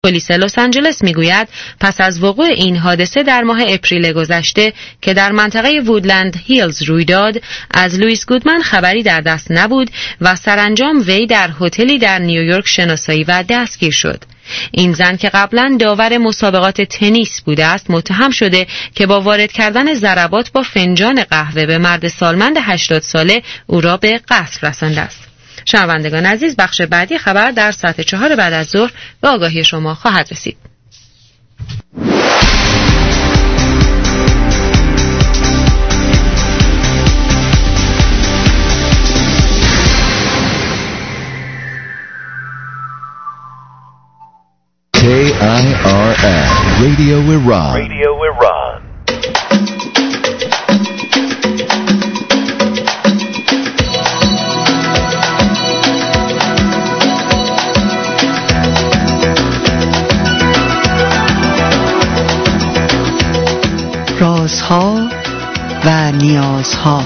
پلیس لس آنجلس میگوید پس از وقوع این حادثه در ماه اپریل گذشته که در منطقه وودلند هیلز روی داد، از لوئیس گودمن خبری در دست نبود و سرانجام وی در هتلی در نیویورک شناسایی و دستگیر شد. این زن که قبلا داور مسابقات تنیس بوده است متهم شده که با وارد کردن ضربات با فنجان قهوه به مرد سالمند 80 ساله او را به قتل رسانده است. شنوندگان عزیز، بخش بعدی خبر در ساعت 4 بعد از ظهر به آگاهی شما خواهد رسید. KIRN Radio Iran. Radio Iran. رازها و نیازها.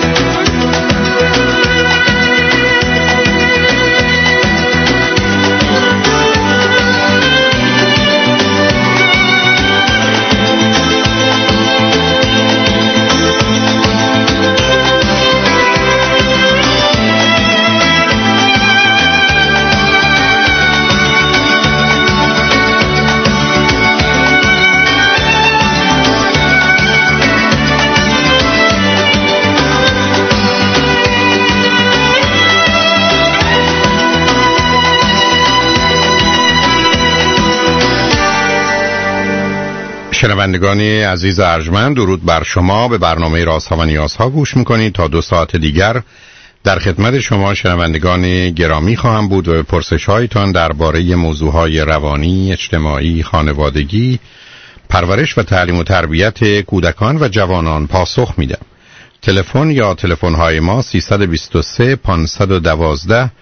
شنوندگان عزیز ارجمند، درود بر شما. به برنامه رازها و نیازها گوش میکنید. تا 2 ساعت دیگر در خدمت شما شنوندگان گرامی خواهم بود و به پرسش هایتان درباره موضوعهای روانی، اجتماعی، خانوادگی، پرورش و تعلیم و تربیت کودکان و جوانان پاسخ میدم. تلفن یا تلفن های ما 323 512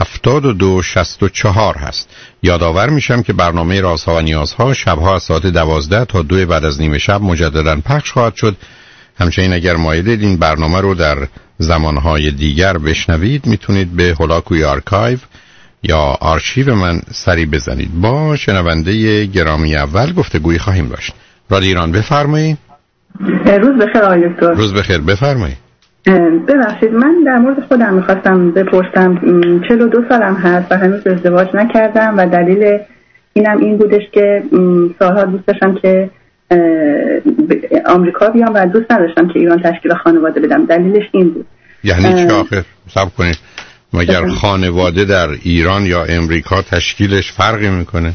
7264 هست. یادآور میشم که برنامه رازها و نیازها شبها از ساعت 12 تا 2 بعد از نیم شب مجددا پخش خواهد شد. همچنین اگر مایلید این برنامه رو در زمانهای دیگر بشنوید، میتونید به هولاکوی آرکایو یا آرشیو من سری بزنید. با شنونده گرامی اول گفتگویی خواهیم داشت. رادیو ایران، بفرمایید. روز بخیر آقای دکتر. روز بخیر، بفرمایید. ببخشید، من در مورد خودم میخواستم بپرسم. 42 سالم هست و هنوز ازدواج نکردم و دلیل اینم این بودش که سالها دوست داشتم که آمریکا بیام و دوست نداشتم که ایران تشکیل خانواده بدم. دلیلش این بود. یعنی چی آخر؟ صبر کنید، مگر خانواده در ایران یا امریکا تشکیلش فرقی میکنه؟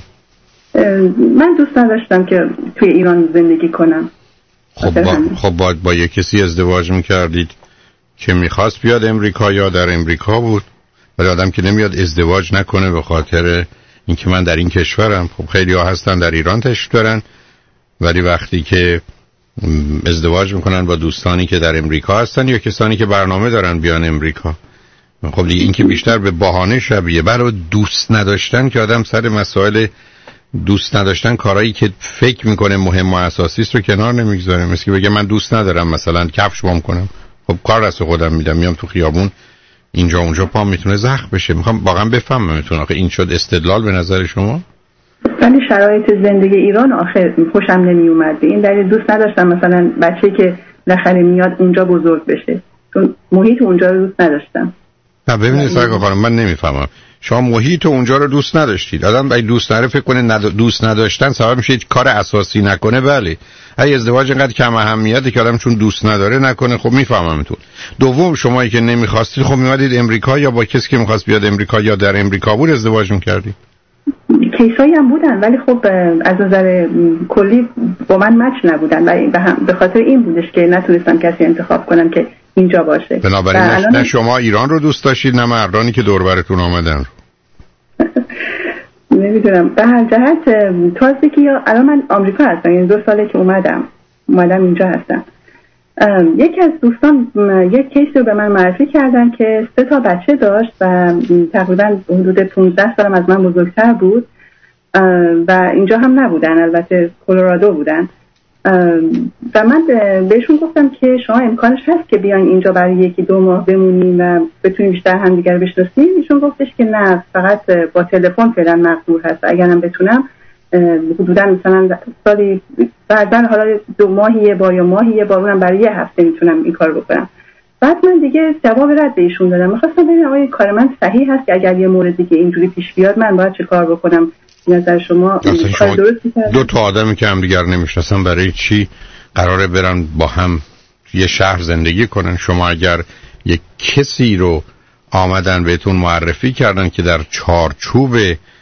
من دوست نداشتم که توی ایران زندگی کنم. خب با یک کسی ازدواج میکردید که میخواست بیاد امریکا یا در امریکا بود؟ ولی آدم که نمیاد ازدواج نکنه به خاطر اینکه من در این کشورم. خب خیلی ها هستن در ایران تشریف دارن ولی وقتی که ازدواج میکنن با دوستانی که در امریکا هستن یا کسانی که برنامه دارن بیان امریکا. خب دیگه این که بیشتر به بهانه شبیه. برای دوست نداشتن که آدم سر مسائل دوست نداشتن کارهایی که فکر میکنه مهم و اساسی است رو کنار نمیگذاره. مثل که بگه من دوست ندارم مثلا کفش بام کنم، خب کار دست خودم میدم، میام تو خیابون اینجا اونجا پام میتونه زخم بشه. میخوام واقعا بفهمم میتونه آخه این شد استدلال به نظر شما؟ ولی شرایط زندگی ایران آخه خوشم نمی اومد. این دلیل دوست نداشتم مثلا بچه‌ای که بالاخره میاد اونجا بزرگ بشه، چون محیط اونجا رو دوست نداشتم. نه ببینید سرکار خانم، من نمیفهمم. شما محیط اونجا رو دوست نداشتید. آدم اگه دوست نداره فکر کنه دوست نداشتن سبب میشه هیچ کار اساسی نکنه. بله، اگه ازدواج اینقدر کم اهمیته که آدم چون دوست نداره نکنه، خب میفهممتون. دوم، شمایی که نمیخواستید خب میومدید امریکا یا با کسی که میخواست بیاد امریکا یا در امریکا بود ازدواج میکردید؟ کیسایی هم بودن ولی خب از نظر کلی با من مچ نبودن و به خاطر این بودش که نتونستم کسی انتخاب کنم که اینجا باشه. بنابراین نه شما ایران رو دوست داشتید نه مردانی که دور براتون آمدن رو. نمیدونم، به هر جهت تازگی یا الان من آمریکا هستم، یعنی 2 ساله که اومدم اینجا هستم. یکی از دوستان یک کیس رو به من معرفی کردن که 3 تا بچه داشت و تقریبا حدود 15 سالم از من بزرگتر بود و اینجا هم نبودن، البته کلرادو بودن. و من بهشون گفتم که شما امکانش هست که بیاین اینجا برای 1-2 ماه بمونیم و بتونیم بیشتر همدیگر بشناسیم. ایشون گفتش که نه، فقط با تلفن فعلا مقدور هست، اگرم بتونم حدودا مثلا سالی بعدن حالا 2 ماهی یه بار یا ماهی یه بار، اونم برای یه هفته میتونم این کار بکنم. بعد من دیگه جواب رد بهشون دادم. می‌خواستم ببینم آیا کار من صحیح هست که اگر یه موردی که اینجوری پیش بیاد من باید چه کار بکنم. نظر شما کار درستی کردم؟ 2 تا آدمی که هم دیگر نمیشناسن برای چی قراره برن با هم یه شهر زندگی کنن؟ شما اگر یک کسی رو آمدن بهتون معرفی کردن که در چارچوب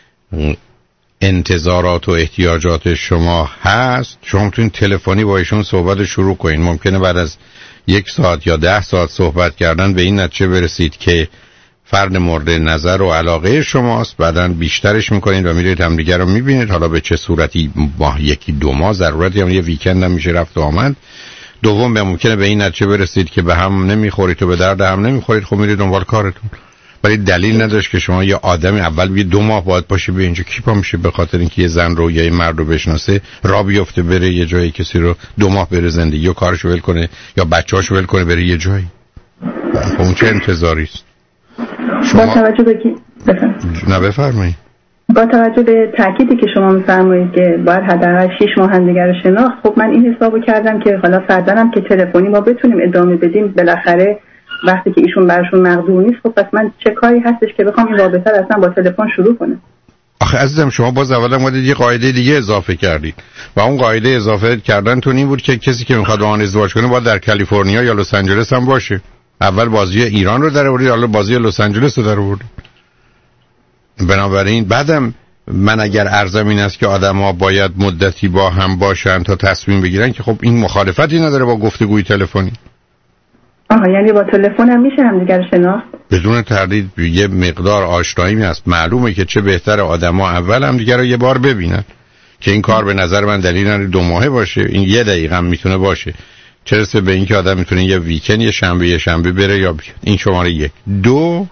انتظارات و احتیاجات شما هست، شما میتونید تلفنی با ایشون صحبت شروع کنید. ممکنه بعد از 1 ساعت یا 10 ساعت صحبت کردن به این نتیجه برسید که فرد مورد نظر و علاقه شماست، بعداً بیشترش میکنید و میرید همدیگه رو میبینید. حالا به چه صورتی، ماه 1-2 ماه ضرورتی هم یه ویکند هم میشه رفت و آمد. دوم ممکنه به این نتیجه برسید که به هم نمیخورید و به درد هم نمیخورید، خب میرید دنبال کارتون. ولی دلیل نداشت که شما یه آدمی اول 2 ماه باید باشه به اینجا کی پا میشه به خاطر اینکه یه زن رو یا یه مرد رو بشناسه را بیفته بره یه جایی، کسی رو 2 ماه بره زندگی و کارشو ول کنه یا بچه‌هاشو ول کنه بره یه جایی. خب اون چه انتظاری است؟ با توجه به بفرمایید. با توجه به تأکیدی که شما می‌فرمایید که باید حداقل 6 ماه همدیگر رو شناخت، خب من این حسابو کردم که حالا فردانم که تلفنی ما بتونیم ادامه بدیم، بالاخره وقتی که ایشون براشون مقدور نیست، خب پس من چه کاری هستش که بخوام این رابطه رو اصلا با تلفن شروع کنم؟ آخه عزیزم شما باز اولا اومدید یه قاعده دیگه اضافه کردید و اون قاعده اضافه کردنتون این بود که کسی که میخواد با آن ازدواج کنه باید در کالیفرنیا یا لس آنجلس هم باشه. اول بازی ایران رو در آوردید، حالا بازی لس آنجلس رو در آوردید. بنابراین بعدم من اگر عرضم این است که آدم‌ها باید مدتی با هم باشن تا تصمیم بگیرن، که خب این مخالفتی نداره با گفتگوی تلفنی. یعنی با تلفن هم میشه هم دیگر شناخت؟ بدون تردید یه مقدار آشنایی هست. معلومه که چه بهتر آدم‌ها اول هم دیگر رو یه بار ببینن، که این کار به نظر من دلیل نداره 2 ماهه باشه، این 1 دقیقه هم میتونه باشه. چه رسه به این که آدم میتونه یه ویکند یه شنبه بره یا بیاد. این شماره 1. 2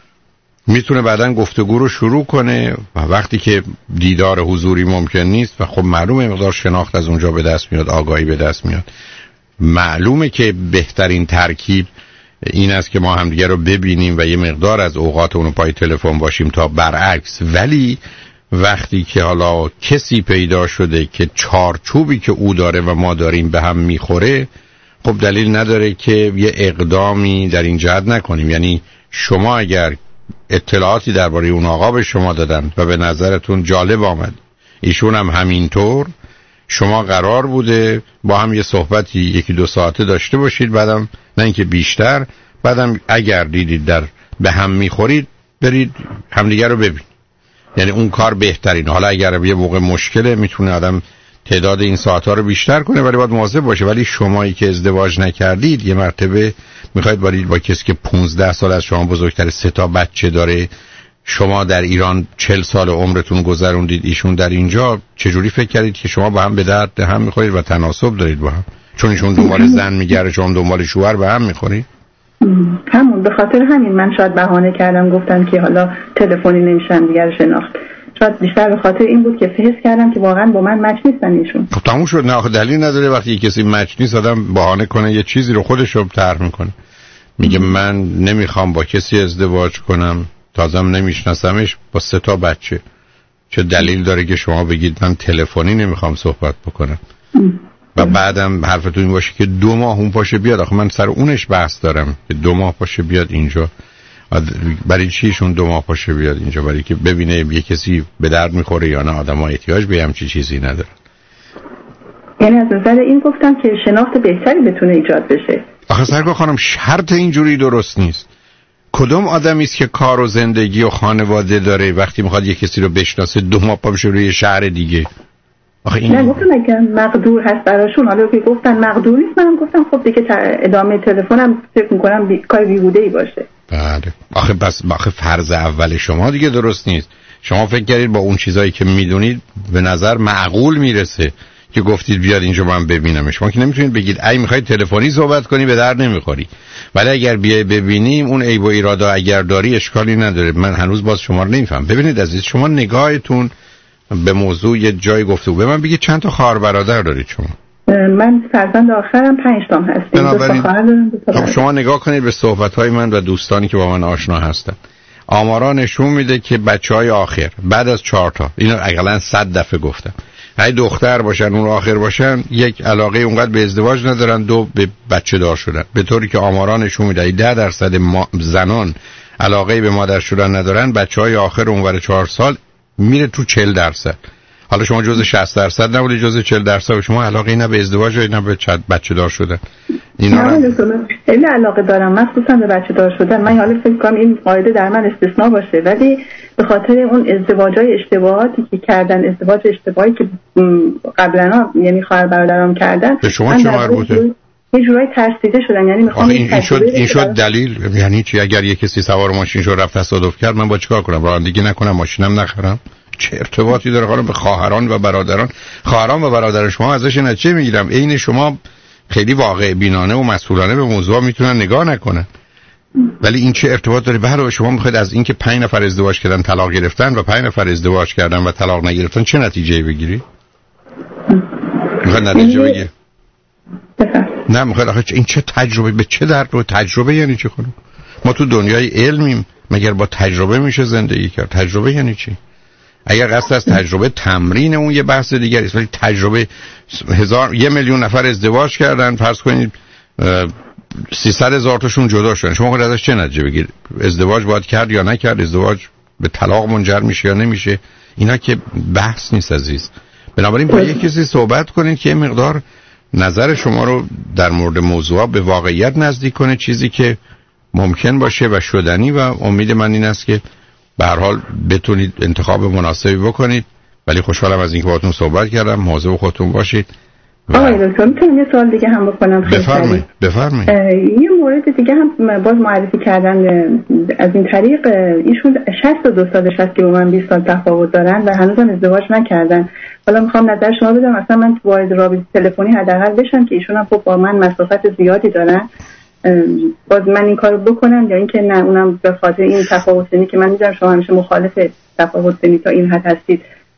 میتونه بعدن گفتگو رو شروع کنه و وقتی که دیدار حضوری ممکن نیست و خب معلومه مقدار شناخت از اونجا به دست میاد، آگاهی به دست میاد. معلومه که بهترین ترکیب این است که ما همدیگه رو ببینیم و یه مقدار از اوقات اونو پای تلفن باشیم تا برعکس. ولی وقتی که حالا کسی پیدا شده که چارچوبی که او داره و ما داریم به هم میخوره، خب دلیل نداره که یه اقدامی در این جهت نکنیم. یعنی شما اگر اطلاعاتی درباره اون آقا به شما دادن و به نظرتون جالب آمد، ایشون هم همینطور، شما قرار بوده با هم یه صحبتی 1-2 ساعته داشته باشید، بعدم نه اینکه بیشتر، بعدم اگر دیدید در به هم میخورید برید همدیگه رو ببین. یعنی اون کار بهترین. حالا اگر یه موقع مشکله میتونه آدم تعداد این ساعت‌ها رو بیشتر کنه ولی باید مواظب باشه. ولی شمایی که ازدواج نکردید یه مرتبه میخواید برید با کسی که 15 سال از شما بزرگتر، 3 تا بچه داره، شما در ایران 40 سال عمرتون گذروندید، ایشون در اینجا، چجوری فکر کردید که شما با هم به درد هم میخورید و تناسب دارید با هم؟ چون ایشون دنبال زن میگره، شما دنبال شوهر، به هم میخورید؟ همون به خاطر همین من شاید بهانه کردم گفتم که حالا تلفنی نمیشن دیگر شناخت. شاید بیشتر به خاطر این بود که حس کردم که واقعا با من مچ نیستن ایشون. خب تموم شد. نه آخه دلیل نداره وقتی کسی مچ نیست آدم بهانه کنه یه چیزی رو خودش رو طرح میکنه. میگه من نمیخوام با کسی ازدواج کنم، تازم نمیشناسمش، با 3 تا بچه. چه دلیل داره که شما بگید من تلفنی نمیخوام صحبت بکنم و بعدم حرفتون این باشه که 2 ماه اون پاشه بیاد؟ آخه من سر اونش بحث دارم که 2 ماه پاشه بیاد اینجا. برای چیشون 2 ماه پاشه بیاد اینجا؟ برای که ببینه یه کسی به درد میخوره یا نه آدم ها احتیاج به همچی چیزی ندارن. یعنی از نظر این گفتم که شناخت بهتری بتونه ایجاد بشه. آخه سرکار خانم شرط اینجوری درست نیست. کدوم آدمی است که کار و زندگی و خانواده داره وقتی میخواد یه کسی رو بشناسه 2 ماه پا بشه روی شهر دیگه؟ آخه این نه گفتم اگه مقدور هست براشون، حالا که گفتن مقدور نیست، منم گفتم خب دیگه ادامه تلفنم فکر میکنم کار بیهوده‌ای باشه. بله. آخه فرض اول شما دیگه درست نیست. شما فکر کردید با اون چیزایی که میدونید به نظر معقول میرسه که گفتید بیاد اینجا من ببینمش. شما که نمیتونید بگید ای میخواید تلفنی صحبت کنی به درد نمیخوری، ولی اگر بیای ببینیم اون عیب و ایرادا اگر داری اشکالی نداره. من هنوز باز شما رو نمیفهم. ببینید عزیز، شما نگاهتون به موضوع یه جای گفتگو، به من بگید چند تا خواهر برادر دارید شما؟ من فرزند آخرم 5 تا هستیم. 2 تا خواهر دارم، 2 تا شما نگاه کنید به صحبت‌های من و دوستانی که با من آشنا هستن. آمارا نشون میده که بچهای آخر بعد از 4 تا، اینو اقلا 100 دفعه گفتم، اگه دختر باشن اون آخر باشن، یک علاقه اونقدر به ازدواج ندارن، 2 به بچه دار شدن. به طوری که آمارا نشون میده 10% زنان علاقه به مادر شدن ندارن، بچهای آخر اونور 4 سال میره تو 40%. حالا شما جز 60% نبودی، جز 40%. شما علاقه نه به ازدواج نه به بچه دار شدن. اینا خیلی علاقه دارم، مخصوصا به بچه دار شدن. من حالا فکر کنم این قاعده در من استثناء باشه، ولی به خاطر اون ازدواجای اشتباهاتی که کردن، ازدواج اشتباهی که قبلا یعنی خواهر برادرام کردن، به شما چه مربوطه؟ یه جورایی ترسیده شدن. یعنی میخوام این شد دلیل. یعنی چی؟ اگر یه کسی سوار ماشین شو رفت تصادف کرد، من با چیکار کنم؟ رانندگی نکنم، ماشینم نخرم؟ چه ارتباطی داره خانم به خواهران و برادران؟ خواهران و برادر شما ازش نتیجه میگیرم. عین شما خیلی واقع بینانه و مسئولانه به موضوع میتونن نگاه نکنن، ولی این چه ارتباط داره؟ برای شما میخواید از اینکه 5 نفر ازدواج کردن طلاق گرفتن و 5 نفر ازدواج کردن و طلاق نگرفتن چه نتیجه‌ای بگیری؟ میخواید نتیجه بگیری؟ نه، میخواید آخه این چه تجربه، به چه درد رو تجربه یعنی چی خانم؟ ما تو دنیای علمیم، مگر با تجربه میشه زندگی کرد؟ تجربه یعنی چی؟ اگر قصد از تجربه تمرین اون یه بحث دیگری است، ولی تجربه 1,000,000 نفر ازدواج کردن، فرض کنید 300,000 تاشون جدا شدن، شما خود ازش چه نتیجه بگیرید؟ ازدواج باید کرد یا نکرد؟ ازدواج به طلاق منجر میشه یا نمیشه؟ اینا که بحث نیست عزیز. بنابراین با یک کسی صحبت کنید که مقدار نظر شما رو در مورد موضوع به واقعیت نزدیک کنه، چیزی که ممکن باشه و شدنی، و امید من این است که به هر حال بتونید انتخاب مناسبی بکنید. ولی خوشحالم از اینکه باهاتون صحبت کردم. مواظب خودتون باشید. آقای دکتر میتونم یه سوال دیگه هم بکنم؟ بفرمایید. یه مورد دیگه هم باز معرفی کردن از این طریق، ایشون 62 سالش هست که با من 20 سال تفاوت دارن و هنوز هم ازدواج نکردن. حالا میخوام نظر شما بدم، اصلا من وارد رابطه تلفنی حداقل بشم که ایشون هم خب با من مسافت زیادی دارن، باز من این کارو بکنم یا اینکه نه اونم به خاطر این تفاوت سنی که من میذارم شما همیشه مخالف تفاوت سنی تا این حد هستید،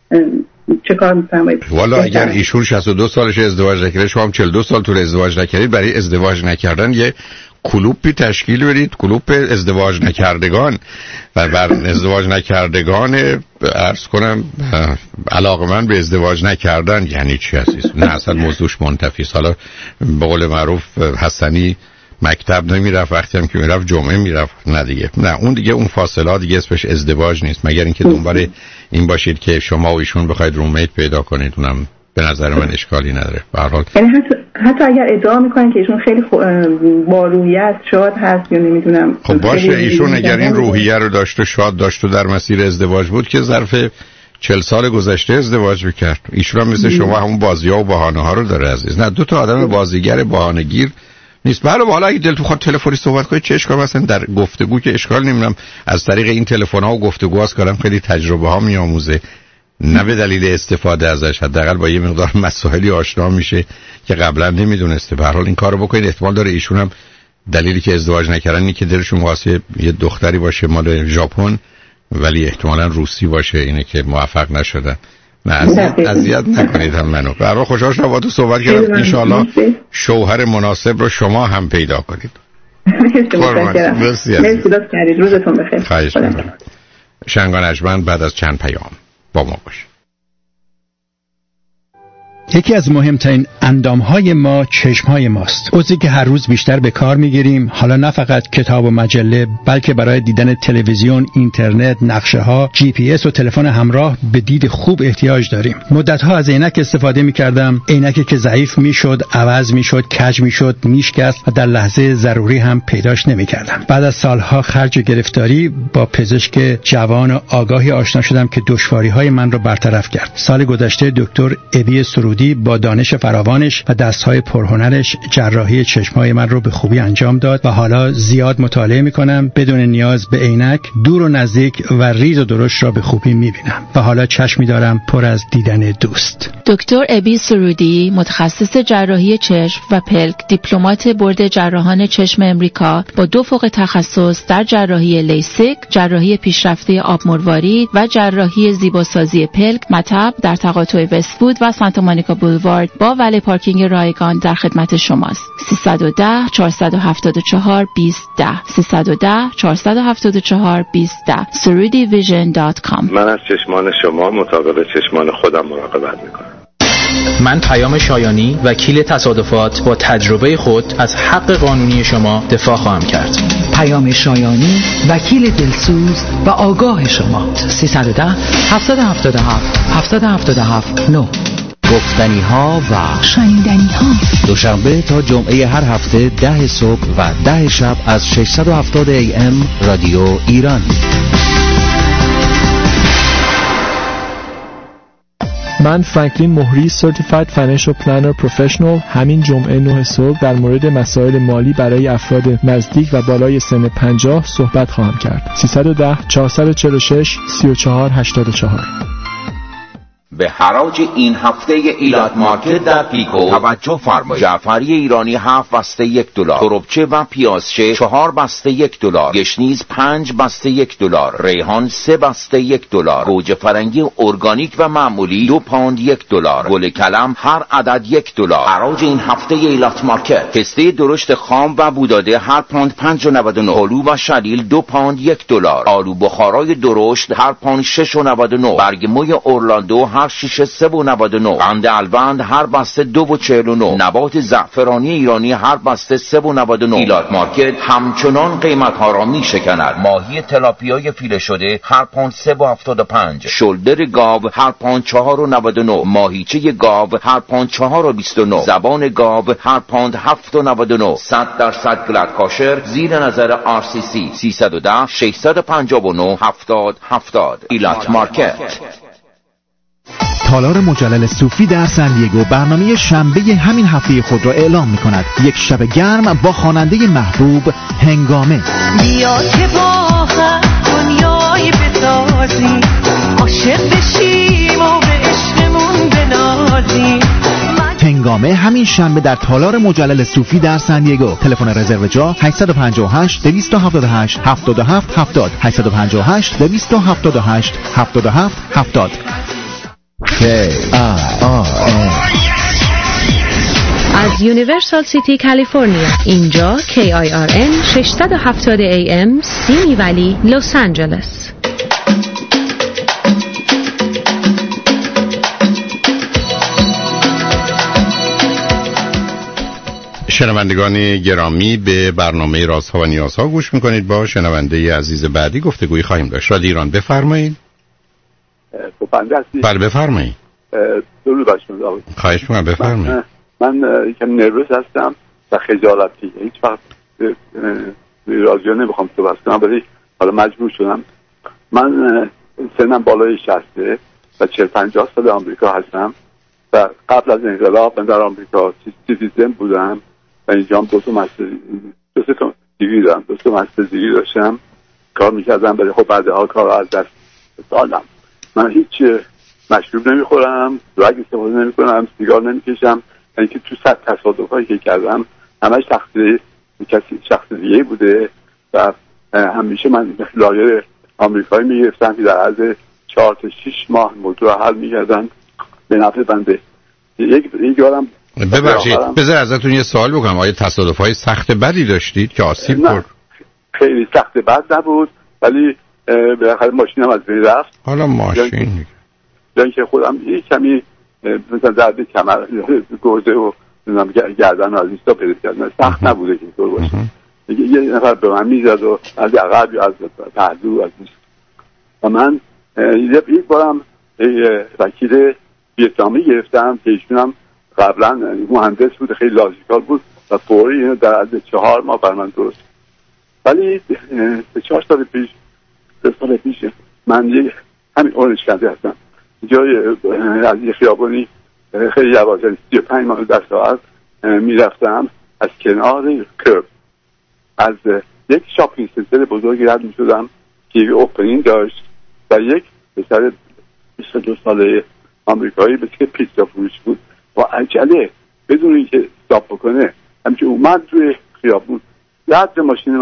چه کار می‌فرمایید؟ والا اگر ایشون 62 سالش ازدواج نکرده، شما هم 42 سال طول ازدواج نکردید، برای ازدواج نکردن یه کلوپی تشکیل بدید، کلوپ ازدواج نکردگان، و بر ازدواج نکردگان عرض کنم علاقمند به ازدواج نکردن. یعنی چی عزیز؟ نه اصلا موضوعش منتفی است. حالا به قول معروف حسنی مکتب نمیرفت، وقتی هم که میرفت جمعه میرفت. نه دیگه، نه اون دیگه، اون فاصله دیگه اسمش ازدواج نیست، مگر اینکه دنبال این باشید که شما و ایشون بخواید روممیت پیدا کنید، اونم به نظر من اشکالی نداره. به هر حال یعنی حتی اگر ادعا میکنن که ایشون خیلی با روحیه است، شاد هست یا نمیدونم، خب باشه، ایشون اگر این روحیه رو داشت و شاد داشت و در مسیر ازدواج بود که ظرف 40 سال گذشته ازدواج میکرد. ایشون هم مثل شما همون بازی‌ها و بهانه‌ها رو داره عزیز. نه، 2 تا آدم بازیگر بهانه‌گیر نیست. بله، حالا اگه دلتون خواهد تلفنی صحبت کنید چه اشکال؟ مثلا در گفتگو که اشکال نمی‌بینم. از طریق این تلفن‌ها و گفتگوهاست کارم خیلی تجربه‌ها میآموزه، نه به دلیل استفاده ازش، حداقل با یه مقدار مسائلی آشنا میشه که قبلا نمیدونسته. به هر حال این کارو بکنید. احتمال داره ایشون هم دلیلی که ازدواج نکردن اینه که دلشون واسه یه دختری باشه مال ژاپن، ولی احتمالاً روسی باشه، اینه که موفق نشدن. نه اذیت نکنید هم منو. به هر حال خوشحال شدم باهاتون صحبت کردم. ان شاءالله شوهر مناسب رو شما هم پیدا کنید. مرسی دوست کردید. روزتون بخیر. خواهش می‌کنم. شنگان اجمن بعد از چند پیام با ما باشید. یکی از مهمترین اندامهای ما چشمهای ماست. عضوی که هر روز بیشتر به کار میگیریم. حالا نه فقط کتاب و مجله، بلکه برای دیدن تلویزیون، اینترنت، نقشه‌ها، GPS و تلفن همراه به دید خوب احتیاج داریم. مدت‌ها از عینک استفاده می‌کردم، عینکی که ضعیف می‌شد، عوض می‌شد، کج می‌شد، میشکست و در لحظه ضروری هم پیداش نمی‌کردم. بعد از سالها خرج گرفتاری با پزشک جوان و آگاهی آشنا شدم که دشواری‌های من را برطرف کرد. سال گذشته دکتر ابی سرودی با دانش فراوانش و دستهای پرهنرش جراحی چشمهای من رو به خوبی انجام داد و حالا زیاد مطالعه میکنم، بدون نیاز به عینک دور و نزدیک و ریز و درشت را به خوبی میبینم و حالا چشمی دارم پر از دیدن دوست. دکتر ابی سرودی متخصص جراحی چشم و پلک، دیپلمات بورد جراحان چشم امریکا با 2 فوق تخصص در جراحی لیسیک، جراحی پیشرفته آب مروارید و جراحی زیباسازی پلک، مطب در تقاطع وست‌وود و سانتا مونیکا آمریکا بولوارد با وله پارکینگ رایگان در خدمت شماست. 310 474 2010 310 474 2010 surudivision.com. من از چشمان شما مطابق چشمان خودم مراقبت میکنم. من پیام شایانی، وکیل تصادفات، با تجربه خود از حق قانونی شما دفاع خواهم کرد. پیام شایانی، وکیل دلسوز و آگاه شما. 310 777 777 9. گفتنی ها و شنیدنی ها. دوشنبه تا جمعه هر هفته 10 صبح و 10 شب از 670 AM رادیو ایران. من فرانکلین مهری Certified Financial Planner Professional همین جمعه 9 صبح در مورد مسائل مالی برای افراد نزدیک و بالای سن 50 صحبت خواهم کرد. 310 446 3484. به حراج این هفته ایلات مارکت در پیکو توجه فرمایید. جعفری ایرانی 7 بسته $1، تربچه و پیازچه 4 بسته $1، گشنیز 5 بسته $1، ریحان 3 بسته $1، گوجه فرنگی ارگانیک و معمولی 2 پوند $1، گل کلم هر عدد $1. حراج این هفته ایلات مارکت. پسته درشت خام و بوداده هر پوند 5.99، آلو و شلیل 2 پوند $1، آلو بخارای درشت هر پوند 6.99، برگ موی اورلاندو هر شیشه 3.99، قند الوند هر بسته 2.49، نبات زعفرانی ایرانی هر بسته 3.99. ایلات مارکت همچنان قیمت ها را می شکند. ماهی تلاپیای فیله شده هر پوند 3.75، شلدر گاو هر پوند 4.99، ماهیچه گاو هر پوند 4.29، زبان گاو هر پوند 7.99. 100% گلد کاشر زیر نظر RCC. 310 659 70 70. ایلات مارکت. تالار مجلل صوفی در سن دیگو برنامه شنبه همین هفته خود را اعلام می کند. یک شب گرم با خواننده محبوب هنگامه. بیا که با هم دنیای بسازیم، عاشق بشیم و به عشقمون بنازیم. هنگامه همین شنبه در تالار مجلل صوفی در سن دیگو. تلفن رزرو جا 858 278 77 70 858 278 77 70. از یونیورسال سیتی کالیفرنیا. اینجا KIRN 670 AM سیمی ولی لس آنجلس. شنوندگان گرامی، به برنامه رازها و نیازها گوش میکنید. با شنونده عزیز بعدی گفتگویی خواهیم داشت. رادیو ایران، بفرمایید. بله بفرمایید. درود بر شما. خواهش می‌کنم بفرمایید. من یکم نروس هستم و خجالتی، هیچ وقت رادیو نمیخوام صحبت کنم ولی حالا مجبور شدم. من سنم بالای 60 و 40-50 سال آمریکا هستم و قبل از انقلاب من در آمریکا سیتیزن بودم و اینجا هم دو تا مستر دیگری داشتم، کار میکردم ولی خب بعدها کار از دست دادم. من هیچ مشروب نمیخورم، دراگ استفاده نمیکنم، سیگار نمیکشم. یعنی که تو صد تصادفایی که کردم همش تقصیر کسی شخص دیگه بوده و همیشه من لایر آمریکایی میگرفتم که در عرض 4 تا 6 ماه موضوع حل میکردن به نفع بنده. یک بارم ببخشید بذار ازتون یه سوال بکنم، آیا تصادفای سخت بدی داشتید که آسیب خورد؟ خیلی سخت بد نبود ولی بالاخره ماشینم از بین رفت. حالا ماشین یعنی که خودم یه کمی مثلا ضربه کمر گرده و گردن از اینستا پیدا کردن، سخت نبوده که اینطور باشه. یه نفر به من میزد و از عقب یا از پهلو از نیست. و من یک بارم وکیل ویتنامی گرفتم که ایشونم قبلا مهندس بود، خیلی لاجیکال بود و فوری اینو در عرض 4 ماه بر من درست. ولی 4 سال پیش 3 سال پیش من همین اورنج کانتی هستم، جای از یه خیابانی خیلی یواش 35 مایل در ساعت میرفتم، از کنار کرب از یک شاپینگ سنتر بزرگی رد میشدم که یک اوپنینگ داشت و یک پسر 22 ساله آمریکایی به که پیتزا فروش بود و عجله بدون اینکه استاپ بکنه همچنین اومد توی خیابون رد ماشین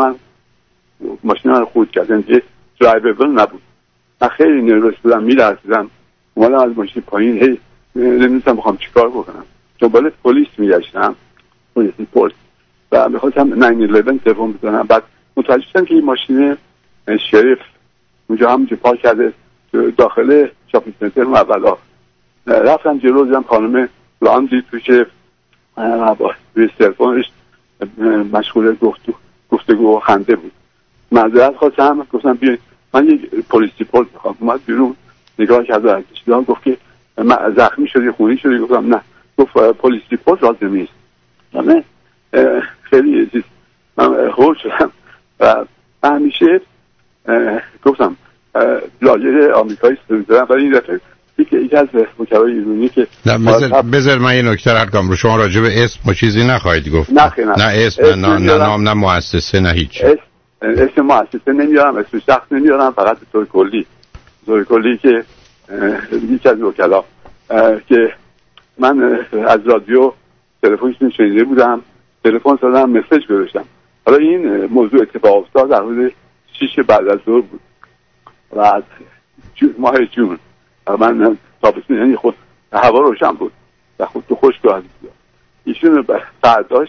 من خورد کرد، اینکه درایوبل نبود. من خیلی نروس بودم، میلرزیدم. اومدم از ماشین پایین، هی نمی‌دونستم بخوام چیکار بکنم. دنبال پلیس میگشتم، پلیس ریپورت، و می‌خواستم 911 تلفن بزنم. بعد متوجه شدم که این ماشین شریف اونجا همونجا پارک کرده داخل شاپینگ سنتر اولا. رفتم جلو، دیدم خانم لاندی توی روی تلفنش مشغول گفتگو و خنده بود. معذرت خواستم، گفتم بیاین من یک پلیس ریپورت میخوام. اومد بیرون نگاه کرد و کشیدم، گفت که زخمی شدی، خونی شدی؟ گفتم نه. گفت پلیس ریپورت لازم نیست. من خیلی چیز من هول شدم و همیشه گفتم لایر آمریکایی دارم، ولی این دفعه یکی از مکتبای ایرانی که بذار من یه نکته رد کنم. رو شما راجع به اسم و چیزی نخواهید گفت؟ نه اسم، نه نام، نه مؤسسه، نه هیچ. اسم مؤسسه نمیارم، اسم شخص نمیارم، فقط به طور کلی که یکی از وکلا که من از رادیو تلفنشون شنیده بودم، تلفن زدم، مسیج گذاشتم. حالا این موضوع اتفاق افتاد در حدود 6 بعد از ظهر بود و از ماه جون من تابستون، یعنی خود هوا روشن بود و خود تو خشک بود. ایشون فرداش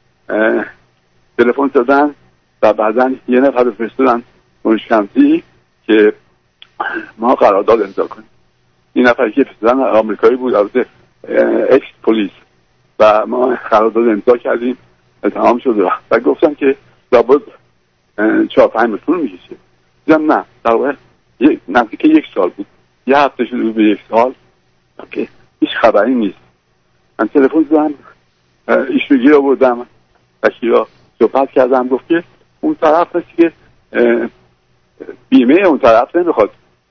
تلفن زدن و بعداً یه نفر فرستادن اونشکمتی که ما قرارداد امضا کنیم. این نفر که فرستادن آمریکایی بود، البته اکس پلیس، و ما قرارداد امضا کردیم، تمام شد و گفتم که لابد 4-5 طول میکشه. دیدم نه، در واقع نزدیک 1 سال بود، یه هفته شده بود به 1 سال که هیچ خبری نیست. من تلفن زدم، ایشو گیر آوردم، وکیلا صحبت کردم، گفت که اون طرف هستی که بیمه اون طرف نمیخواد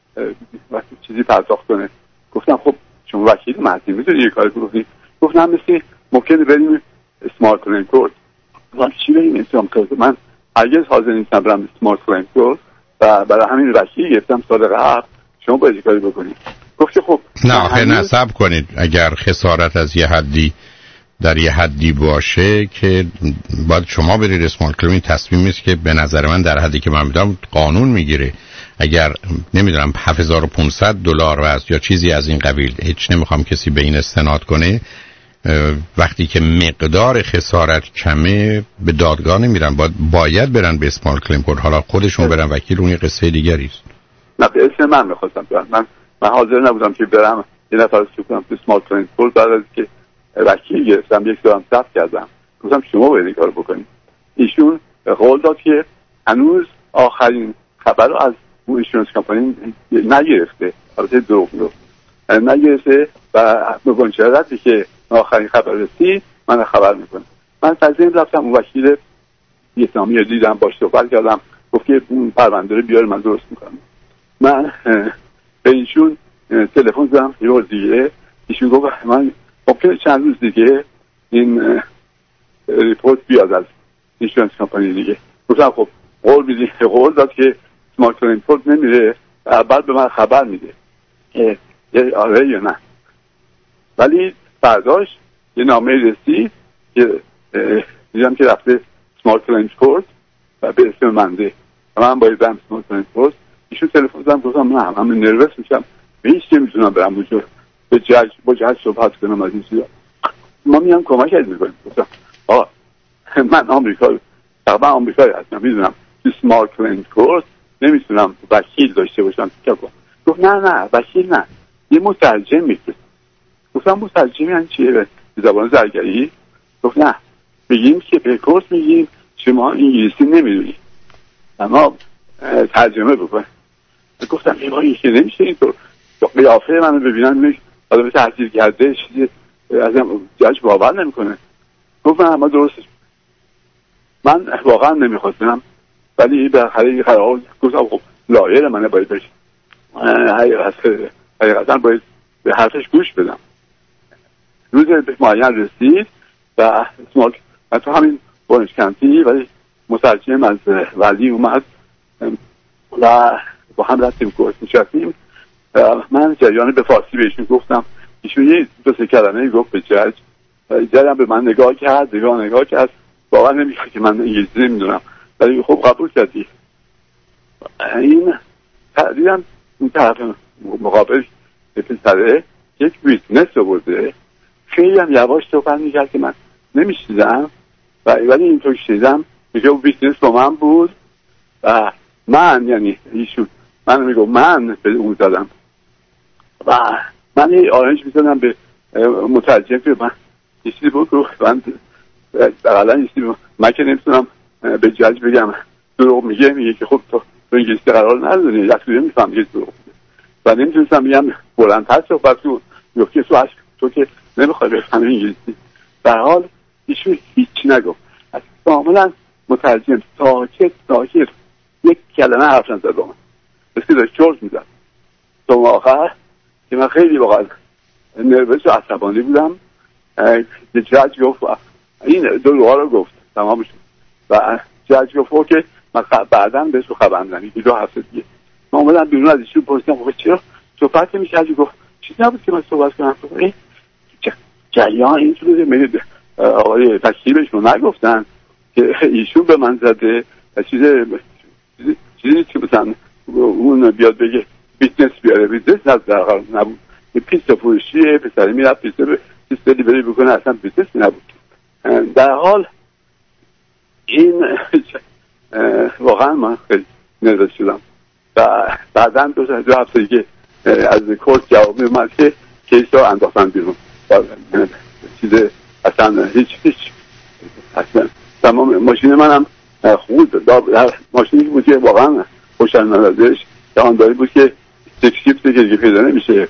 چیزی پرداخت کنه. گفتم خب شما وکیل مردی میتونی یه کاری کنی؟ گفت نه، مثل ممکنه بریم اسمارت کلیم کورت. من چی بریم اسمارت کورت؟ من هرگز حاضر نیستم برم اسمارت کلیم کورت و برای همین وکیل گرفتم سال قبل، شما باید کاری بکنید. گفت خب نه آخه نصب کنید. اگر خسارت از یه حدی در یه حدی باشه که باید شما برید اسمارت کلیم، تصمیمی است که به نظر من در حدی که من میدونم قانون میگیره. اگر نمیدونم $7,500 واسه یا چیزی از این قبیل، هیچ نمیخوام کسی به این استناد کنه، وقتی که مقدار خسارت کمه به دادگاه نمیرن، باید برن به اسمارت کلیم کورت. حالا خودشون برن وکیل، اون یه قصه دیگری است. نه به اسم من میخواستم برم. من حاضر نبودم که برم یه نفر رو کنم تو اسمارت کلیم کورت. بعد از که وکیل گرفتم 1 سال صبر کردم، گفتم شما باید این کارو بکنید. ایشون قول داد که هنوز آخرین خبر رو از اون اینشورنس کمپانی نگرفته، البته دروغ گفت، نگرفته و به گنجرتی که آخرین خبر رسید من خبر میکنم. من تازه رفتم اون وکیل ویتنامی رو دیدم، باش صحبت کردم، گفت که اون پرونده رو بیار من درست میکنم. من به ایشون تلفن زدم یه روز دیگه، ایشون گفت من ممکنه چند روز دیگه این ریپورت بیاد از اینشورنس کمپانی دیگه. گفتم خب قول میدی؟ قول داد که اسمارت کلیم کورت نمیره، بعد به من خبر میده آره یا نه. ولی فرداش یه نامه رسید که دیدم که رفته اسمارت کلیم کورت و به اسم منده و من باید برم اسمارت کلیم کورت. ایشون تلفن زدم، گفتم نه من نروس میشم، به هیچ نمیتونم برم اونجا به جج با جج صحبت کنم از این چیزا. ما میام کمکت میکنیم. گفتم آقا من آمریکایی هستم، میدونم اسمارت کلیم کورت نمیتونم وکیل داشته باشم. گفت نه وکیل نه، یه مترجم میفرست. گفتم مترجم یعنی چیه؟ به زبان زرگری؟ گفت نه، میگیم که به کورس میگیم شما انگلیسی نمیدونی، اما ترجمه بکن. گفتم ایوایی که نمیشه اینطور، قیافه منو ببینن حالا به تحصیل کرده چیزی ازم جاج باور نمیکنه. گفتم اما درستش. من واقعا نمیخواستم، ولی به خیلی قرار گفتم خب لایر منه باید بشه، حقیقتا باید به حرفش گوش بدم. روز معین رسید و من تو همین اورنج کانتی، ولی مترجم از ولی اومد و با هم رفتیم کورس نشستیم. من جریان به فارسی بهشون گفتم، ایشون یه 2-3 کلمه گفت به جج، ججم به من نگاه کرد باور نمیشه که من انگلیسی نمیدونم، ولی خب قبول کردی. این دیدم اون طرف مقابل پسره یک ویتنس آورده، خیلی هم یواش صحبت میکرد که من نمیشنیدم، ولی اینطور شنیدم میگه ویتنس با من بود و من، یعنی ایشون من میگو من به اون زدم و من یه آرنج میزدم به مترجم که من یه چیزی بگو، من بقیلا یه چیزی من که نمیتونم به جج بگم دروغ میگه که خب تو انگلیسی قرار نداری، یک دویه میفهم که دروغ میگه و نمیتونستم بگم بلندتر صحبت کن که تو که نمیخوای بفهمی انگلیسی. در حال ایشون هیچی نگفت، از کاملا مترجم ساکت یک کلمه حرف نزد با من، بسید داشت چرت میزد تا آخر که من خیلی واقعا نروس و عصبانی بودم. جج گفت این دروغا رو گفت تمامش و جج گفت که من بعدا بهش رو خبر میدم 2 هفته دیگه. من اومدم بیرون از ایشون پرسیدم چرا صحبت نمیشه؟ گفت چیزی نبود که من صحبت کنم. جریان این شده میگه آقای تشکیلشون نگفتن که ایشون به من زده و چیزی که مثلا اون بیاد بگه بیزنس بیاره، بیزنس نبود، پیست فروشیه، پسری میرفت پیست لیبری بکنه، اصلا بیزنس نبود. در حال این واقعا من خیلی نرد شدم و بعدا 2 هفته دیگه از کورت جواب میومد که کیس رو انداختن بیرون. چیز اصلا هیچ اصلا تمام ماشین منم خود ماشینی بود که واقعا خوشم ندادش، جهانداری بود که تکسیپته که دیگه پیدا نمیشه.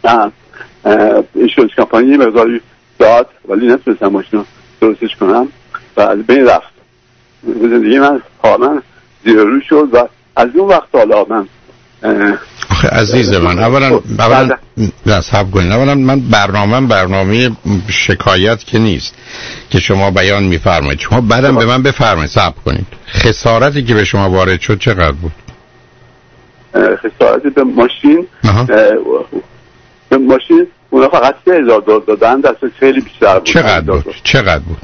اینشورنس کمپانی یه مقداری داد ولی نتونستم ماشین رو درستش کنم و از بین رفت. زندگی من حالا زیر رو شد و از اون وقت حالا من آخه عزیز من اولا نصب کنین. اولا من برنامه شکایت که نیست که شما بیان میفرمایید، شما بعدم به من بفرمایید. صبر کنید. خسارتی که به شما وارد شد چقدر بود؟ خسارتی به ماشین اونا فقط $3,000 دادن، دست خیلی بیشتر بود. چقدر بود؟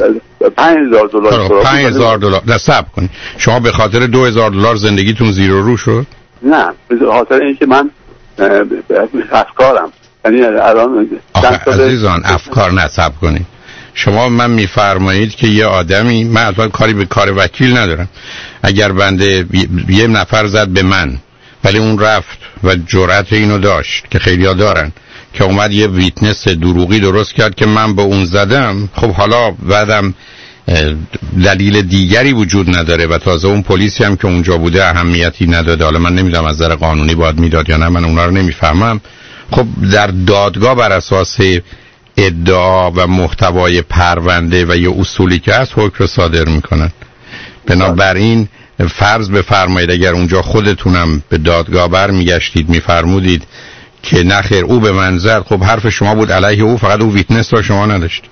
$5,000. نه صبر کنید. شما به خاطر $2,000 زندگیتون زیر و رو شد؟ نه، به خاطر اینکه من افکارم، یعنی الان عزیزان افکار نصب کنید. شما من میفرمایید که یه آدمی، من اصلا کاری به کار وکیل ندارم، اگر بنده یه نفر زد به من ولی اون رفت و جرأت اینو داشت که خیلی‌ها دارن که اومد یه ویتنس دروغی درست کرد که من به اون زدم، خب حالا بعدم دلیل دیگری وجود نداره و تازه اون پلیسی هم که اونجا بوده اهمیتی نداده. حالا من نمیدونم از نظر قانونی باید میداد یا نه، من اونا رو نمیفهمم. خب در دادگاه بر اساس ادعا و محتوای پرونده و یه اصولی که هست حکم رو صادر میکنن. بنابراین فرض بفرمایید اگر اونجا خودتونم به دادگاه برمیگشتید میفرمودید که نخیر او به من زد، خب حرف شما بود علیه او، فقط او ویتنس رو شما نداشت.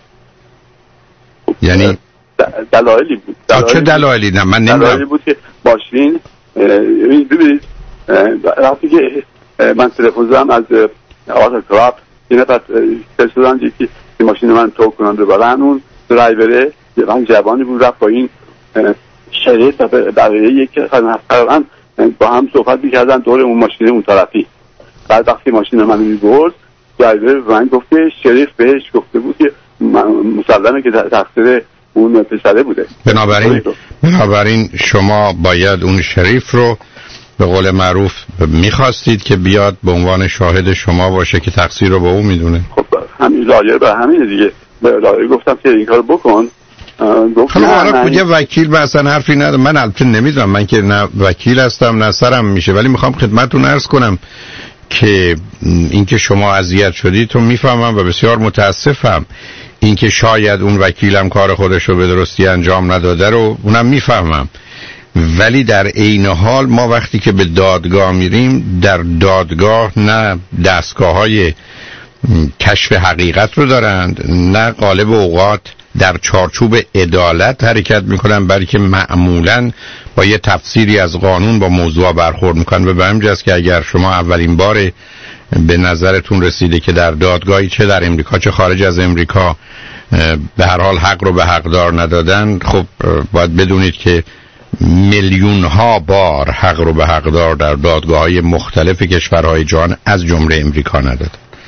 یعنی دلایلی بود. چه دلایلی؟ نه من نمیدونم. دلایلی بود که ماشین ببینید وقتی که من تلفن زدم از آتوکراپ یه نفر فرستادن که ماشین من تو کنن ببرن، اون درایوره من جوانی بود رفت با این شریف و بقیه یک نفر با هم صحبت می‌کردن دور اون ماشین اون طرفی. بعد وقتی ماشین من می‌برد درایور به من گفت که شریف بهش گفته بود که مسلمه که تقصیر اون پسره بوده. بنابراین شما باید اون شریف رو به قول معروف میخواستید که بیاد به عنوان شاهد شما باشه که تقصیر رو با اون میدونه. خب همین لایر به همین دیگه به لایر گفتم که این کارو بکن. گفت حالا کجا وکیل مثلا حرفی نداره. من البته نمیدونم، من که نه وکیل هستم نه سرم میشه، ولی میخوام خدمتتون عرض کنم که اینکه شما اذیت شدید تو میفهمم و بسیار متاسفم. اینکه شاید اون وکیلم کار خودش رو به درستی انجام نداده رو اونم میفهمم، ولی در عین حال ما وقتی که به دادگاه میریم، در دادگاه نه دستگاه‌های کشف حقیقت رو دارند، نه غالب اوقات در چارچوب عدالت حرکت میکنن، بلکه معمولاً با یه تفسیری از قانون با موضوع برخورد میکنن. و به همین جاست که اگر شما اولین بار به نظرتون رسیده که در دادگاهی چه در امریکا چه خارج از امریکا به هر حال حق رو به حقدار ندادن، خب باید بدونید که میلیون ها بار حق رو به حقدار در دادگاه‌های مختلف کشورهای جهان از جمله امریکا ندادن.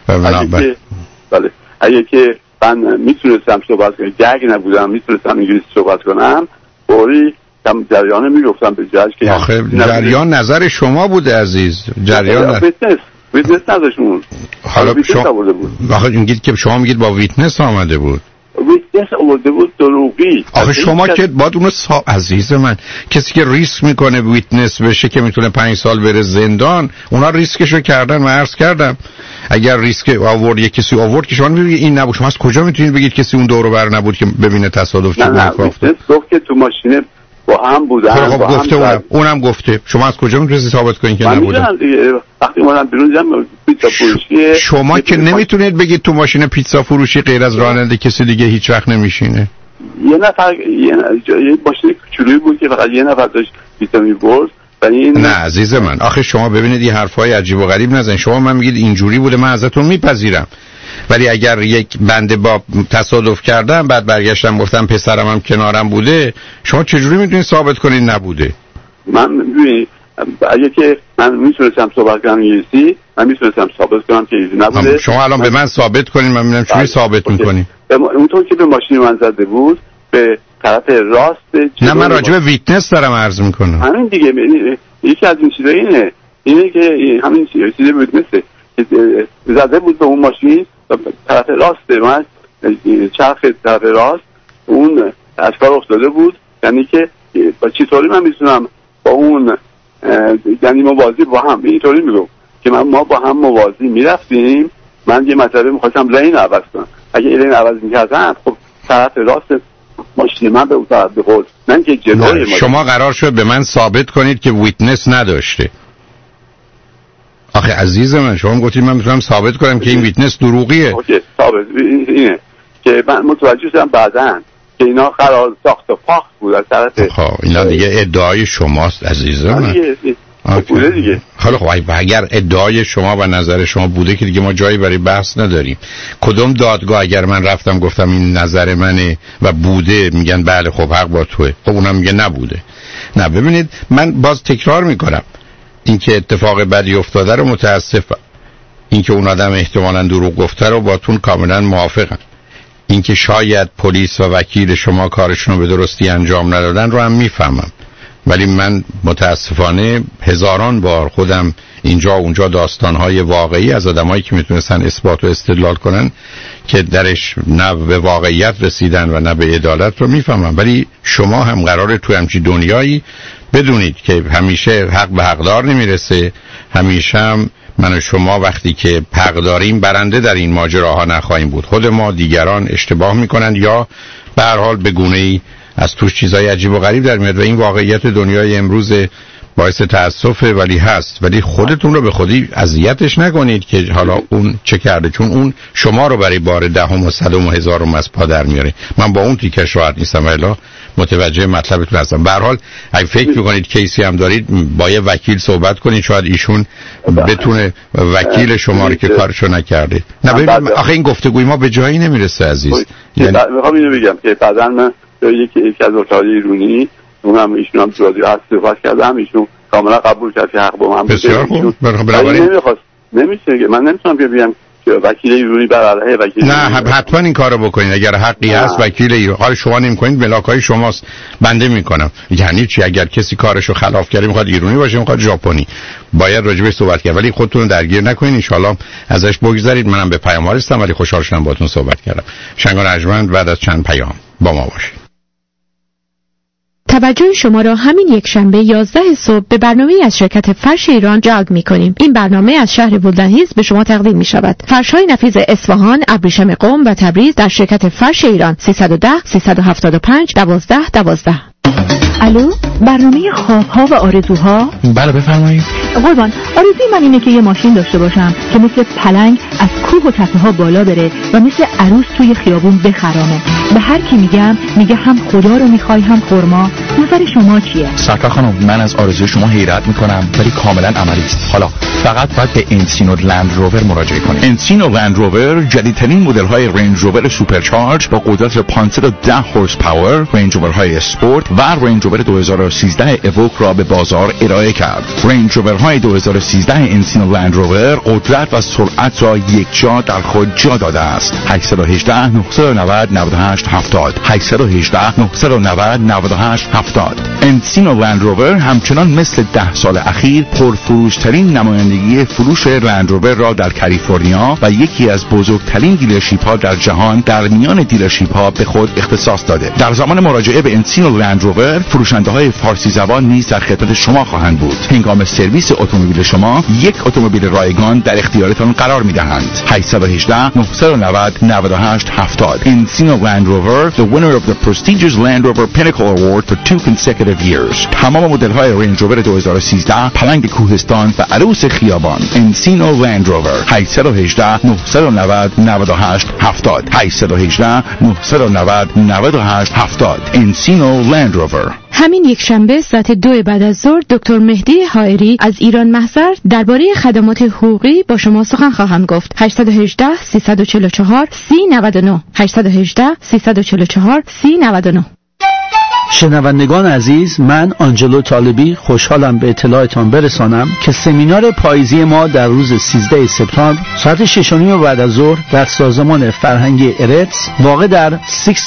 بله اگه که من میتونستم صحبت کنم، گرگ نبودم، میتونستم انگلیسی صحبت کنم، فوری جریان میگفتم به جج که آخه جریان نظر شما بوده عزیز، جریان ویتنس نداشتون. حالا شما میگید که شما میگید با ویتنس آمده بود. ویتنس آمده بود دروغی. آخه شما که باید اونو عزیز من، کسی که ریسک میکنه ویتنس بشه که میتونه 5 سال بره زندان، اونا ریسکشو کردن. من عرض کردم اگر ریسک آورد یک کسی آورد که شما میگید این نبود، شما از کجا میتونید بگید کسی اون دور و بر نبود که ببینه تصادف چه نه ویتنس گفت که تو ماشین با هم بودن. خب گفته اونم گفته، شما از کجا میتونید ثابت کنید که نبودن؟ وقتی اومدم بیرون دیدم پیتزا فروشی. شما که نمیتونید بگید تو ماشین پیتزا فروشی غیر از راننده کسی دیگه هیچ وقت نمیشینه. یه نفر یه ماشین کوچولویی بود که فقط یه نفر داشت پیتزا می‌برد. نه عزیز من، آخه شما ببینید این حرفای عجیب و غریب نزن. شما من میگید اینجوری بوده، من ازتون میپذیرم، ولی اگر یک بنده با تصادف کردم بعد برگشتم گفتم پسرم هم کنارم بوده، شما چجوری میتونید ثابت کنید نبوده؟ من اگه که من میتونستم صحبت کنم انگلیسی، من میتونستم ثابت کنم که انگلیسی نبوده. شما الان به من ثابت کنید، من ببینم چجوری ثابت میکنید. اونطور که به ماشین من زده بود به طرف راست. نه من راجع به ویتنس دارم عرض میکنم. همین دیگه، یکی از این چیزا اینه که همین چیز ویتنسه که زده بود به اون ماشین طرف راست من، چرخ طرف راست اون از کار افتاده بود. یعنی که با چطوری من میتونم با اون یعنی موازی با هم، اینطوری میگم که ما با هم موازی میرفتیم. من یه مسئله میخواستم لین عوض کنم، اگه لین عوض میکردم خب طرف راست ماشین من به اون طرف بخورد، من که جلوی شما قرار شد به من ثابت کنید که ویتنس نداشته. آخه عزیز من شما گفتید من میتونم ثابت کنم که این ویتنس دروغیه. اوکی ثابت اینه که من متوجه شدم بعداً که اینا قرار ساخت و پاخت بود از طرف. خب اینا دیگه ادعای شماست عزیز من. بوده دیگه. حالا خب اگر ادعای شما و نظر شما بوده که دیگه ما جایی برای بحث نداریم. کدوم دادگاه اگر من رفتم گفتم این نظر منه و بوده میگن بله خب حق با توه، خب اونم میگه نبوده. نه ببینید من باز تکرار میکنم، اینکه اتفاق بدی افتاده رو متاسفم، اینکه اون آدم احتمالاً دروغ گفته رو باتون کاملا موافقم، اینکه شاید پلیس و وکیل شما کارشون رو به درستی انجام ندادن رو هم میفهمم، ولی من متاسفانه هزاران بار خودم اینجا و اونجا داستانهای واقعی از آدمایی که میتونستن اثبات و استدلال کنن که درش نه به واقعیت رسیدن و نه به عدالت رو میفهمم. ولی شما هم قراره توی همچین دنیایی بدونید که همیشه حق به حقدار نمیرسه، همیشه هم من و شما وقتی که حق داریم برنده در این ماجراها نخواهیم بود. خود ما دیگران اشتباه میکنند یا به هر حال به گونه‌ای از توش چیزای عجیب و غریب در میاد و این واقعیت دنیای امروز باعث تأسفه ولی هست. ولی خودتون رو به خودی اذیتش نکنید که حالا اون چه کرده، چون اون شما رو برای بار دهم و صدم و هزارم از پا در میاره. من با اون تیکش راحت نیستم، ولی متوجه مطلبتون هستم. به هر حال اگه فکر میکنید کیسی هم دارید با یه وکیل صحبت کنید، شاید ایشون بتونه وکیل شما رو که کارشو نکرده. نه ببین آخه این گفتگوی ما به جایی نمیرسه عزیز. یعنی میخوام اینو بگم که بعداً من یکی از اتاقای ایرانی اونم ایشون هم رادیو صحبت کردم، ایشون کاملا قبول کرد که حق با من بوده. بنابراین نمیشه، من نمیتونم بگم که وکیل ایرانی بر علیه وکیل. نه حتما این کارو بکنید، اگر حقی هست وکیل ایرانی. حالا شما نمیکنید، ملاکای شماست، بنده میکنم. یعنی چی؟ اگر کسی کارشو خلاف کرده میخواد ایرانی باشه میخواد ژاپنی، باید راجبش صحبت کرد، ولی خودتون درگیر نکنید. ان شاءالله ازش بگذرید. منم به پیام‌ها رسیدم ولی خوشحال شدم باهاتون صحبت کردم. شنگان ارجمند بعد از چند پیام با ما باشید. توجه شما را همین یک شنبه 11 صبح به برنامه از شرکت فرش ایران جلب می‌کنیم. این برنامه از شهر وودلند به شما تقدیم می‌شود. فرش‌های نفیذ اصفهان، ابریشم قم و تبریز در شرکت فرش ایران. 310 375 1212. الو، برنامه خواب‌ها و آرزوها؟ بله بفرمایید. قربان، آرزوی من اینه که یه ماشین داشته باشم که مثل پلنگ از کوه و تپه‌ها بالا بره و مثل عروس توی خیابون بخرامه. به هر کی میگم میگه هم خدا رو میخوای هم خرما. نظر شما چیه؟ سرکار خانم، من از آرزوی شما حیرت میکنم ولی کاملا عملی است. حالا فقط باید به انسینو لند روور مراجعه کنید. انسینو لند روور جدیدترین مدل‌های رنج روور سوپرچارج با قدرت 510 هورس پاور، رنج روورهای اسپورت و رنج روور 2013 اووک را به بازار ارائه کرد. رنج روورهای 2013 انسینو لند روور قدرت و سرعت را یک جا در خود جا داده است. 818 990 98 70 818 990 98 70. انسینو لند روور همچنان مثل 10 سال اخیر پرفروشترین نمایندگی فروش لند روور را در کالیفرنیا و یکی از بزرگترین دیلرشیپ ها در جهان در میان دیلرشیپ ها به خود اختصاص داده. در زمان مراجعه به انسینو لند روور فروشنده های فارسی زبان نیز در خدمت شما خواهند بود. هنگام سرویس اتومبیل شما یک اتومبیل رایگان در اختیارتان قرار می‌دهند. 818 990 98 70. Encino Land Rover, the winner of the prestigious Land Rover Pinnacle Award for 2 consecutive years. تمام مدل‌های رنج روور 2013 پلنگ کوهستان و عروس خیابان. Encino Land Rover 818 990 98 70. 818 990 98 70. Encino Land Rover. همین یک شنبه ساعت 2 بعد از ظهر دکتر مهدی حائری از ایران محضر درباره خدمات حقوقی با شما سخن خواهم گفت. 818 344 3099 818 344 3099. شنوندگان عزیز، من آنجلو طالبی خوشحالم به اطلاعتان برسانم که سمینار پاییزی ما در روز 13 سپتامبر ساعت 6:30 بعد از ظهر در سازمان فرهنگی ارتس واقع در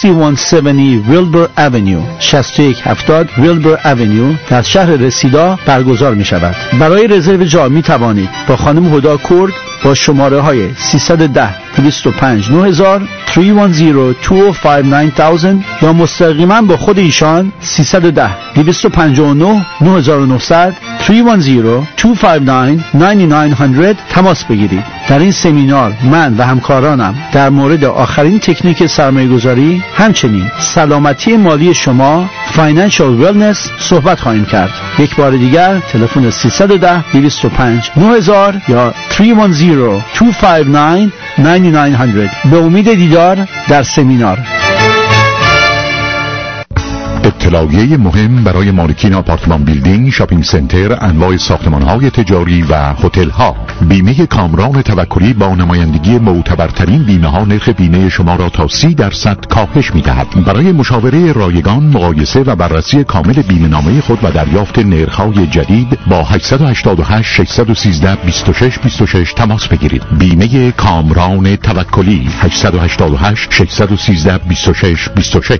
6170 ویلبر اونیو 6170 ویلبر اونیو در شهر رسیدا برگزار می شود. برای رزرو جا می توانید با خانم هدا کرد با شماره های 310 205 9000 310 205 9000 یا مستقیما با خود ایشان 310 259 9900 310 259 9900 تماس بگیرید. در این سمینار من و همکارانم در مورد آخرین تکنیک سرمایه‌گذاری همچنین سلامتی مالی شما Financial Wellness صحبت خواهیم کرد. یک بار دیگر تلفن 310 205 9000 یا 310 259 9900. به امید دیدار در سمینار. اطلاعیه مهم برای مالکین آپارتمان بیلدینگ، شاپینگ سنتر، انواع ساختمان‌های تجاری و هتل‌ها. بیمه کامران توکلی با نمایندگی معتبرترین بیمه‌ها نرخ بیمه شما را تا 30% کاهش می‌دهد. برای مشاوره رایگان، مقایسه و بررسی کامل بیمه‌نامه خود و دریافت نرخ‌های جدید با 888 613 2626 تماس بگیرید. بیمه کامران توکلی 888 613 2626.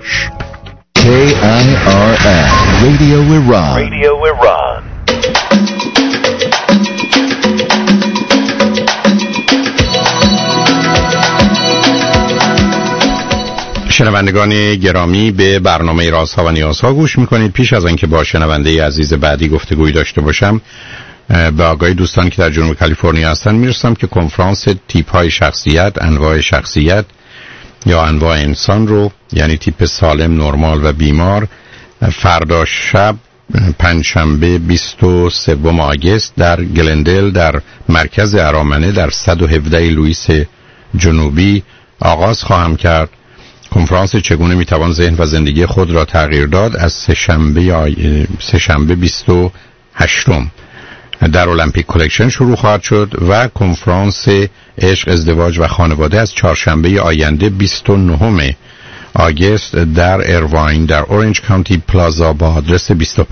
KIRF Radio Iran. Radio Iran. شنوندگان گرامی، به برنامه رازها و نیازها گوش میکنید. پیش از آنکه با شنونده عزیز بعدی گفتگویی داشته باشم، به آگاهی دوستان که در جنوب کالیفرنیا هستن میرسم که کنفرانس تیپ های شخصیت، انواع شخصیت یا انواع انسان رو، یعنی تیپ سالم، نرمال و بیمار، فردا شب پنجشنبه 23 آگوست در گلندل در مرکز ارامنه در 117 لوئیس جنوبی آغاز خواهم کرد. کنفرانس چگونه میتوان ذهن و زندگی خود را تغییر داد از سه‌شنبه 28 در المپیک کلکشن شروع خواهد شد و کنفرانس عشق، ازدواج و خانواده از چهارشنبه آینده 29 آگوست در ارواین در اورنج کانتی پلازا با آدرس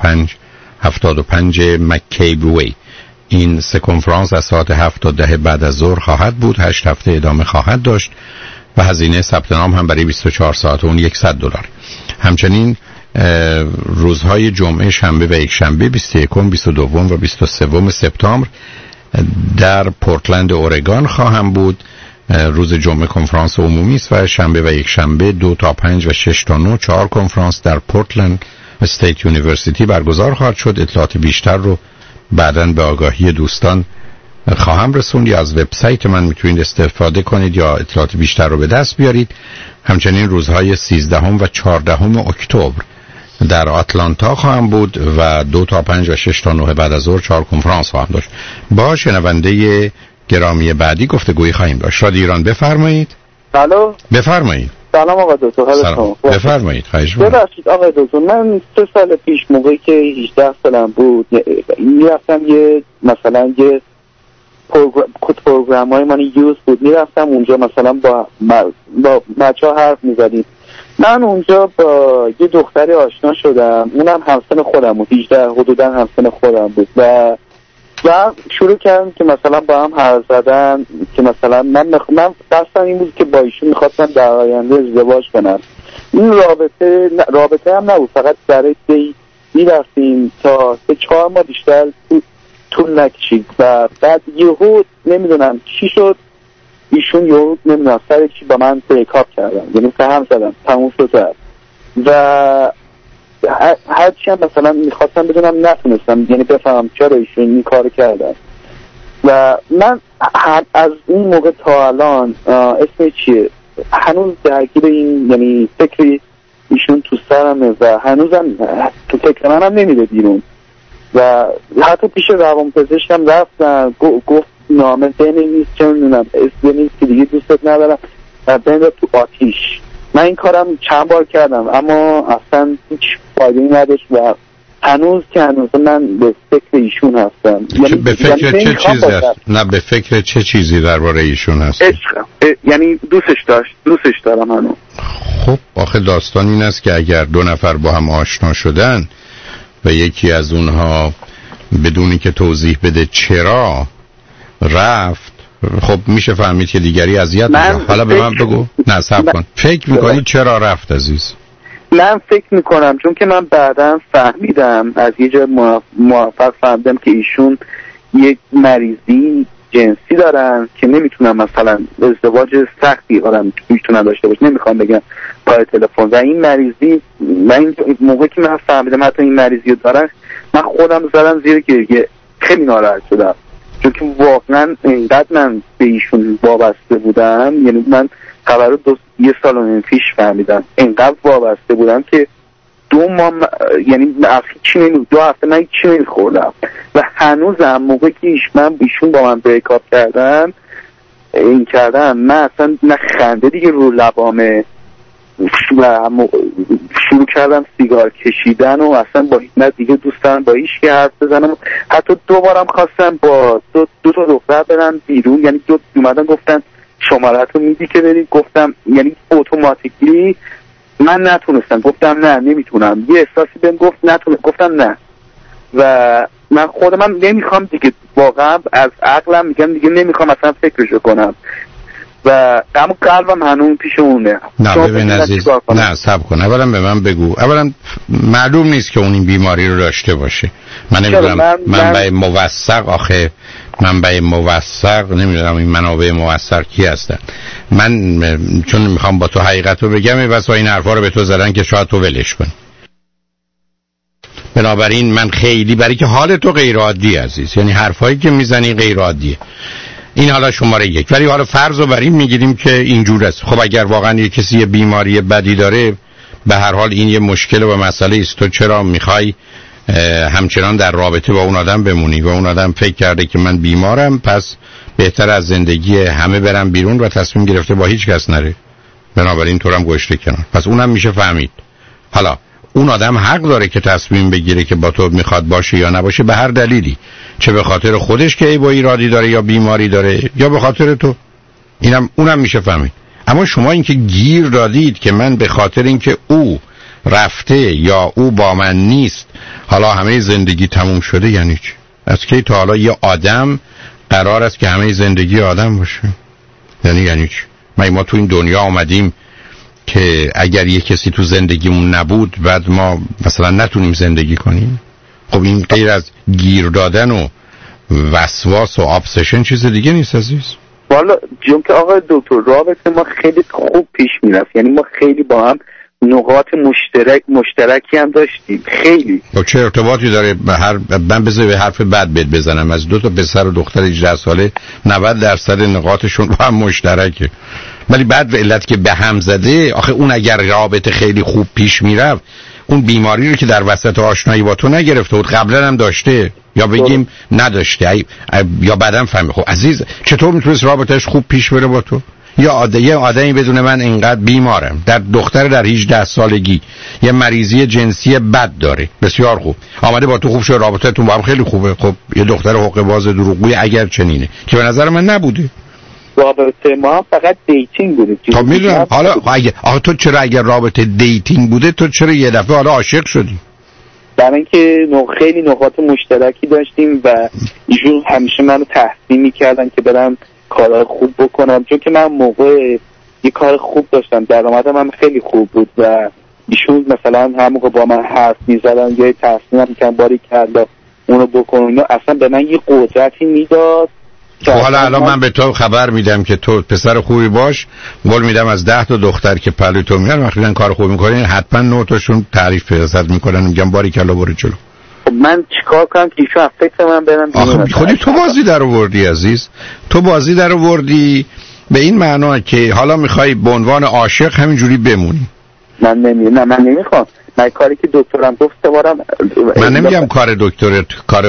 2575 مکیب وی. این سه کنفرانس از ساعت 7 تا 10 بعد از ظهر خواهد بود. 8 هفته ادامه خواهد داشت و هزینه ثبت نام هم برای 24 ساعت اون $100. همچنین روزهای جمعه، شنبه و یک شنبه 21، 22 و 23 سپتامبر در پورتلند اورگان خواهم بود. روز جمعه کنفرانس عمومی است و شنبه و یک شنبه 2 تا 5 و 6 تا 9 4 کنفرانس در پورتلند استیت یونیورسیتی برگزار خواهد شد. اطلاعات بیشتر رو بعداً به آگاهی دوستان خواهم رسوند یا از وبسایت من میتونید استفاده کنید یا اطلاعات بیشتر رو به دست بیارید. همچنین روزهای 13 و 14 اکتبر در آتلانتا خواهم بود و 2 تا 5 و 6 تا 9 بعد از ظهر 4 کنفرانس خواهم داشت. با شنونده گرامی بعدی گفتگویی خواهیم داشت. رادیو ایران بفرمایید. الو، بفرمایید. سلام آقا دکتر. سلام. بفرمایید. خواهش می‌کنم. ببخشید آقا دکتر، من 3 سال پیش موقعی که 18 سالم بود میرفتم مثلا یه پروگرام‌های من یوز بود، میرفتم اونجا مثلا با بچه‌ها حرف می‌زدیم. من اونجا با یه دختری آشنا شدم، اونم همسن خودم بود، 18 حدوداً همسن خودم بود و شروع کردم که مثلا با هم حرف زدن که مثلا من قصدم این بود که با ایشون میخواستم در آینده ازدواج کنم. این رابطه هم نبود، فقط برای دی میرفتیم تا 4 ماه بیشتر طول نکشید و بعد یهو نمیدونم چی شد، ایشون یهو نمیدونم سر چی با من بریکاپ کردن، یعنی که هم زدن تموم شد و هرچی هم مثلا میخواستم بدونم نتونستم، یعنی بفهمم چرا ایشون این کار کردن و من از اون موقع تا الان اسم چیه هنوز درگیر این، یعنی فکری ایشون تو سرمه و هنوزم تو فکر منم نمیره بیرون و حتی پیش روانپزشکم رفتم، گفت نامه بنویس چه میدونم بنویس که دیگه دوستت ندارم و بنداز تو آتیش. من این کارم چند بار کردم اما اصلا هیچ فایده‌ای نداشت و هنوز من به فکر ایشون هستم. یعنی به فکر چه چیزی هست؟ نه به فکر چه چیزی درباره ایشون هست؟ یعنی دوستش دارم هنوز. خب آخه داستان این است که اگر 2 نفر با هم آشنا شدن و یکی از اونها بدونی که توضیح بده چرا رفت، خب میشه فهمید که دیگری اذیت میشه. حالا به من بگو. نه صبر کن. فکر میکنی چرا رفت عزیز؟ من فکر میکنم چون که من بعداً فهمیدم از یه جای موفق فهمیدم که ایشون یک مریضی جنسی دارن که نمیتونن مثلا ازدواج سختی میتونن داشته باشه، نمیخوام بگم پای تلفن و این مریضی، من موقعی که من فهمیدم حتی این مریضی رو دارن من خودم زدم زیر گریه، خیلی ناراحت شدم چون که واقعا اینقدر من به ایشون وابسته بودم، یعنی من خبر رو 1 سال و نیم پیش فهمیدم اینقدر وابسته بودم که 2 ماه یعنی 2 هفته من چی نمیخوردم و هنوزم موقعی که ایشون با من بریکاپ کردن من اصلا نه خنده دیگه رو لبامه و شروع کردم سیگار کشیدن و اصلا با نه دیگه دوست دارم با هیچ که حرف بزنم. حتی 2 بارم خواستم با دو تا دختر برن بیرون، یعنی اومدن گفتن شماره‌تو میدی که بریم، گفتم یعنی اتوماتیکلی من نتونستم، گفتم نه نمیتونم، یه احساسی بهم گفت گفتم نه و من خودم نمیخوام دیگه، واقعا از عقلم میگم دیگه نمیخوام اصلا فکرشو کنم و اما قلبم هنوز پیش اونه. نه ببین عزیز، نه صبر کن، اولا به من بگو، اولا معلوم نیست که اون این بیماری رو داشته باشه. من نمیدونم منبع موثق، آخه منبع موثق نمیدونم این منابع موثق کی هستن. من چون میخوام با تو حقیقت رو بگم بس این حرفا رو به تو زدن که شاید تو ولش کنی. بنابراین من خیلی برای که حال تو غیر عادی عزیز، یعنی حرفایی که میزنی غیر عادیه. این حالا شماره 1. ولی حالا فرض رو بر این میگیریم که اینجور است. خب اگر واقعا یه کسی یه بیماری بدی داره، به هر حال این یه مشکل و مسئله است. تو چرا میخوای همچنان در رابطه با اون آدم بمونی و اون آدم فکر کرده که من بیمارم پس بهتر از زندگی همه برم بیرون و تصمیم گرفته با هیچ کس نره، بنابراین تو رو هم گوشته کنار. پس اونم میشه فهمید. حالا اون آدم حق داره که تصمیم بگیره که با تو میخواد باشه یا نباشه به هر دلیلی، چه به خاطر خودش که با ایرادی داره یا بیماری داره یا به خاطر تو، اونم میشه فهمید. اما شما اینکه گیر دادید که من به خاطر اینکه او رفته یا او با من نیست حالا همه زندگی تموم شده، یعنی چی؟ از کی تا حالا یه آدم قرار است که همه زندگی آدم باشه؟ یعنی چی؟ ما تو این دنیا آمدیم که اگر یه کسی تو زندگیمون نبود بعد ما مثلا نتونیم زندگی کنیم؟ خب این غیر از گیر دادن و وسواس و ابسشن چیز دیگه نیست عزیز. والا جون که آقای دکتر رابطه ما خیلی خوب پیش میرفت، یعنی ما خیلی با هم نقاط مشترکی هم داشتیم خیلی. با چه ارتباطی داره من بذار به حرف بد بزنم، از 2 تا پسر و دختر 18 ساله 90% نقاطشون با هم مشترکه، ولی بعد به علت که به هم زده، آخه اون اگر رابطه خیلی خوب پیش میرفت اون بیماری رو که در وسط آشنایی با تو نگرفته بود قبلا هم داشته، یا بگیم نداشته یا بعدم فهمه. خب عزیز چطور میتونست رابطهش خوب پیش بره با تو؟ یه آدمی بدون من اینقدر بیمارم، در دختر در 18 سالگی یه مریضی جنسی بد داره، بسیار خوب، آمده با تو خوب شد، رابطتون با هم خیلی خوبه. خب یه دختر حقه باز دروغگوی اگر چنینه که به نظر من نبوده، رابطه ما فقط دیتینگ بوده. خب میدونم. حالا تو چرا اگر رابطه دیتینگ بوده تو چرا یه دفعه حالا عاشق شدی؟ برای اینکه خیلی نقاط مشترکی داشتیم و ایشون همیشه منو تحسین می‌کردن که برم کارهای خوب بکنم، چون که من موقع یه کار خوب داشتم، درآمدم هم خیلی خوب بود و ایشون مثلا هم موقع با من حرف می‌زدن یا تحسینم می‌کردن باری کرد اونو بکنم، اصلا به من یه قدرتی میداد. حالا الان من به تو خبر میدم که تو پسر خوبی باش، قول میدم از 10 تا دختر که پلوی تو میان وقتی من کار خوب میکنین حتما 9 تاشون تعریف ازت میکنن، میگم باری کلا برو جلو. خب من چیکار کنم که ایشون فکر من برم؟ آخه خودی تو بازی در آوردی عزیز، تو بازی در آوردی به این معنا که حالا میخوای به عنوان عاشق همینجوری بمونی. من نمیخوام. من کاری که دکترم گفت من نمیگم کار دکتر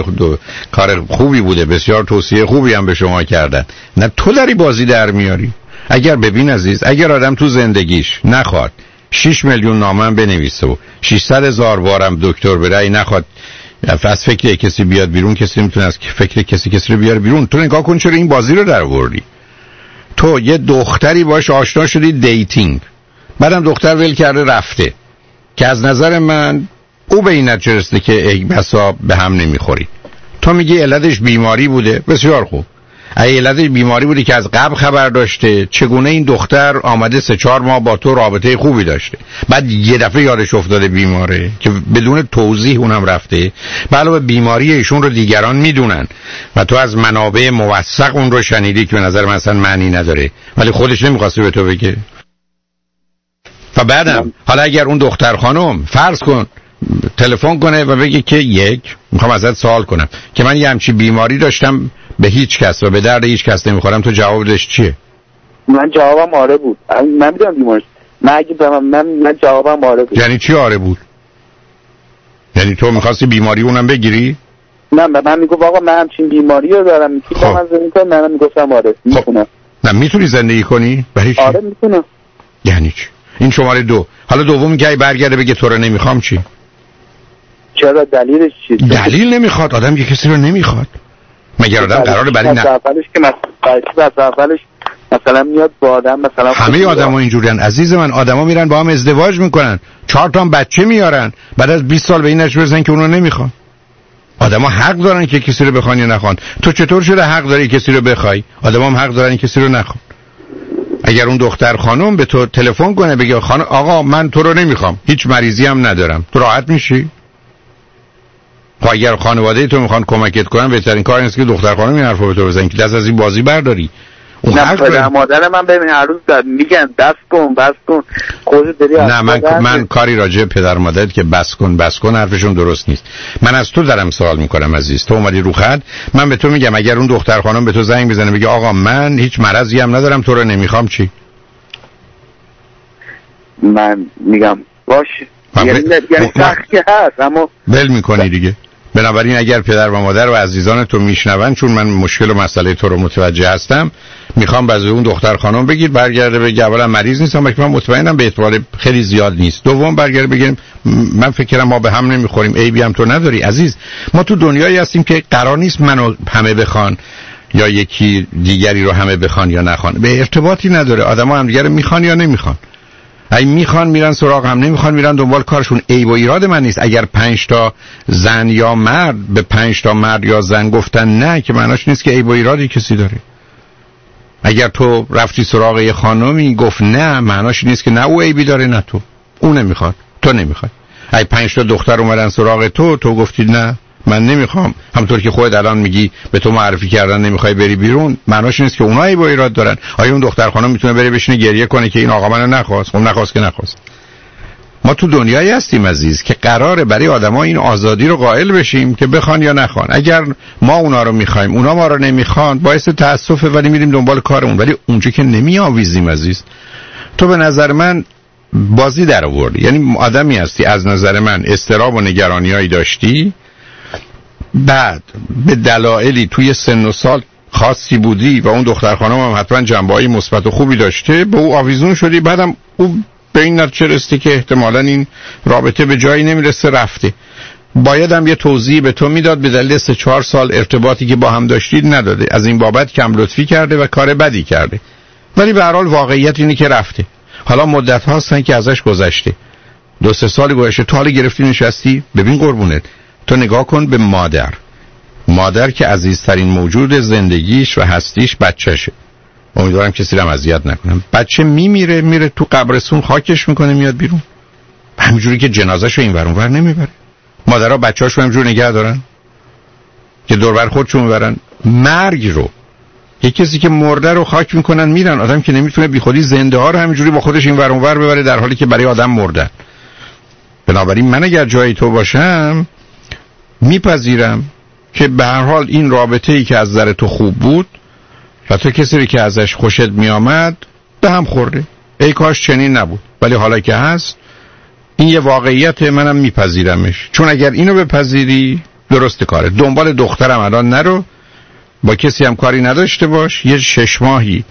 کار خوبی بوده، بسیار توصیه خوبی هم به شما کردن، نه تو داری بازی در میاری. اگر ببین عزیز، اگر آدم تو زندگیش نخواد 6 میلیون نامه بنویسه و 600,000 بارم دکتر بره نخواد از فکر کسی بیاد بیرون، کسی نمیتونه از فکر کسی رو بیاره بیرون. تو نگاه کن چرا این بازی رو در آوردی. تو یه دختری باش آشنا شدی دیتینگ، بعدم دختر ول کرده رفته که از نظر من او به این نتیجه رسیده که بسا به هم نمیخوری. تو میگی علتش بیماری بوده، بسیار خوب. اگه علتش بیماری بوده که از قبل خبر داشته، چگونه این دختر آمده 3-4 ماه با تو رابطه خوبی داشته، بعد یه دفعه یادش افتاده بیماره که بدون توضیح اونم رفته، علاوه بیماری ایشون رو دیگران میدونن و تو از منابع موثق اون رو شنیدی که به نظر من اصلا معنی نداره، ولی خودش نمیخواسته به تو بگه. و بعدم حالا اگر اون دختر خانم فرض کن تلفن کنه و بگه که میخوام ازت سوال کنم که من یه همچی بیماری داشتم به هیچ کس و به درد هیچ کس نمیخورم، تو جوابش چیه؟ من جوابم آره بود. من میدونم بیماری، من جوابم آره بود. یعنی چی آره بود؟ یعنی تو میخواستی بیماری اونم بگیری؟ نه من میگم آقا من همچین بیماری رو دارم، میتونم من زندگی کنم؟ منم میگفتم آره میتونم. نه میتونی زندگی کنی؟ برای چی؟ آره میتونم. یعنی چی؟ این شماره 2. حالا دوم که برگرده بگه تو رو نمیخوام چی؟ چرا دلیلش چیه؟ دلیل نمیخواد، آدم یه کسی رو نمیخواد. مگر آدم قراره برای اولش که اولش مثلا میاد با آدم مثلا همه آدما اینجوریان عزیز من، آدما میرن با هم ازدواج میکنن، 4 تا بچه میارن، بعد از 20 سال به این نتیجه برسن که اونو نمیخوان. آدما حق دارن که کسی رو بخوان یا نخوان. تو چطور شده حق داری کسی رو بخوای؟ آدما هم حق دارن کسی رو نخوان. اگر اون دختر خانم به تو تلفن کنه بگه خانم آقا من تو رو نمیخوام، هیچ مریضی هم ندارم، تو راحت میشی؟ خب اگر خانواده تو میخوان کمکت کنن بهترین کار اینه که دختر خانم این حرفو به تو بزنن که دست از این بازی برداری. نه پدر مادر من ببین هر روز میگن بس کن خودت داری. نه من کاری راجع پدر مادرت که بس کن حرفشون درست نیست. من از تو دارم سوال میکنم عزیز، تو اومدی رو خط، من به تو میگم اگر اون دختر خانم به تو زنگ بزنه بگه آقا من هیچ مرضی هم ندارم تو رو نمیخوام چی؟ من میگم باشه. یعنی سختی هست اما ول میکنی دیگه. بنابراین اگر پدر و مادر و عزیزان تو میشنون، چون من مشکل و مسئله تو رو متوجه هستم، میخوام باز اون دختر خانم بگیر برگرده بگه اولا مریض نیستم، ولی من مطمئنم به اعتبار خیلی زیاد نیست. دوم برگرده بگیم من فکرم ما به هم نمیخوریم، عیبی هم تو نداری. عزیز ما تو دنیایی هستیم که قرار نیست منو همه بخوان یا یکی دیگری رو همه بخوان یا نخوان، به ارتباطی نداره. آدما هم دیگه رو میخوان یا نمیخوان. اگه میخوان میرن سراغ هم، نمیخوان میرن دنبال کارشون. عیب و ایراد من نیست اگر 5 تا زن یا مرد به 5 تا مرد یا زن گفتن نه که معناش نیست که عیب و ایرادی کسی داره. اگر تو رفتی سراغ یه خانمی گفت نه، معناش نیست که نه او عیبی داره نه تو. اون نمیخواد، تو نمیخوای. اگه 5 تا دختر اومدن سراغ تو گفتی نه من نمیخوام، همونطور که خودت الان میگی به تو معرفی کردن نمیخوای بری بیرون، معناش نیست که اونایی با ایراد دارن. آیا اون دختر خانم میتونه بره بشینه گریه کنه که این آقا منو نخواست؟ اون نخواست که نخواست. ما تو دنیایی هستیم عزیز که قراره برای آدما این آزادی رو قائل بشیم که بخوان یا نخوان. اگر ما اونا رو میخوایم اونا ما رو نمیخوان باعث تاسفه، ولی میریم دنبال کارمون. ولی اونجا که نمیآویزیم عزیز، تو به نظر من بازی در آوردی. یعنی آدمی هستی از نظر من اضطراب و نگرانیایی داشتی، بعد به دلایلی توی سن و سال خاصی بودی و اون دختر خانم هم حتما جنبه‌های مثبت و خوبی داشته، به او آویزون شدی، بعدم او به این نتیجه رسیده که احتمالاً این رابطه به جایی نمیرسه، رفته. باید هم یه توضیح به تو میداد، به دلیل 3-4 سال ارتباطی که با هم داشتید نداده، از این بابت کم لطفی کرده و کار بدی کرده. ولی به هر حال واقعیت اینه که رفته. حالا مدت هاستن که ازش گذشته، 2-3 سال گذشته، تو حالا گرفتی نشستی. ببین قربونت، تو نگاه کن به مادر که عزیزترین موجود زندگیش و هستیش بچهشه. امیدوارم کسی رو اذیت نکنم. بچه میره تو قبرستون خاکش میکنه، میاد بیرون، همینجوری که جنازه‌شو این ور اون ور نمیبره. مادرها بچه‌هاشو همینجوری نگه دارن که دور بر خودشون میبرن. مرگ رو، یک کسی که مرده رو خاک میکنن میرن. آدم که نمیتونه بیخودی زنده ها رو همینجوری با خودش این ور اون ور ببره، در حالی که برای آدم مردن. بنابراین من اگر جای تو باشم میپذیرم که به هر حال این رابطه‌ای که از نظر تو خوب بود و تو کسی رو که ازش خوشت میامد به هم خورده. ای کاش چنین نبود، ولی حالا که هست این یه واقعیت، منم میپذیرمش. چون اگر اینو بپذیری درست کاره. دنبال دخترم الان نرو، با کسی هم کاری نداشته باش، یه 6 ماهی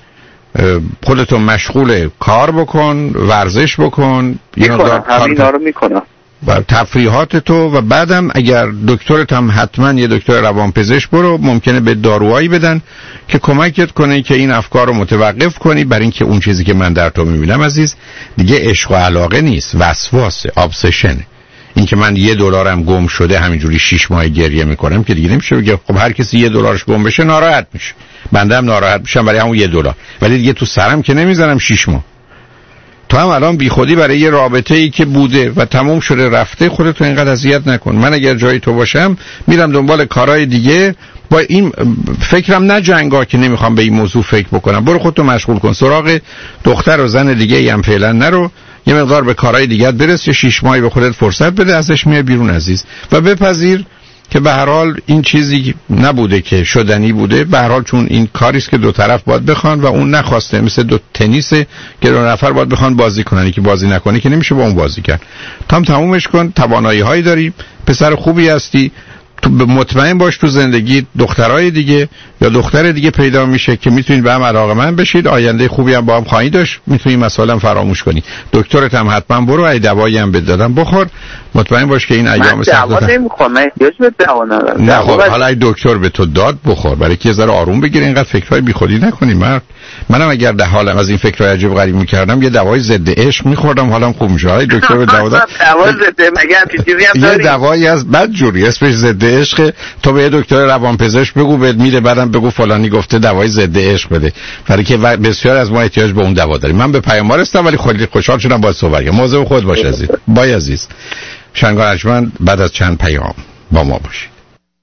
خودتو مشغول کار بکن، ورزش بکن، همینا رو میکنم، تفریحات تو، و بعدم اگر دکترت هم حتما یه دکتر روانپزشک برو، ممکنه به داروهایی بدن که کمکت کنه که این افکار رو متوقف کنی. برای اینکه اون چیزی که من در تو میبینم عزیز دیگه عشق و علاقه نیست، وسواسه، ابسشنه. این که من $1 گم شده همینجوری 6 ماه گریه میکنم که دیگه نمیشه بگه خب هر کسی $1 گم بشه ناراحت میشه، بنده هم ناراحت میشم برای همون $1، ولی دیگه تو سرم که نمیذارم 6 ماه. تو هم الان بی خودی برای یه رابطه‌ای که بوده و تموم شده رفته خودتو اینقدر اذیت نکن. من اگر جای تو باشم میرم دنبال کارهای دیگه، با این فکرم نه جنگا که نمیخوام به این موضوع فکر بکنم. برو خودتو مشغول کن، سراغ دختر و زن دیگه ای هم فعلا نرو، یه مقدار به کارهای دیگه برس، یه 6 ماهی به خودت فرصت بده، ازش میای بیرون عزیز، و بپذیر که به هر حال این چیزی نبوده که شدنی بوده. به هر حال چون این کاریست که دو طرف باید بخوان و اون نخواسته، مثل دو تنیسه که 2 نفر باید بخوان بازی کنن، که بازی نکنه که نمیشه با اون بازی کرد. تمومش کن، توانایی هایی داری، پسر خوبی هستی، تو مطمئن باش تو زندگی دخترای دیگه یا دختر دیگه پیدا میشه که میتونید به هم علاقه‌مند بشید، آینده خوبی هم با هم خواهید داشت، میتونی مسائل فراموش کنی. دکترت هم حتما برو، ای دوایی هم بدادم بخور، مطمئن باش که این ایام سخت من دوا نمیخورم، من احتیاج به دوا ندارم. نه خب حالا ای دکتر به تو داد بخور، برای که یه ذره آروم بگیر، اینقدر فکرای بیخودی نکنی مرد. منم اگر ده حالم از این فکرای عجیب غریب میکردم یه دوای ضد عشق میخوردم حالم خوب میشه. ای دکتر به دوا داد. دوا ضد مگه چیزی هم داری؟ یه دوایی از بدجوری اسمش ضد عشق، تو به دکتر روانپزشک بگو بهت میده، بعدم بگو فلانی گفته دوای ضد عشق بده، برای که بسیار از ما احتیاج به اون دوا داریم. من به پیاموار هستم ولی خیلی خوشحال شدم باهات صحبت کردم. مواظب خود باش عزیز. بای عزیز. شنگان ارجمند بعد از چند پیام با ما باشید.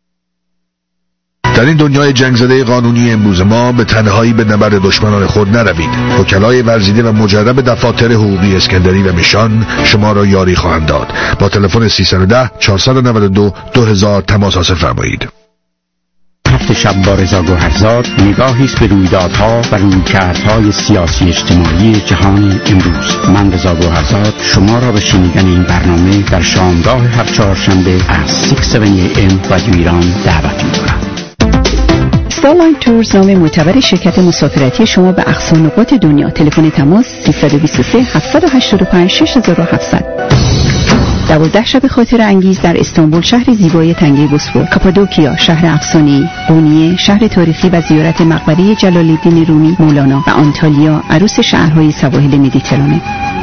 در این دنیای جنگ زده قانونی امروز ما به تنهایی به نبرد دشمنان خود نروید. وکلای ورزیده و مجرب دفاتر حقوقی اسکندری و میشان شما را یاری خواهند داد. با تلفن 310 492 2000 تماس حاصل فرمایید. هفت شب با رضا گوهرزاد نگاهی است به رویدادها و رویکردهای سیاسی اجتماعی جهان امروز. من رضا گوهرزاد شما را به شنیدن این برنامه در شامگاه هر چهارشنبه از 6 AM رادیو ایران دعوت می‌کنم. استارلاین تورز نام معتبر شرکت مسافرتی شما به اقصا نقاط دنیا. تلفن تماس 323 785 6700. 12 شب خاطر انگیز در استانبول، شهر زیبای تنگه بوسفور، کاپادوکیا، شهر افسانه‌ای، قونیه، شهر تاریخی و زیارت مقبره جلال الدین رومی مولانا و آنتالیا، عروس شهرهای سواحل مدیترانه.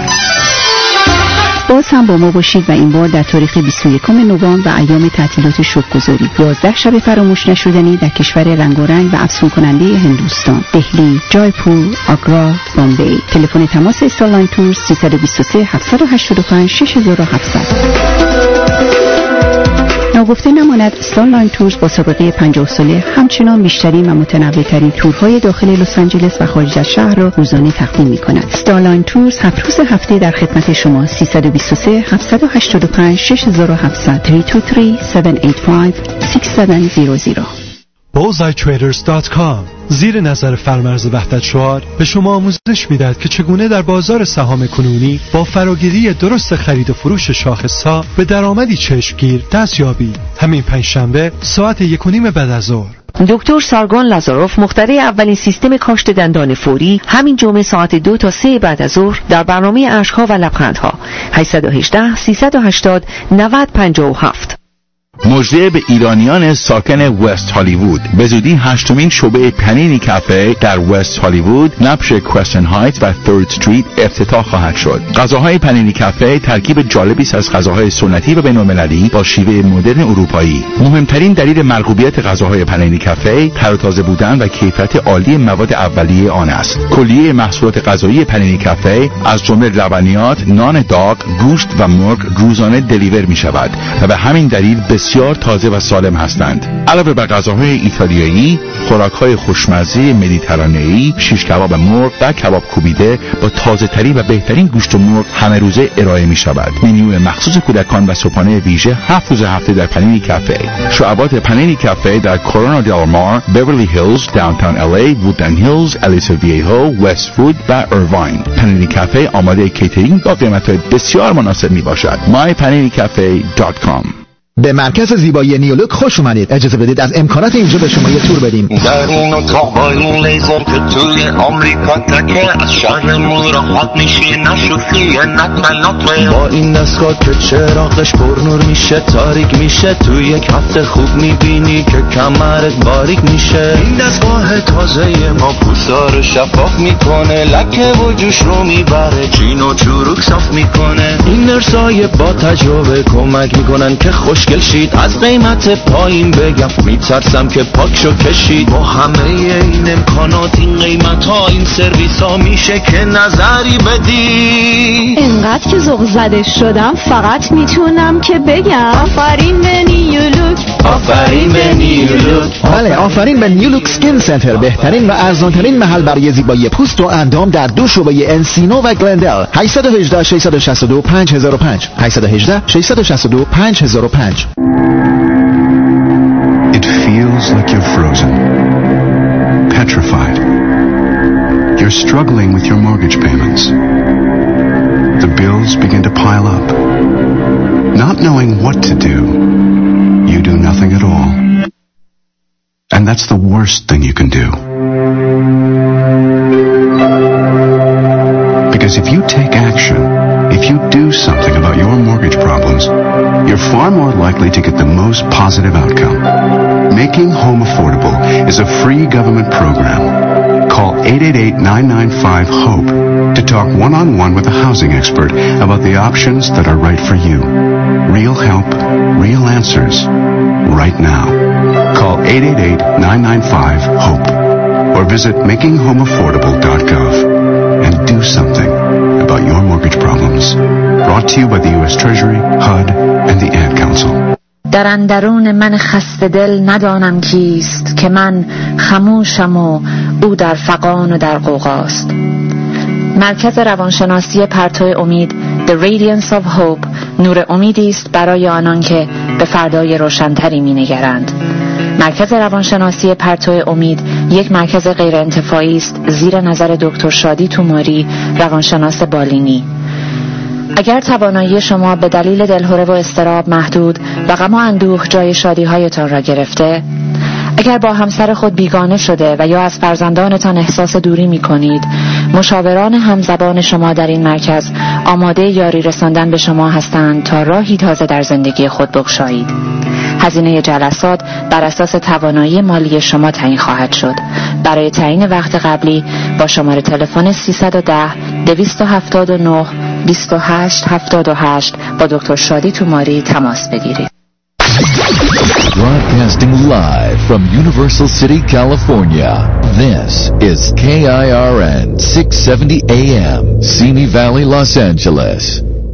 باز هم با ما باشید و این بار در تاریخ 21 نوامبر و ایام تعطیلات شکرگزاری 11 شب فراموش نشدنی در کشور رنگارنگ و افسون کننده هندوستان، دهلی، جایپور، آگرا، بامبی. تلفن تماس استارلاین تورز 323 785 6700. ناگفته نماند استارلاین تورز با سابقه 50 ساله همچنان بیشترین و متنوع‌ترین تورهای داخل لس آنجلس و خارج از شهر را روزانه تقدیم می‌کند. استارلاین تورز 7 روز هفته در خدمت شما. 323 785 6700 323 785 6700. bullseyetraders.com زیر نظر فرمرز وحدت شعار به شما آموزش میدهد که چگونه در بازار سهام کنونی با فراگیری درست خرید و فروش شاخص‌ها به درآمدی چشمگیر دست یابید. همین پنجشنبه ساعت 1:30 بعد از ظهر دکتر سارگون لازاروف مخترع اولین سیستم کاشت دندان فوری همین جمعه ساعت 2 تا 3 بعد از ظهر در برنامه اشک‌ها و لبخندها 818 380 9057. مژده به ایرانیان ساکن وست هالیوود. به زودی 8مین شعبه پنینی کافه در وست هالیوود نبش کوستن هایتس و 3rd استریت افتتاح خواهد شد. غذاهای پنینی کافه ترکیب جالبی است از غذاهای سنتی و بین‌المللی با شیوه مدرن اروپایی. مهمترین دلیل مرغوبیت غذاهای پنینی کافه تر و تازه بودن و کیفیت عالی مواد اولیه آن است. کلیه محصولات غذایی پنینی کافه از جمله لبنیات، نان داغ، گوشت و مرغ روزانه دلیور می شود و به همین دلیل بسیار تازه و سالم هستند. علاوه بر غذاهای ایتالیایی، خوراک‌های خوشمزه مدیترانه‌ای، شیش کباب مرغ و کباب کوبیده با تازه‌ترین و بهترین گوشت مرغ همه روزه ارائه می‌شود. منیو مخصوص کودکان و صبحانه ویژه 7 روز هفته در پنینی کافه. شعبات پنینی کافه در کورونا دل مار، بیورلی هیلز، داونتاون LA، وودلند هیلز، الیسا ویهو، وست‌وود و ایرواین. پنینی کافه آماده کیترینگ با قیمت‌های بسیار مناسب میباشد. mypaninicafe.com. به مرکز زیبایی نیولوک خوش اومدید. اجازه بدید از امکانات اینجا به شما یه تور بدیم. در این اتاق با این لیزر که توی آمریکا تکه از شهرمون راحت میشی نشوخی نطمه با این دستگاه که چراغش پر نور میشه تاریک میشه تو یک هفته خوب میبینی که کمرت باریک میشه. این دستگاه تازه ما پوستار شفاف میکنه لکه و جوش رو میبره چین و چروک صاف میکنه. این نرسای با تجربه کمک میکنن که خوشگل شید. از قیمت پایین بگم میترسم که پاکشو کشید. با همه این امکانات این قیمت ها این سرویس ها میشه که نظری بدی. اینقدر که ذوق زده شدم فقط میتونم که بگم آفرین به نیولوک، آفرین به نیولوک. بله، آفرین به نیولوک سکین سنتر، بهترین و ارزانترین محل برای زیبایی پوست و اندام در دو شعبه انسینو و گلندل. 818 662 5005 818 662 5005. It feels like you're frozen, petrified. You're struggling with your mortgage payments. The bills begin to pile up. Not knowing what to do, you do nothing at all. And that's the worst thing you can do. Because if you take action, if you do something about your mortgage problems, you're far more likely to get the most positive outcome. Making Home Affordable is a free government program. Call 888-995-HOPE to talk one-on-one with a housing expert about the options that are right for you. Real help, real answers, right now. Call 888-995-HOPE or visit makinghomeaffordable.gov and do something about your mortgage problems. Brought to you by the U.S. Treasury, HUD, and the Ad Council. در اندرون من خسته دل ندانم کیست که من خموشم و او در فغان و در غوغاست. مرکز روانشناسی پرتو امید The Radiance of Hope نور امیدی است برای آنان که به فردای روشن‌تری می‌نگرند. مرکز روانشناسی پرتو امید یک مرکز غیرانتفاعی است زیر نظر دکتر شادی توماری، روانشناس بالینی. اگر توانایی شما به دلیل دلهره و اضطراب محدود و غم و اندوه جای شادی‌هایتان را گرفته، اگر با همسر خود بیگانه شده و یا از فرزندانتان احساس دوری می‌کنید، مشاوران همزبان شما در این مرکز آماده یاری رساندن به شما هستند تا راهی تازه در زندگی خود بگشایید. هزینه جلسات بر اساس توانایی مالی شما تعیین خواهد شد. برای تعیین وقت قبلی با شماره تلفن 310-279-2878 با دکتر شادی توماری تماس بگیرید. Broadcasting live from Universal City, California. This is KIRN 670 AM, Simi Valley, Los Angeles.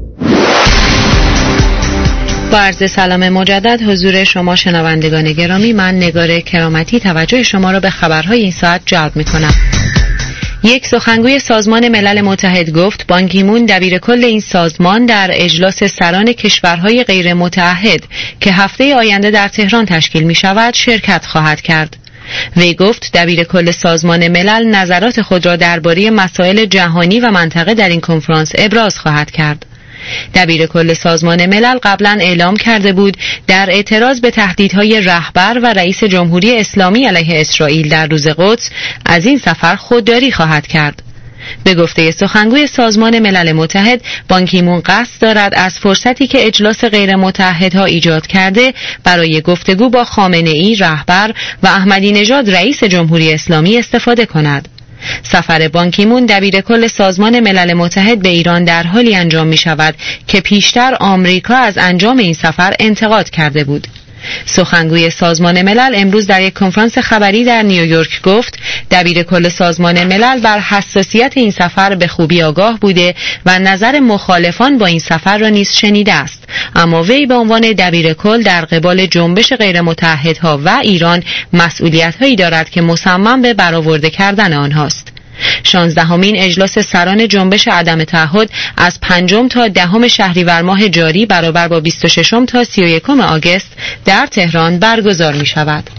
با عرض سلام مجدد حضور شما شنوندگان گرامی، من نگار کرامتی توجه شما را به خبرهای این ساعت جلب می‌کنم. یک سخنگوی سازمان ملل متحد گفت بان کی مون دبیر کل این سازمان در اجلاس سران کشورهای غیر متحد که هفته آینده در تهران تشکیل می شود شرکت خواهد کرد. وی گفت دبیر کل سازمان ملل نظرات خود را درباره مسائل جهانی و منطقه در این کنفرانس ابراز خواهد کرد. دبیر کل سازمان ملل قبلا اعلام کرده بود در اعتراض به تهدیدهای رهبر و رئیس جمهوری اسلامی علیه اسرائیل در روز قدس از این سفر خودداری خواهد کرد. به گفته سخنگوی سازمان ملل متحد، بان کی مون قصد دارد از فرصتی که اجلاس غیر متحدها ایجاد کرده برای گفتگو با خامنه ای رهبر و احمدی نژاد رئیس جمهوری اسلامی استفاده کند. سفر بان کی مون دبیر کل سازمان ملل متحد به ایران در حالی انجام می شود که پیشتر آمریکا از انجام این سفر انتقاد کرده بود. سخنگوی سازمان ملل امروز در یک کنفرانس خبری در نیویورک گفت دبیر کل سازمان ملل بر حساسیت این سفر به خوبی آگاه بوده و نظر مخالفان با این سفر را نیز شنیده است، اما وی به عنوان دبیر کل در قبال جنبش غیر متحدها و ایران مسئولیت‌هایی دارد که مصمم به برآورده کردن آنهاست. 16مین اجلاس سران جنبش عدم تعهد از 5 تا 10 شهریور ماه جاری برابر با 26 تا 31 آگوست در تهران برگزار می شود.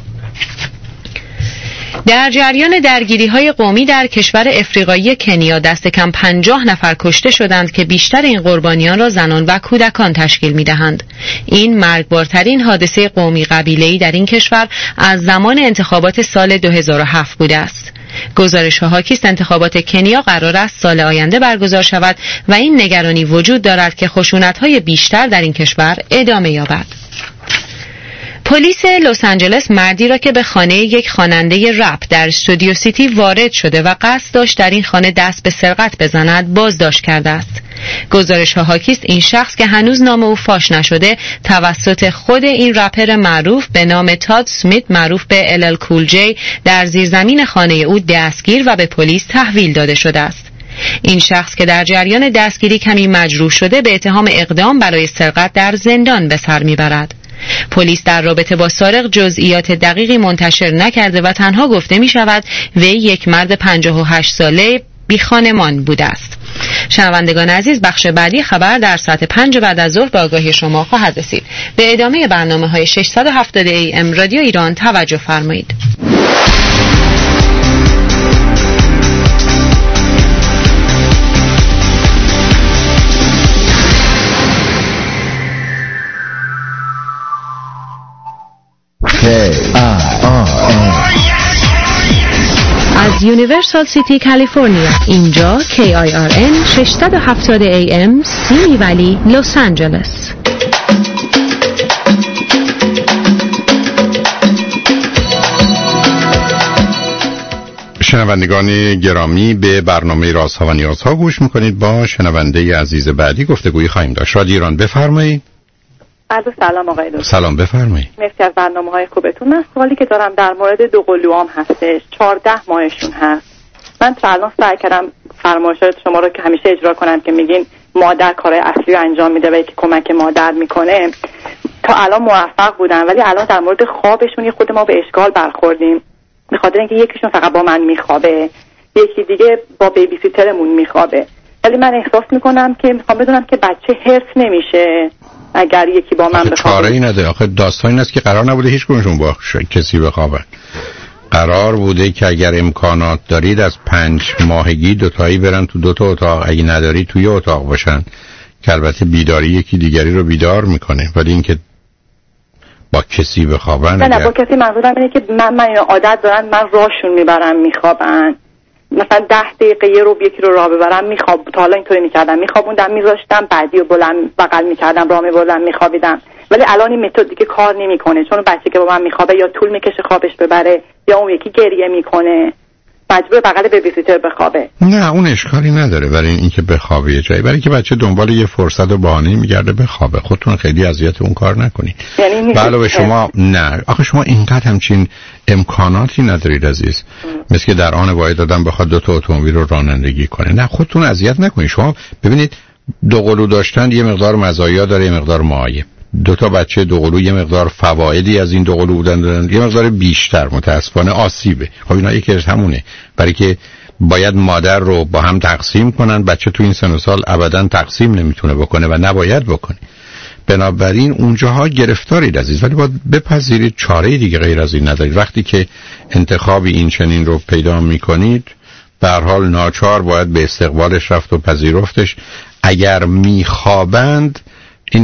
در جریان درگیری‌های قومی در کشور افریقایی کنیا دست کم 50 نفر کشته شدند که بیشتر این قربانیان را زنان و کودکان تشکیل می‌دهند. این مرگبارترین حادثه قومی قبیله‌ای در این کشور از زمان انتخابات سال 2007 بوده است. گزارش‌ها حاکی است انتخابات کنیا قرار است سال آینده برگزار شود و این نگرانی وجود دارد که خشونت‌های بیشتر در این کشور ادامه یابد. پلیس لس آنجلس مردی را که به خانه یک خواننده رپ در استودیو سیتی وارد شده و قصد داشت در این خانه دست به سرقت بزند بازداشت کرده است. گزارش‌ها حاکی است این شخص که هنوز نام او فاش نشده توسط خود این رپر معروف به نام تاد سمیت معروف به LL کول جی در زیرزمین خانه او دستگیر و به پلیس تحویل داده شده است. این شخص که در جریان دستگیری کمی مجروح شده به اتهام اقدام برای سرقت در زندان به سر میبرد. پلیس در رابطه با سارق جزئیات دقیقی منتشر نکرده و تنها گفته می شود وی یک مرد 58 ساله بی خانمان بوده است. شنوندگان عزیز، بخش بعدی خبر در ساعت 5 بعد از ظهر به آگاهی شما خواهد رسید. به ادامه برنامه‌های 670 AM رادیو ایران توجه فرمایید. از یونیورسال سیتی کالیفرنیا، اینجا KIRN 670 AM سیمی ولی لس آنجلس. شنوندگان گرامی، به برنامه رازها و نیازها گوش میکنید. با شنونده عزیز بعدی گفتگویی خواهیم داشت. رادیو ایران، بفرمایید. سلام آقای دکتر. سلام، بفرمایید. مرسی از برنامه‌های خوبتون. من سوالی که دارم در مورد دو قلوام هستش. 14 ماهشون هست. من تا الان سعی کردم فرمایشات شما رو که همیشه اجرا کنم که میگین مادر کار اصلی رو انجام میده و یکی کمک مادر میکنه. تا الان موفق بودم، ولی الان در مورد خوابشون خود ما به اشکال برخوردیم. به خاطر اینکه یکیشون فقط با من میخوابه، یکی دیگه با بیبی سیترمون میخوابه. ولی من احساس میکنم که میخوام بدونم که بچه حرص نمیشه اگر یکی با من بخوابه. چاره‌ای نداره. آخه داستان این است که قرار نبوده هیچ کدومشون با کسی بخوابن. قرار بوده که اگر امکانات دارید از 5 ماهگی دوتایی برن تو 2 تا اتاق، اگه نداری توی اتاق باشن، که البته بیداری یکی دیگری رو بیدار میکنه. ولی اینکه با کسی بخوابن، نه با کسی منظورم اینه که من اینو عادت دارن، من راشون میبرم میخوابن. مثلا 10 دقیقه یه رو یکی رو راه ببرم میخواب. تا حالا اینطوری میکردم، میخوابوندم میذاشتم، بعدی رو بلند بغل میکردم راه میبردم میخوابیدم. ولی الان این متد دیگه کار نمیکنه، چون بچه که با من میخوابه یا طول میکشه خوابش ببره یا اون یکی گریه میکنه، مجبور بغل بیبی سیتر بخوابه. نه اون اشکالی نداره برای اینکه بخوابه یه جایی، برای که بچه دنبال یه فرصت و بهانه‌ای میگرده بخوابه. خودتون خیلی اذیت اون کار نکنید. یعنی علاوه شما نه، آخه شما اینقدر همچین امکاناتی ندارید عزیز. مثل که در آن واحد آدم بخواد 2 تا اتومبیل رو رانندگی کنه. نه، خودتون اذیت نکنید. شما ببینید 2 قلو داشتن یه مقدار مزایا داره، یه مقدار معایب. 2 تا بچه 2 قلو یه مقدار فوایدی از این 2 قلو بودن دارن، یه مقدار بیشتر متاسفانه آسیبه. خب اینا یکی از همونه، برای که باید مادر رو با هم تقسیم کنن. بچه تو این سن و سال ابدا تقسیم نمیتونه بکنه و نباید بکنه. بنابراین اونجاها گرفتارید عزیز، ولی باید بپذیرید چاره دیگه غیر از این ندارید. وقتی که انتخابی این چنین رو پیدا میکنید، به هر حال ناچار باید به استقبالش رفت و پذیرفتش. اگر میخوابند این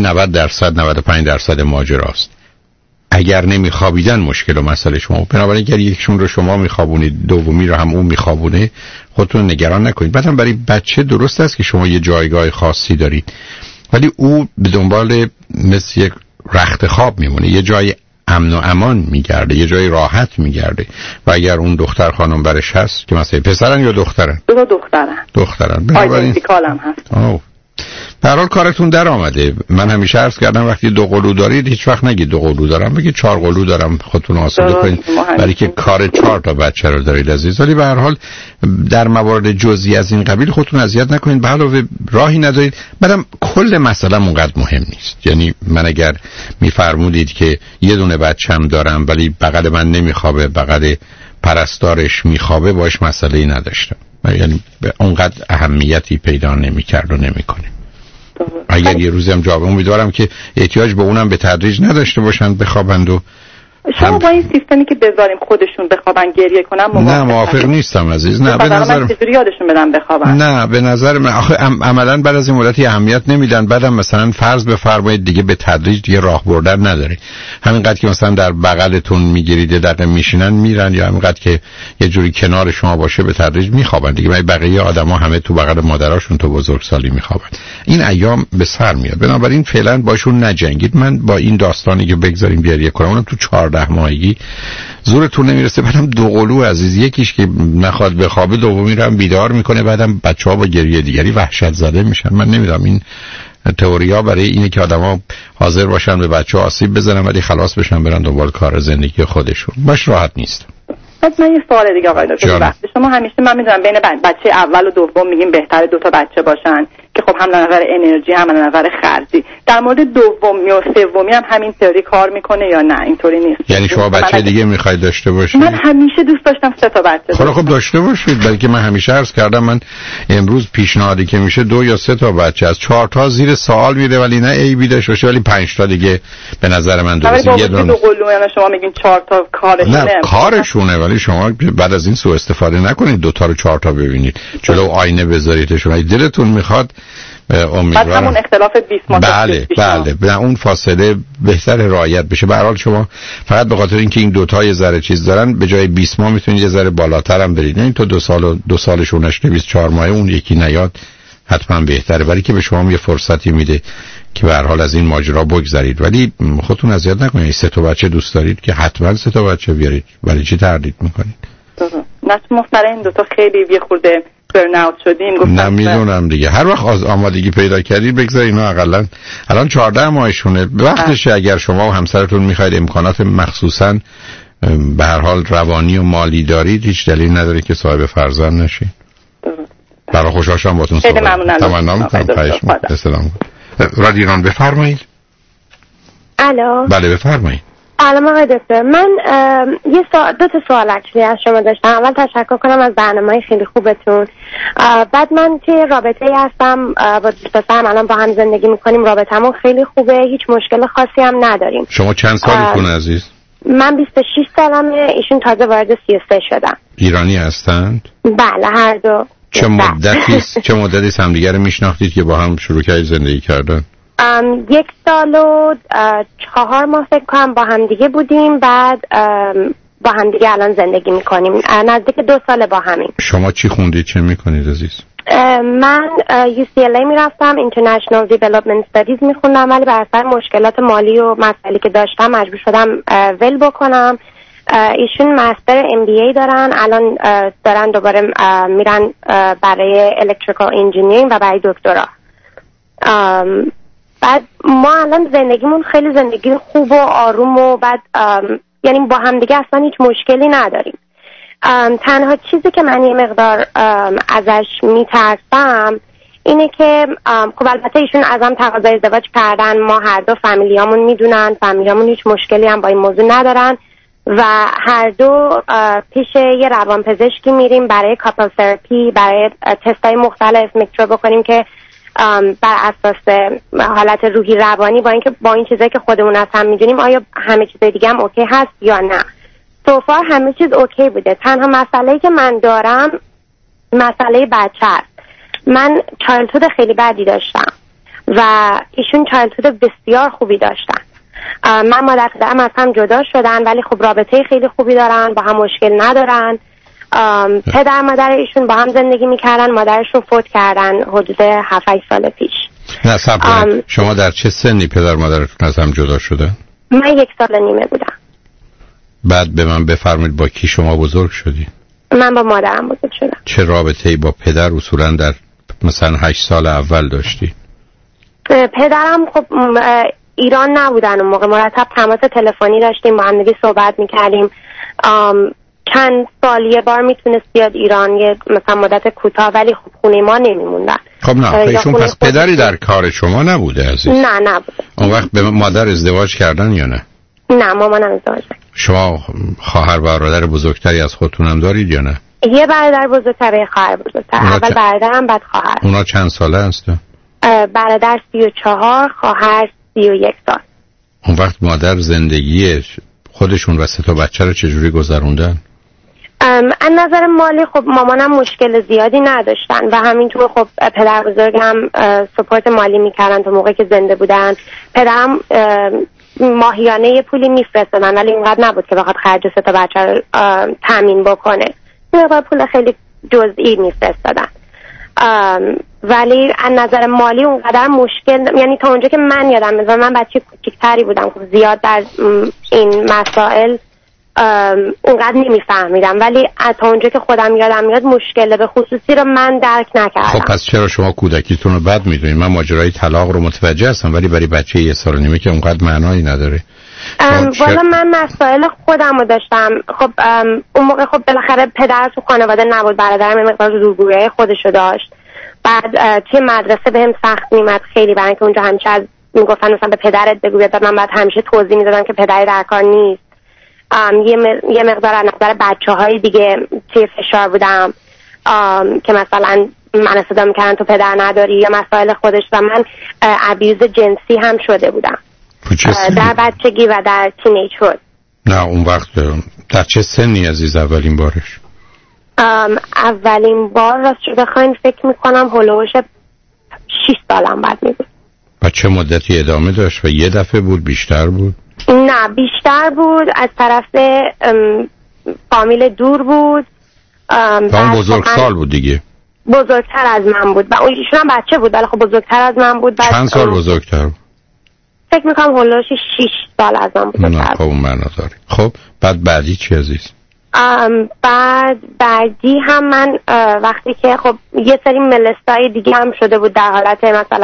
90% 95% ماجراست. اگر نمیخوابیدن مشکل و مسئله شما. بنابراین اگر یکشون رو شما میخوابونید دومی رو هم اون میخوابونه، خودتون نگران نکنید. بعدم برای بچه درست است که شما یه جایگاه خاصی دارید، ولی او به دنبال مثل یک رخت خواب میمونه، یه جای امن و امان میگرده، یه جای راحت میگرده. و اگر اون دختر خانم برش هست که مثلا پسرن یا دخترن؟ دخترن. بنابراین آیدنتیکالم هست. به هر حال کارتون در آمده. من همیشه عرض کردم وقتی 2 قلو دارید هیچ وقت نگید 2 قلو دارم، بگید 4 قلو دارم، خودتون آسوده کنید، برای که کار 4 تا بچه رو دارید عزیز. ولی به هر حال در موارد جزئی از این قبیل خودتون اذیت نکنید، به علاوه راهی ندارید. بعدم کل مسئله اونقدر مهم نیست. یعنی من اگر میفرمودید که یه دونه بچه‌م دارم ولی بغل من نمیخوابه، بغل پرستارش میخوابه، باش مسئله‌ای نداشتم، یعنی اونقدر اهمیتی پیدا نمی‌کرد و نمی‌کنه. اگر یه روزی هم جواب امیدوارم که احتیاج به اونم به تدریج نداشته باشن بخوابند. و شما با این سیستمی که بذاریم خودشون بخوابن گریه کنن نه موافق نیستم عزیز. نه به نظر من چجوری یادشون بدم بخوابن؟ نه به نظر من آخه عملاً بعد از این مدتی اهمیت نمیدن. بعدم مثلا فرض بفرمایید دیگه به تدریج دیگه راه بردن نداره. همینقدر که مثلا در بغلتون میگیرید دقیقه میشینن میرن، یا همینقدر که یه جوری کنار شما باشه به تدریج میخوابن دیگه. من بقیه آدما همه تو بغل مادراشون تو بزرگسالی میخوابن. این ایام به سر میاد. بنابراین فعلا باشون نجنگید. من با این داستانی که بگذاریم گریه کنم، اونم تو 14 ماهگی زورتون نمیرسه. بعدم 2 قلو عزیز، یکیش که نخواد بخوابه دومی رو هم بیدار میکنه، بعدم بچه‌ها با گریه دیگری وحشت زده میشن. من نمیدونم این تئوریا برای اینه که آدما حاضر باشن به بچه‌ها آسیب بزنن ولی خلاص بشن برن دنبال کار زندگی خودشون. باش راحت نیست. بعد من یه سوال دیگه آقای دکتر، وقتی شما همیشه من میدونم بین بچه اول و دوم میگیم بهتره 2 تا بچه باشن که خب هم نظر انرژی هم نظر خرجی، در مورد دومی و سومی هم همین تئوری کار میکنه یا نه اینطوری نیست؟ یعنی شما بچه دیگه میخواید داشته باشید؟ من همیشه دوست داشتم 3 تا بچه. خب داشته باشید، بلکه من همیشه عرض کردم من امروز پیشنهادی که میشه 2 یا 3 تا بچه، از 4 تا زیر سوال میره، ولی نه عیبی داشته باشه، ولی 5 تا دیگه به نظر من درسته. یه دونه 2 قلو، یعنی شما میگین 4 تا کارشونه. نه کارشونه، ولی شما بعد از این سوء استفاده نکنید 2 تا رو 4 تا ببینید، جلو آینه بذاریدشون. اگه دلتون میخواد بعد همون اختلاف 20 ماه بله اون فاصله بهتر رعایت بشه. به هر حال شما فقط به خاطر اینکه این 2 تا یه ذره چیز دارن به جای 20 ماه میتونید یه ذره بالاتر هم برید. این تو 2 سال و 2 سالشونش 24 ماه اون یکی نیاد حتما بهتره، ولی که به شما یه فرصتی میده که به هر حال از این ماجرا بگذرید. ولی خودتون اذیت نکنید. 3 تا بچه دوست دارید که حتما 3 تا بچه بیارید، ولی چی تردید میکنید؟ نه مفتره این 2 تا خیلی یه خورده برناوت شدیم. گفتم نمیدونم دیگه، هر وقت آمادگی پیدا کردید بگذارید. اینا حداقل الان 14 ماهشونه، وقتشه. اگر شما و همسرتون میخواید امکانات مخصوصا به هر حال روانی و مالی دارید، هیچ دلیل نداره که صاحب فرزند نشید. برای خوشحال شدم باهاتون صحبت کردم. تمنا می‌کنم. سلام. رادیو ایران بفرمایید. الو. بله بفرمایید. سلام آقای دکتر، من یه 2 تا سوال اکچولی از شما داشتم. اول تشکر کنم از برنامه‌های خیلی خوبتون. بعد من توی رابطه‌ای هستم با دوست پسرم، الان با هم زندگی می‌کنیم، رابطمون خیلی خوبه، هیچ مشکل خاصی هم نداریم. شما چند سالتونه عزیز؟ من 26 سالمه، ایشون تازه وارد 33 شدن. ایرانی هستند؟ بله هر دو. چه مدتی همدیگه رو میشناختید که با هم شروع کردید زندگی کردن؟ 1 سال و 4 ماه فکر کنم با هم دیگه بودیم. بعد با هم دیگه الان زندگی میکنیم، نزدیک 2 ساله با همین. شما چی خوندید، چه میکنید عزیز؟ من UCLA میرفتم، International Development Studies میخوندم، ولی بر اثر مشکلات مالی و مسائلی که داشتم مجبور شدم ول بکنم. ایشون مستر MBA دارن، الان دارن دوباره میرن برای Electrical Engineering و برای دکترا. بعد ما الان زندگیمون خیلی زندگی خوب و آروم و بعد یعنی با هم دیگه اصلا هیچ مشکلی نداریم. تنها چیزی که من یه مقدار ازش میترسم اینه که خب البته ایشون ازم تقاضای ازدواج کردن، ما هر دو فامیلیامون میدونن، فامیلیامون هیچ مشکلی هم با این موضوع ندارن و هر دو پیش یه روانپزشکی میریم برای کاپل تراپی، برای تستای مختلف میکرو بکنیم که بر اساس حالت روحی روانی با این چیزایی که خودمون از هم میدونیم آیا همه چیز دیگه هم اوکی هست یا نه. سوفار همه چیز اوکی بوده. تنها مسئله‌ای که من دارم مسئله بچه است. من چایلدهود خیلی بدی داشتم و ایشون چایلدهود بسیار خوبی داشتن. من مادر پدرم از هم جدا شدن ولی خب رابطه خیلی خوبی دارن، با هم مشکل ندارن. پدر مادر ایشون با هم زندگی میکردن، مادرشون فوت کردن حدود 7-8 سال پیش. نه صبر شما در چه سنی پدر مادرتون از هم جدا شدن؟ من 1 سال و نیمه بودم. بعد به من بفرمایید با کی شما بزرگ شدی؟ من با مادرم بزرگ شدم. چه رابطه‌ای با پدر اصولا در مثلا 8 سال اول داشتی؟ پدرم خب ایران نبودن اون موقع، مرتب تماس تلفنی داشتیم، با هم دیگه صحبت میکردیم. چند سال یه بار میتونست بیاد ایران، یه مثلا مدت کوتاه، ولی خب خونه ما نمیموندن. خب نه ایشون پس پدری در کار شما نبوده عزیز؟ نه نبوده. اون وقت به مادر ازدواج کردن یا نه؟ نه مامانم ازدواج کرد. شما خواهر برادر بزرگتری از خودتونم دارید یا نه؟ یه برادر بزرگتر، یه خواهر بزرگتر. اول برادرم بعد خواهر. اونا چند ساله هستن؟ برادر 34، خواهر 31 سال. اون وقت مادر زندگی خودشون و 3 تا بچه رو چجوری گذروندن؟ از نظر مالی خب مامانم مشکل زیادی نداشتن و همینطور خب پدر بزرگم سپورت مالی میکردن تا موقعی که زنده بودن. پدرم ماهیانه یه پولی میفرستادن ولی اینقدر نبود که بخواد خرج 3 تا بچه رو تامین بکنه. اینقدر پول خیلی جزئی میفرستادن. ولی از نظر مالی اونقدر مشکل، یعنی تا اونجا که من یادم میاد، من بچه کوچیکتری بودم، خب زیاد در این مسائل اونقدر نمیفهمیدم، ولی تا اونجا که خودم یادم میاد مشکل به خصوصی رو من درک نکردم. خب پس چرا شما کودکیتون رو بد میدونید؟ من ماجرای طلاق رو متوجه هستم ولی برای بچه 1 سال و نیمه که اونقدر معنایی نداره. والا من مسائل خودم رو داشتم. خب اون موقع خب بالاخره پدر تو خانواده نبود، برادرم یه مقدار دورگویی خودشو داشت. بعد توی مدرسه بهم سخت میمد خیلی، برای اینکه اونجا همیشه از میگفتن مثلا به پدرت بگو بیاد، من بعد همیشه توضیح میدادم که پدری در کار نیست. یه مقدار از نظر بچه‌های دیگه توی فشار بودم که مثلا من صدا میکردن تو پدر نداری یا مسائل خودش، و من ابیوز جنسی هم شده بودم در بچگی و در تینیجهود. نه اون وقت در چه سنی عزیز اولین بارش؟ اولین بار راستش بخواین فکر میکنم هلوش 6 سالم بعد میبود. و چه مدتی ادامه داشت و یه دفعه بود بیشتر بود؟ نه بیشتر بود، از طرف فامیل دور بود. اون بزرگ سال بود دیگه؟ بزرگتر از من بود و ایشون هم بچه بود ولی خب بزرگتر از من بود. چند سال بزرگتر بود؟ فکر میکنم هلوش 6 سال از من بزرگتر. نه خب اون معنا داره. خب بعدی چی عزیز؟ بعدی هم من وقتی که خب یه سری ملستای دیگه هم شده بود در حالت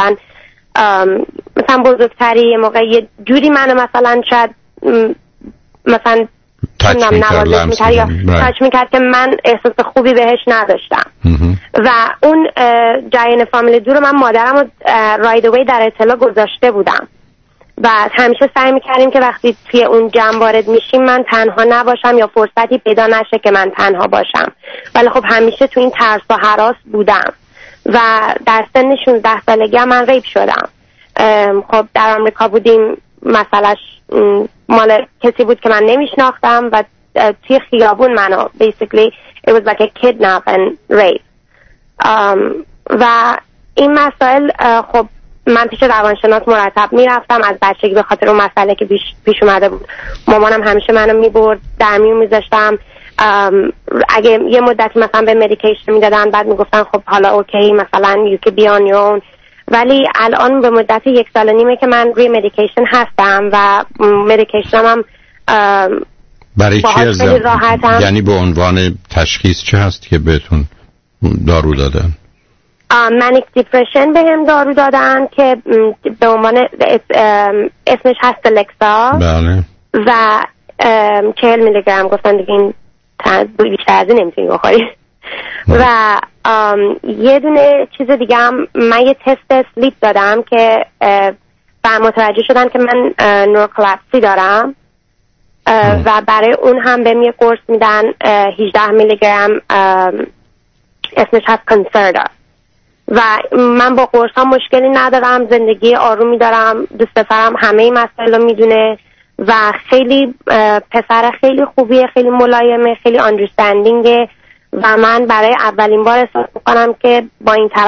مثلا بزرگتری، یه موقع یه جوری منو مثلا شاید مثلا نوازش میکرد یا تاچ میکرد که من احساس خوبی بهش نداشتم. و اون جریان فامیلی دور من مادرم رو رایدوی در اطلاع گذاشته بودم و همیشه سعی میکردیم که وقتی توی اون جمع وارد میشیم من تنها نباشم یا فرصتی پیدا نشه که من تنها باشم، ولی خب همیشه تو این ترس و هراس بودم و در سن 16 سالگی هم من ریپ شدم. خب در آمریکا بودیم، مسئلهش مال کسی بود که من نمیشناختم و توی خیابون منو basically it was like a kidnap and rape. و این مسائل خب من پیش روانشناس مرتب میرفتم از بچگی به خاطر اون مسئله که پیش اومده بود. مامانم همیشه منو میبرد، در میون میذاشتم. اگه یه مدتی مثلا به مدیکیشن میدادن بعد میگفتن خب حالا اوکی مثلا you can be on your own، ولی الان به مدت 1 سال و نیمه که من روی مدیکیشن هستم و مدیکیشنم هم برای چی هستم؟ یعنی به عنوان تشخیص چه هست که بهتون دارو دادن؟ منیک دیپرشن به هم دارو دادن که به عنوان اسمش هست لکسا. بله. و 40 میلی گرم گفتن دیگه این بیشتر از این نمیتونی بخوری. و یه دونه چیز دیگه هم من یه تست سلیپ دادم که متوجه شدن که من نورکلپسی دارم و برای اون هم بهم یه قرص میدن 18 میلی گرم اسمش هست کنسردا و من با قرص ها مشکلی ندارم، زندگی آرومی دارم، دوست پسرم همه مسائل رو میدونه و خیلی پسر خیلی خوبیه، خیلی ملایمه، خیلی آندرستندینگه و من برای اولین بار احساس میکنم که با این طرف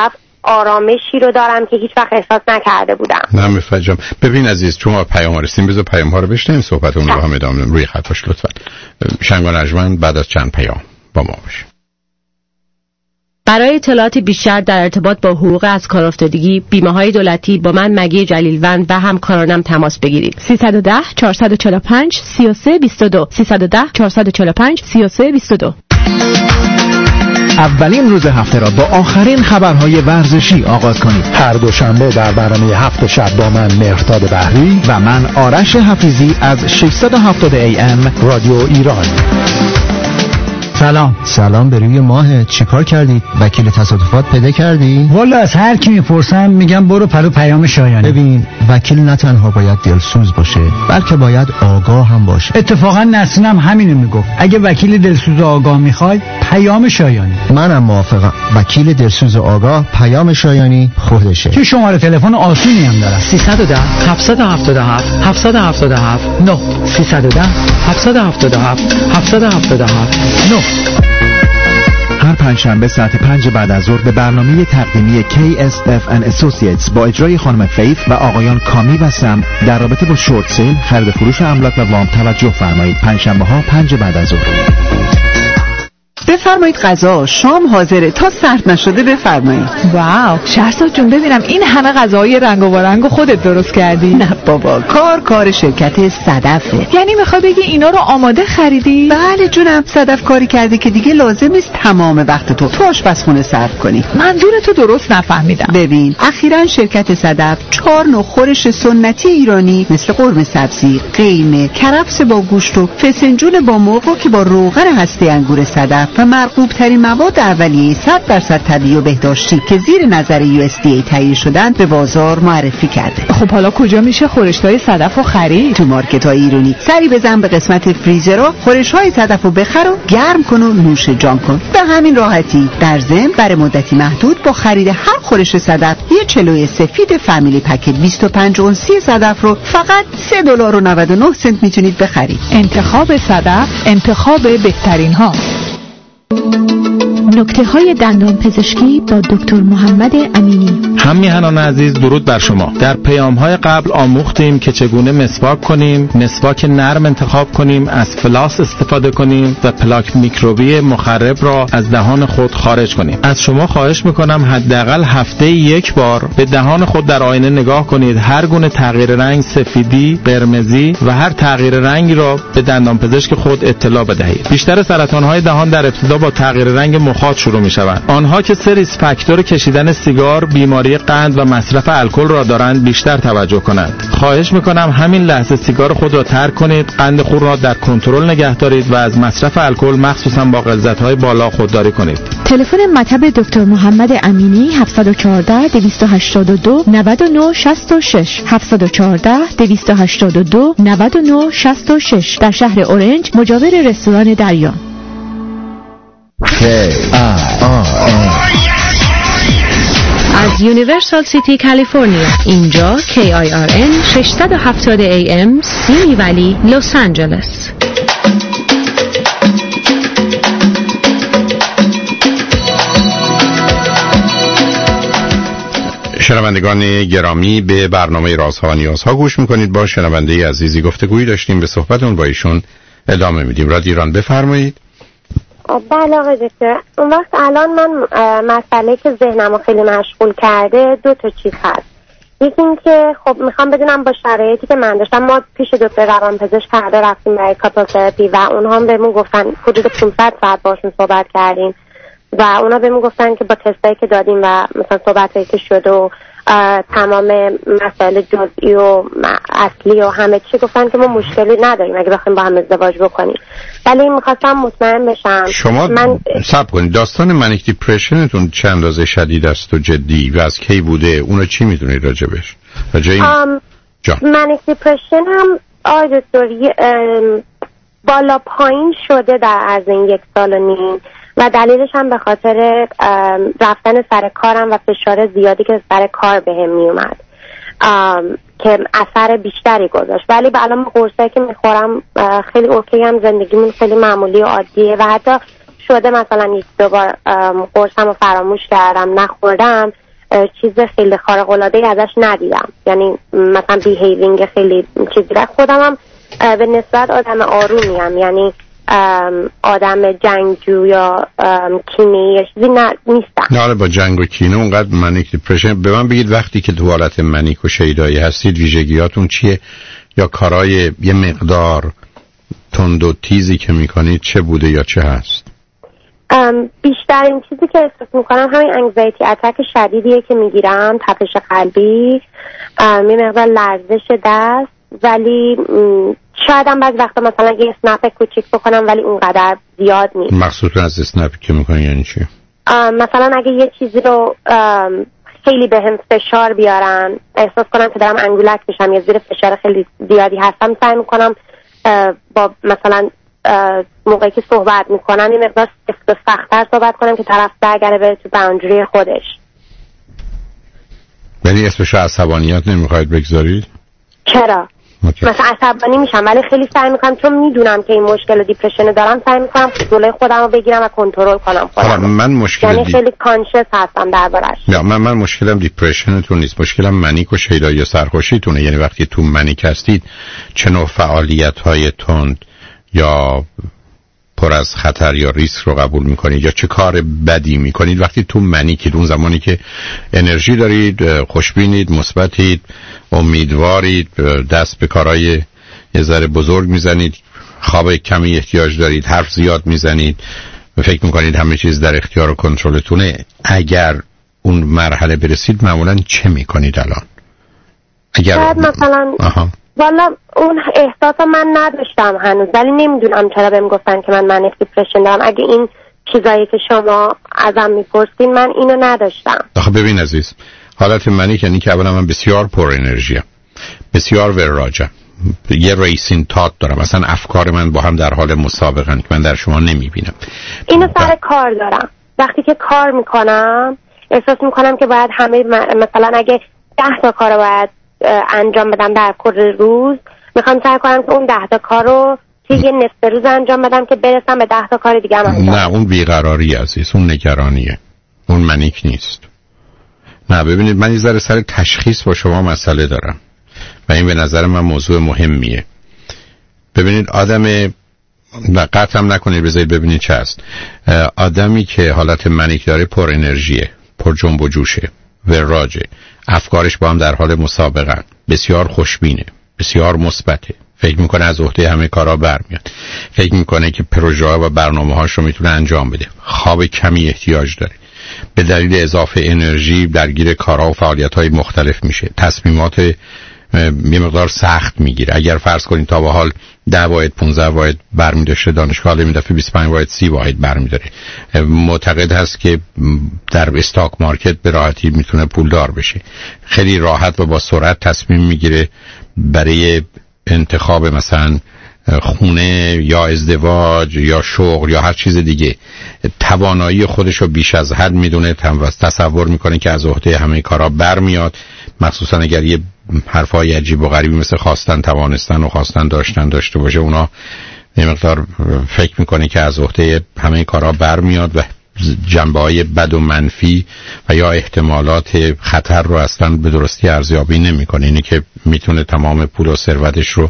آرامشی رو دارم که هیچ وقت احساس نکرده بودم. نه مفهوم. ببین عزیز شما پیام رسیدیم، بذار پیام ها رو بشنویم صحبتمون رو هم ادامه بدیم. روی خط باش لطفا. شنگان ارجمند بعد از چند پیام با ما باش. برای اطلاعات بیشتر در ارتباط با حقوق از کار افتادگی، بیمه‌های دولتی با من مگی جلیلوند و همکارانم تماس بگیرید. 310 445 3322 310 445 3322. اولین روز هفته را با آخرین خبرهای ورزشی آغاز کنید. هر دوشنبه در برنامه هفت شب با من مهرداد بحری و من آرش حفیظی از 670 AM رادیو ایران. سلام به روی ماه. چیکار کردید؟ وکیل تصادفات پیدا کردی؟ والا از هر کی میپرسم میگم برو پرو پیام شایانی. ببین وکیل نه تنها باید دلسوز باشه بلکه باید آگاه هم باشه. اتفاقا نسرینم همینو میگفت. اگه وکیل دلسوز و آگاه میخوای پیام شایانی. منم موافقم. وکیل دلسوز و آگاه پیام شایانی خودشه. که شماره تلفن آسونی هم داره. 310 777 777 9 310 777 777 9. هر پنجشنبه ساعت 5 بعد از ظهر به برنامه تقدیمی KSF and Associates با اجرای خانم فیف و آقایان کامی و سم در رابطه با شورت سیل، خرید فروش املاک و وام توجه فرمایید. پنجشنبه ها 5 بعد از ظهر. بفرمایید غذا شام حاضره، تا سرد نشده بفرمایید. واو شهرزاد جون ببینم این همه غذاهای رنگ و رنگ خودت درست کردی؟ نه بابا، کار شرکت صدفه. یعنی میخوای بگی اینا رو آماده خریدی؟ بله جونم، صدف کاری کرده که دیگه لازم نیست تمام وقت تو آشپزخونه صرف کنی. منظورتو درست نفهمیدم. ببین اخیراً شرکت صدف 4 نوع خورش سنتی ایرانی مثل قرمه سبزی، قیمه، کرفس با گوشت و فسنجون با مرغ که با روغن هسته انگور صدف و مرغوب ترین مواد اولیه 100% طبیعی و بهداشتی که زیر نظر USDA تهیه شدن به بازار معرفی کرده. خب حالا کجا میشه خورشتای صدف رو خرید؟ تو مارکت‌های ایرانی. سری بزن به قسمت فریزرها، خورش‌های صدف رو بخر و گرم کن و نوش جان کن. به همین راحتی. در ضمن برای مدتی محدود با خرید هر خورش صدف یه چلوی سفید فامیلی پکت 25 اونسی صدف رو فقط $3.99 میتونید بخرید. انتخاب صدف انتخاب بهترین ها. نکته‌های دندان پزشکی با دکتر محمد امینی. هم میهنان عزیز درود بر شما. در پیام‌های قبل آموختیم که چگونه مسواک کنیم، مسواک نرم انتخاب کنیم، از فلاس استفاده کنیم و پلاک میکروبی مخرب را از دهان خود خارج کنیم. از شما خواهش میکنم حداقل هفته یک بار به دهان خود در آینه نگاه کنید. هر گونه تغییر رنگ، سفیدی، قرمزی و هر تغییر رنگی را به دندان پزشک خود اطلاع بدهید. بیشتر سرطان‌های دهان در ابتدا با تغییر رنگ مخاط شروع می‌شوند. آنها که سه ریسک فاکتور کشیدن سیگار، بیماری قند و مصرف الکل را دارند بیشتر توجه کنند. خواهش می‌کنم همین لحظه سیگار خود را ترک کنید، قند خون را در کنترل نگه دارید و از مصرف الکل مخصوصا با غلظت‌های بالا خودداری کنید. تلفن مطب دکتر محمد امینی 714 282 99 66 714 282 99 66 در شهر اورنج مجاور رستوران دریا. از یونیورسال سیتی کالیفرنیا، اینجا KIRN 670 AM سیمی ولی لس آنجلس. شنوندگان گرامی به برنامه رازها و نیازها گوش میکنید. با شنونده عزیزی گفتگویی داشتیم، به صحبتون با ایشون ادامه میدیم. رادیو ایران بفرمایید. بله آقای دکتر، اون وقت الان من مسئله که ذهنمو خیلی مشغول کرده 2 چیز هست. یکی این که خب میخوام بدونم با شرایطی که من داشتم، ما پیش دکتر روانپزشک فردا رفتیم برای کاپل تراپی و اونها هم بهمون گفتن حدود 500 ساعت باشون صحبت کردیم و اونا بهمون گفتن که با تستایی که دادیم و مثلا صحبتایی که شد و تمام مسائل جزئی و اصلی و همه چی گفتن که ما مشکلی نداریم اگه بخوایم با هم ازدواج بکنیم. ولی میخواستم مطمئن بشم. شما صبر کنید، داستان منیک دیپرشنتون چند اندازه شدید است و جدی و از کی بوده؟ اونو چی میدونید راجبش؟ منیک دیپرشن هم آقای دکتر بالا پایین شده در عرض این 1.5 سال و دلیلش هم به خاطر رفتن سر کارم و فشار زیادی که سر کار بهم میومد که اثر بیشتری گذاشت. ولی به الان قرصایی که میخورم خیلی اوکی هم، زندگیمون خیلی معمولی و عادیه و حتی شده مثلا 1-2 بار قرصم رو فراموش کردم نخوردم چیز خیلی خارق العاده ازش ندیدم. یعنی مثلا بیهیوینگ خیلی چیزی را خودم هم به نسبت آدم آرومیم، یعنی آدم جنگجو یا کینه‌ای یا چیزی نیستم. نه با جنگ و کینه اونقدر منیک دیپرشن. به من بگید وقتی که تو حالت منیک و شیدایی هستید ویژگیاتون چیه یا کارهای یه مقدار تند و تیزی که میکنید چه بوده یا چه هست؟ بیشترین چیزی که احساس میکنم همین انگزایتی اتک شدیدیه که میگیرم، تپش قلبی، یه مقدار لرزش دست، ولی شاید هم بعضی وقتا مثلا یه اسنپ کوچیک بکنم ولی اونقدر زیاد نیست. مخصوصا از اسنپی که میکنی یعنی چی؟ مثلا اگه یه چیزی رو خیلی به هم فشار بیارن، احساس کنم که دارم انگولک میشم یا زیر فشار خیلی زیادی هستم، سعی میکنم با مثلا موقعی که صحبت میکنم یه مقدار سفت و سخت‌تر صحبت کنم که طرف برگره بره تو باوندری خودش. یعنی اسمش عصبانیت نمیخواید بگذارید؟ چرا؟ مثلا عصبانی میشم ولی خیلی سعی میکنم، چون میدونم که این مشکل دیپرشن دارم، سعی میکنم جلوی خودم رو بگیرم و کنترل کنم خودم. من مشکل یعنی خیلی کانشس هستم دربارش. نه من مشکلم دیپرشنتون نیست، مشکلم منیک و شیدایی و سرخوشیتونه. یعنی وقتی تو منیک هستید چه نوع فعالیت‌های تند یا پر از خطر یا ریسک رو قبول میکنید یا چه کار بدی میکنید وقتی تو منیکید؟ اون زمانی که انرژی دارید، خوشبینید، مثبتید، امیدوارید، دست به کارهای یه ذره بزرگ میزنید، خواب کمی احتیاج دارید، حرف زیاد میزنید، فکر میکنید همه چیز در اختیار و کنترلتونه. اگر اون مرحله برسید معمولا چه میکنید الان؟ اگر مثلا والا اون احساس من نداشتم هنوز، ولی نمیدونم چرا بهم گفتن که من منیک دیپرشن دارم. اگه این چیزایی که شما ازم میپرسین من اینو نداشتم. آخه ببین عزیز، حالت منیک یعنی که اولا من بسیار پر انرژیم، بسیار وراجم، یه ریسین تات دارم، مثلا افکار من با هم در حال مسابقن که من در شما نمیبینم. اینو سر کار دارم، وقتی که کار میکنم احساس میکنم که باید همه مثلا اگه 10 تا کار باید انجام بدم در کل روز، میخوام سعی کنم که اون 10 تا کار رو توی یه نصف روز انجام بدم که برسم به 10 تا کار دیگه هم انجام. نه اون بیقراری عزیز، اون نگرانیه، اون منیک نیست. نه ببینید من یه ذره سر تشخیص با شما مسئله دارم و این به نظر من موضوع مهمیه. ببینید آدم قطع هم نکنید، بذارید ببینید چه هست. آدمی که حالت منیک داره پر انرژیه، پر جنب و جوشه، وراجه، افکارش با هم در حال مسابقه، بسیار خوشبینه، بسیار مثبته، فکر میکنه از عهده همه کارا برمیاد، فکر میکنه که پروژه‌ها و برنامه‌هاش رو میتونه انجام بده، خواب کمی احتیاج داره، به دلیل اضافه انرژی درگیر کارها و فعالیت‌های مختلف میشه، تصمیمات یه مقدار سخت میگیره. اگر فرض کنید تا به حال 10 واحد 15 واحد برمی داشته دانشگاه، حالا این دفعه 25 واحد 30 واحد برمی داره. معتقد هست که در استاک مارکت به راحتی میتونه پولدار بشه، خیلی راحت و با سرعت تصمیم میگیره برای انتخاب مثلا خونه یا ازدواج یا شغل یا هر چیز دیگه. توانایی خودش رو بیش از حد میدونه، تصور میکنه که از عهده همه کارا برمیاد، مخصوصا اگر یه حرفای عجیب و غریبی مثل خواستن توانستن و خواستن داشتن داشته باشه، اونا یه مقدار فکر میکنه که از عهده همه کارا برمیاد و جنبه‌های بد و منفی و یا احتمالات خطر رو اصلا به درستی ارزیابی نمیکنه. اینه که میتونه تمام پول و ثروتش رو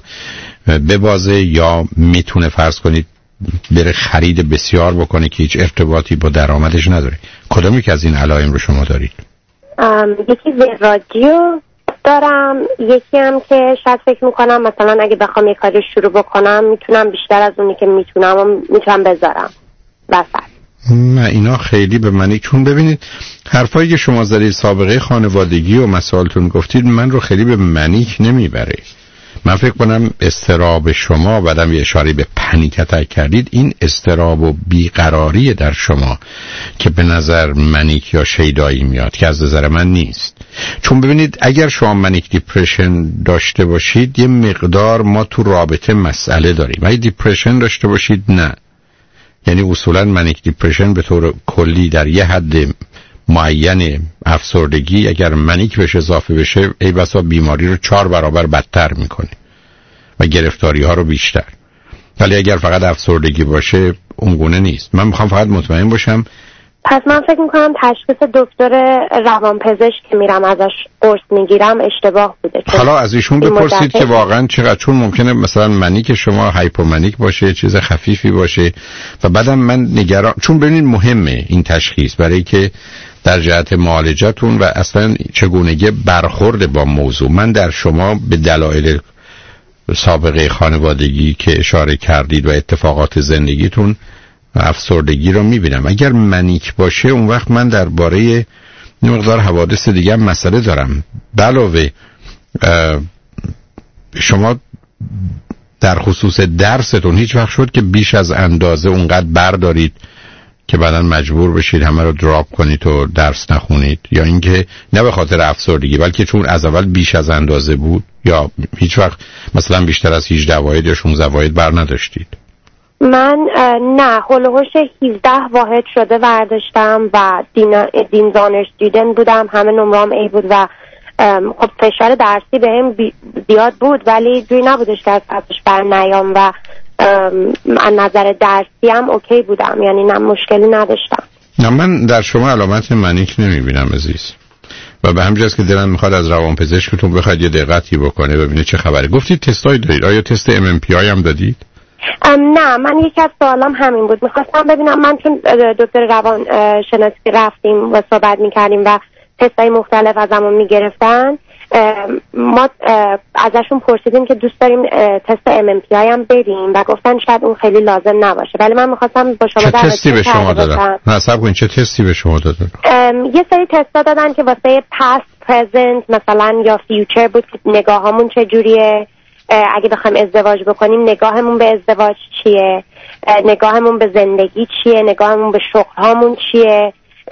ببازه یا میتونه فرض کنید بره خرید بسیار بکنه که هیچ ارتباطی با درآمدش نداره. کدومی که از این علائم رو شما دارید؟ یکی وراجیو دارم، یکی هم که شاید فکر میکنم مثلا اگه بخوام یه کاری شروع بکنم میتونم بیشتر از اونی که میتونم بذارم وسط. نه اینا خیلی به منی، چون ببینید حرفایی که شما زدید سابقه خانوادگی و مسائلتون گفتید من رو خیلی به منیک نمیبره. من فکر کنم استراب شما، بعدم یه اشاره به پنیک اتک کردید، این استراب و بیقراری در شما که به نظر منیک یا شیدایی میاد که از نظر من نیست. چون ببینید اگر شما منیک دیپرشن داشته باشید یه مقدار ما تو رابطه مسئله داریم، اگه دیپرشن داشته باشید نه. یعنی اصولا منیک دیپرشن به طور کلی در یه حد معین افسردگی اگر منیک بشه اضافه بشه ای بسا بیماری رو 4 برابر بدتر میکنه و گرفتاری ها رو بیشتر. ولی اگر فقط افسردگی باشه اونگونه نیست. من میخوام فقط مطمئن باشم پس من فکر میکنم تشخیص دکتر روانپزشک که میرم ازش قرص میگیرم اشتباه بوده. حالا از ایشون بپرسید که واقعا چقدر، چون ممکنه مثلا منیک شما هایپومنیک باشه، چیز خفیفی باشه و بعدم من نگران، چون ببینید مهمه این تشخیص برای که در جهت معالجتون و اصلا چگونگی برخورد با موضوع. من در شما به دلایل سابقه خانوادگی که اشاره کردید و اتفاقات زندگیتون افسردگی رو میبینم. اگر منیک باشه اون وقت من درباره یه مقدار حوادث دیگه هم مسئله دارم. علاوه شما در خصوص درستون هیچ وقت شد که بیش از اندازه اونقدر بردارید که بعداً مجبور بشید همه رو دراپ کنید و درس نخونید، یا اینکه نه به خاطر افسردگی بلکه چون از اول بیش از اندازه بود، یا هیچ وقت مثلا بیشتر از 18 واحد یا 16 واحد بر نداشتید؟ من نه، هولوهوش 17 واحد شده برداشتم و دین زانر استودنت بودم، همه نمرام ای بود و خب فشار درسی به هم زیاد بود ولی جوی نبودش که از پسش بر نیام و از نظر درسی هم اوکی بودم، یعنی نه مشکلی نداشتم. نه من در شما علامت منیک نمیبینم عزیز و به همجاست که دلم میخواد از روانپزشکتون بخواید یه دقتی بکنه ببینه چه خبره. گفتید تستایی دارید، آیا تست MMPI هم دادید؟ نه، من یکی از سوالام همین بود، میخواستم ببینم، من چون دکتر روان شناسی رفتیم و صحبت میکردیم و تستای مختلف ازمون میگرفتن، ما ازشون پرسیدیم که دوست داریم تست MMPI هم بدیم و گفتن شاید اون خیلی لازم نباشه، ولی من میخواستم با شما چه تستی به شما دادن؟ نه صبر کنید، چه تستی به شما دادن؟ یه سری تستا دادن که واسه past present مثلا یا future بود که نگاهامون چجوریه، اگه بخوایم ازدواج بکنیم نگاهمون به ازدواج چیه، نگاهمون به زندگی چیه، نگاهمون به شغلهامون چیه،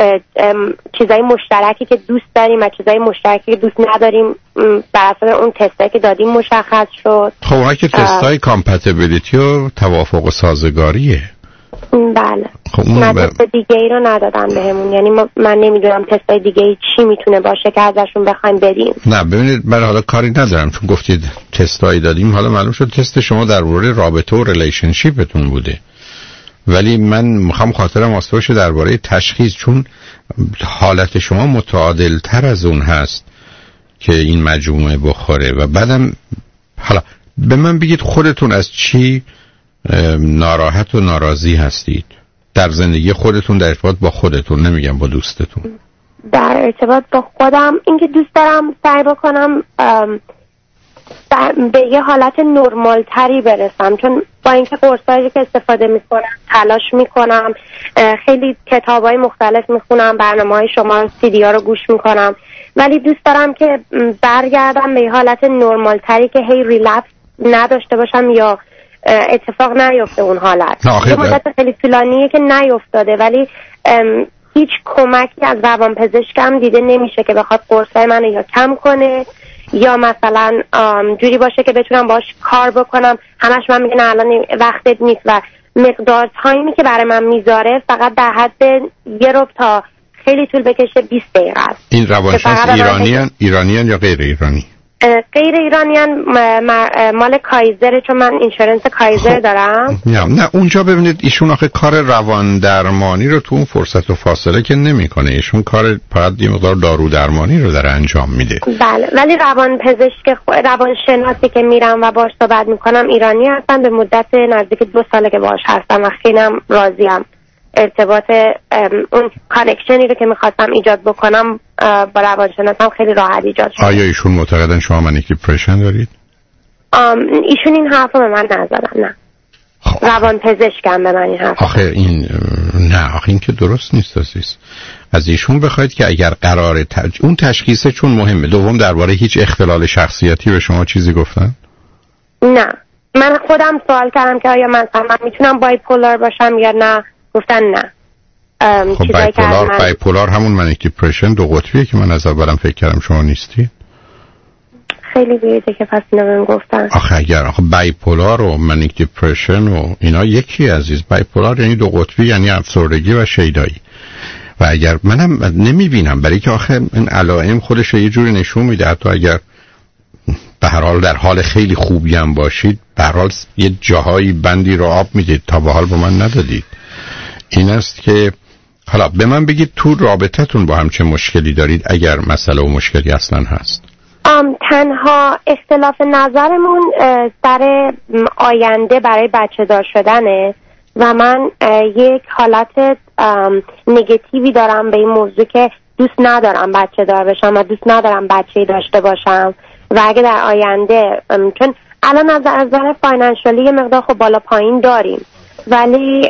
چیزای مشترکی که دوست داریم و چیزای مشترکی که دوست نداریم بر اساس اون تستایی که دادیم مشخص شد. خب اونها که تستای کامپتیبیلیتی و توافق و سازگاریه. بله. خب تست دیگه ای رو ندادن بهمون، یعنی من نمیدونم تستای دیگه ای چی میتونه باشه که ازشون بخوایم بدیم. نه ببینید من حالا کاری ندارم چون گفتید تستایی دادیم، حالا معلوم شد تست شما در مورد رابطه و ریلیشنشیپتون بوده، ولی من میخوام خاطرم واسه باشه درباره تشخیص، چون حالت شما متعادل تر از اون هست که این مجموعه بخوره. و بعدم حالا به من بگید خودتون از چی ناراحت و ناراضی هستید در زندگی خودتون، در ارتباط با خودتون، نمیگم با دوستتون. در ارتباط با خودم اینکه دوست دارم سعی بکنم به یه حالت نرمال تری برسم، چون با اینکه قرصایی که استفاده میکنم تلاش میکنم، خیلی کتابای مختلف میخونم، برنامه‌های شما CD ها رو گوش میکنم، ولی دوست دارم که برگردم به یه حالت نرمال تری که هی ریلپس نداشته باشم یا اتفاق نیفته اون حالت. یه مدت خیلی طولانیه که نیفتاده ولی هیچ کمکی از روانپزشکم دیده نمیشه که بخواد قرصای منو یا کم کنه یا مثلا جوری باشه که بتونم باش کار بکنم. همش من میگن الان وقتت نیست و مقدار تایمی که برای من میذاره فقط در حد 1 ربع تا خیلی طول بکشه 20 دقیقه است. این روانشناس ایرانیان یا غیر ایرانی؟ غیر ایرانیان، مال کایزر، چون من اینشورنس کایزر دارم. نه اونجا ببینید ایشون آخه کار روان درمانی رو تو اون فرصت و فاصله که نمیکنه، ایشون کار فقط یه مقدار دارو درمانی رو داره انجام میده. بله، ولی روانشناسی که میرم و باهاش صحبت میکنم ایرانی هستن، به مدت نزدیک 2 ساله که باهاش هستم و خیلی راضیم. ارتباط اون کانکشنی رو که میخواستم ایجاد بکنم با روانشناسم خیلی راحت ایجاد شد. آیا ایشون معتقدن شما منیک دیپرشن دارید؟ ایشون این حرفو به من نزدن. نه. روانپزشکم به من این حرف. آخه این که درست نیست عزیز. از ایشون بخواید که اگر قراره اون تشخیصه چون مهمه. دوم درباره هیچ اختلال شخصیتی به شما چیزی گفتن؟ نه. من خودم سوال کردم که آیا من میتونم بایپولار باشم یا نه. گفتن نه. خب بایپولار همون منیک دیپرشن 2 قطبیه که من از اولم فکر کردم شما نیستی. خیلی بیریده که پس اینو بهم گفتن. آخه بایپولار و منیک دیپرشن و اینا یکی عزیز. بایپولار یعنی 2 قطبی، یعنی افسردگی و شیدایی. و اگر منم نمیبینم برای که آخه این علائم خودش یه جوری نشون میده، حتی اگر به هر حال در حال خیلی خوبی هم باشید به هر حال یه جاهایی بندی رو آب میدید تا به حال با من ندادید. این است که حالا به من بگید تو رابطتون با هم چه مشکلی دارید، اگر مسئله و مشکلی اصلا هست؟ تنها اختلاف نظرمون سر آینده برای بچه دار شدنه و من یک حالت نگاتیوی دارم به این موضوع که دوست ندارم بچه دار بشم و دوست ندارم بچه‌ای داشته باشم و اگه در آینده، چون الان از نظر فاینانشالی یه مقدار خب بالا پایین داریم، ولی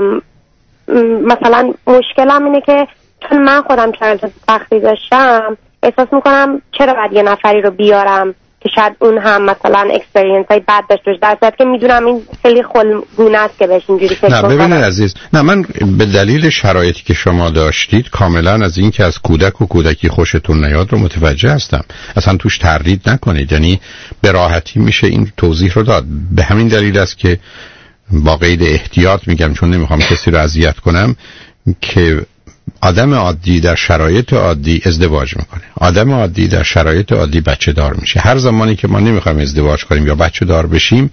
مثلا مشکلم اینه که چون من خودم شرایط سختی داشتم احساس میکنم چرا باید یه نفری رو بیارم که شاید اون هم مثلا اکسپریانس های بد داشته باشه، در صورتی که میدونم این خیلی خلگونه است که بهش اینجوری فکر کنم. نه ببینید عزیز، نه من به دلیل شرایطی که شما داشتید کاملا از این که از کودک و کودکی خوشتون نیاد رو متوجه هستم، اصلا توش تردید نکنید، یعنی به راحتی میشه این توضیح رو داد. به همین دلیل است که با قید احتیاط میگم، چون نمیخوام کسی رو اذیت کنم، که آدم عادی در شرایط عادی ازدواج میکنه، آدم عادی در شرایط عادی بچه دار میشه. هر زمانی که ما نمیخوایم ازدواج کنیم یا بچه دار بشیم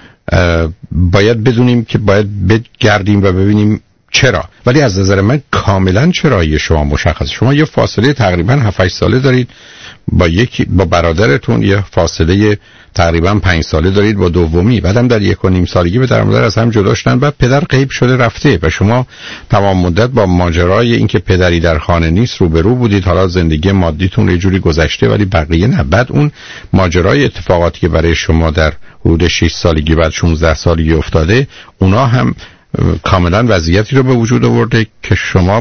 باید بدونیم که باید بگردیم و ببینیم چرا. ولی از نظر من کاملا چرایی شما مشخصه. شما یه فاصله تقریبا 7-8 ساله دارید با برادرتون، یه فاصله تقریبا 5 ساله دارید با دومی، بعدم در 1.5 سالگی پدر مادر از هم جدا شدن، بعد پدر غیب شده رفته و شما تمام مدت با ماجرای اینکه پدری در خانه نیست روبرو بودید. حالا زندگی مادیتون یه جوری گذشته ولی بقیه نه. بعد اون ماجرای اتفاقاتی که برای شما در حدود 6 سالگی بعد 16 سالگی افتاده، اونا هم کاملا وضعیتی رو به وجود آورده که شما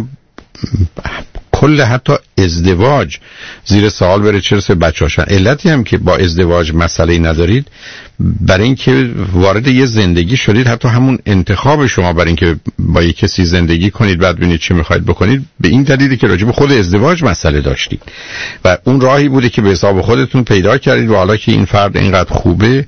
کل حتی ازدواج زیر سوال بره، چه رسه بچه‌هاشن. علتی هم که با ازدواج مسئله ندارید برای اینکه وارد یه زندگی شدید، حتی همون انتخاب شما برای اینکه با یک کسی زندگی کنید بعد ببینید چی میخواید بکنید به این دلیلی که راجع به خود ازدواج مسئله داشتید و اون راهی بوده که به حساب خودتون پیدا کردید و حالا که این فرد اینقدر خوبه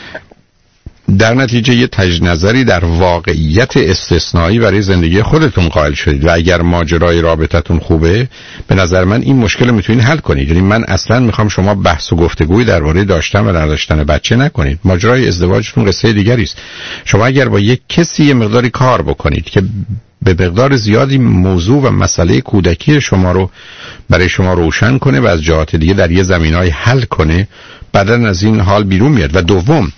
در نتیجه یه تجنظری در واقعیت استثنایی برای زندگی خودتون قائل شدید و اگر ماجرای رابطتون خوبه به نظر من این مشکل میتونید حل کنید. یعنی من اصلا میخوام شما بحث و گفتگوی درباره داشتن و نداشتن بچه نکنید. ماجرای ازدواجتون قصه دیگری است. شما اگر با یک کسی یه مقداری کار بکنید که به مقدار زیادی موضوع و مسئله کودکی شما رو برای شما روشن کنه و از جهات دیگه در یه زمینه‌ای حل کنه، بعدن از این حال بیرون میاد. و دوم،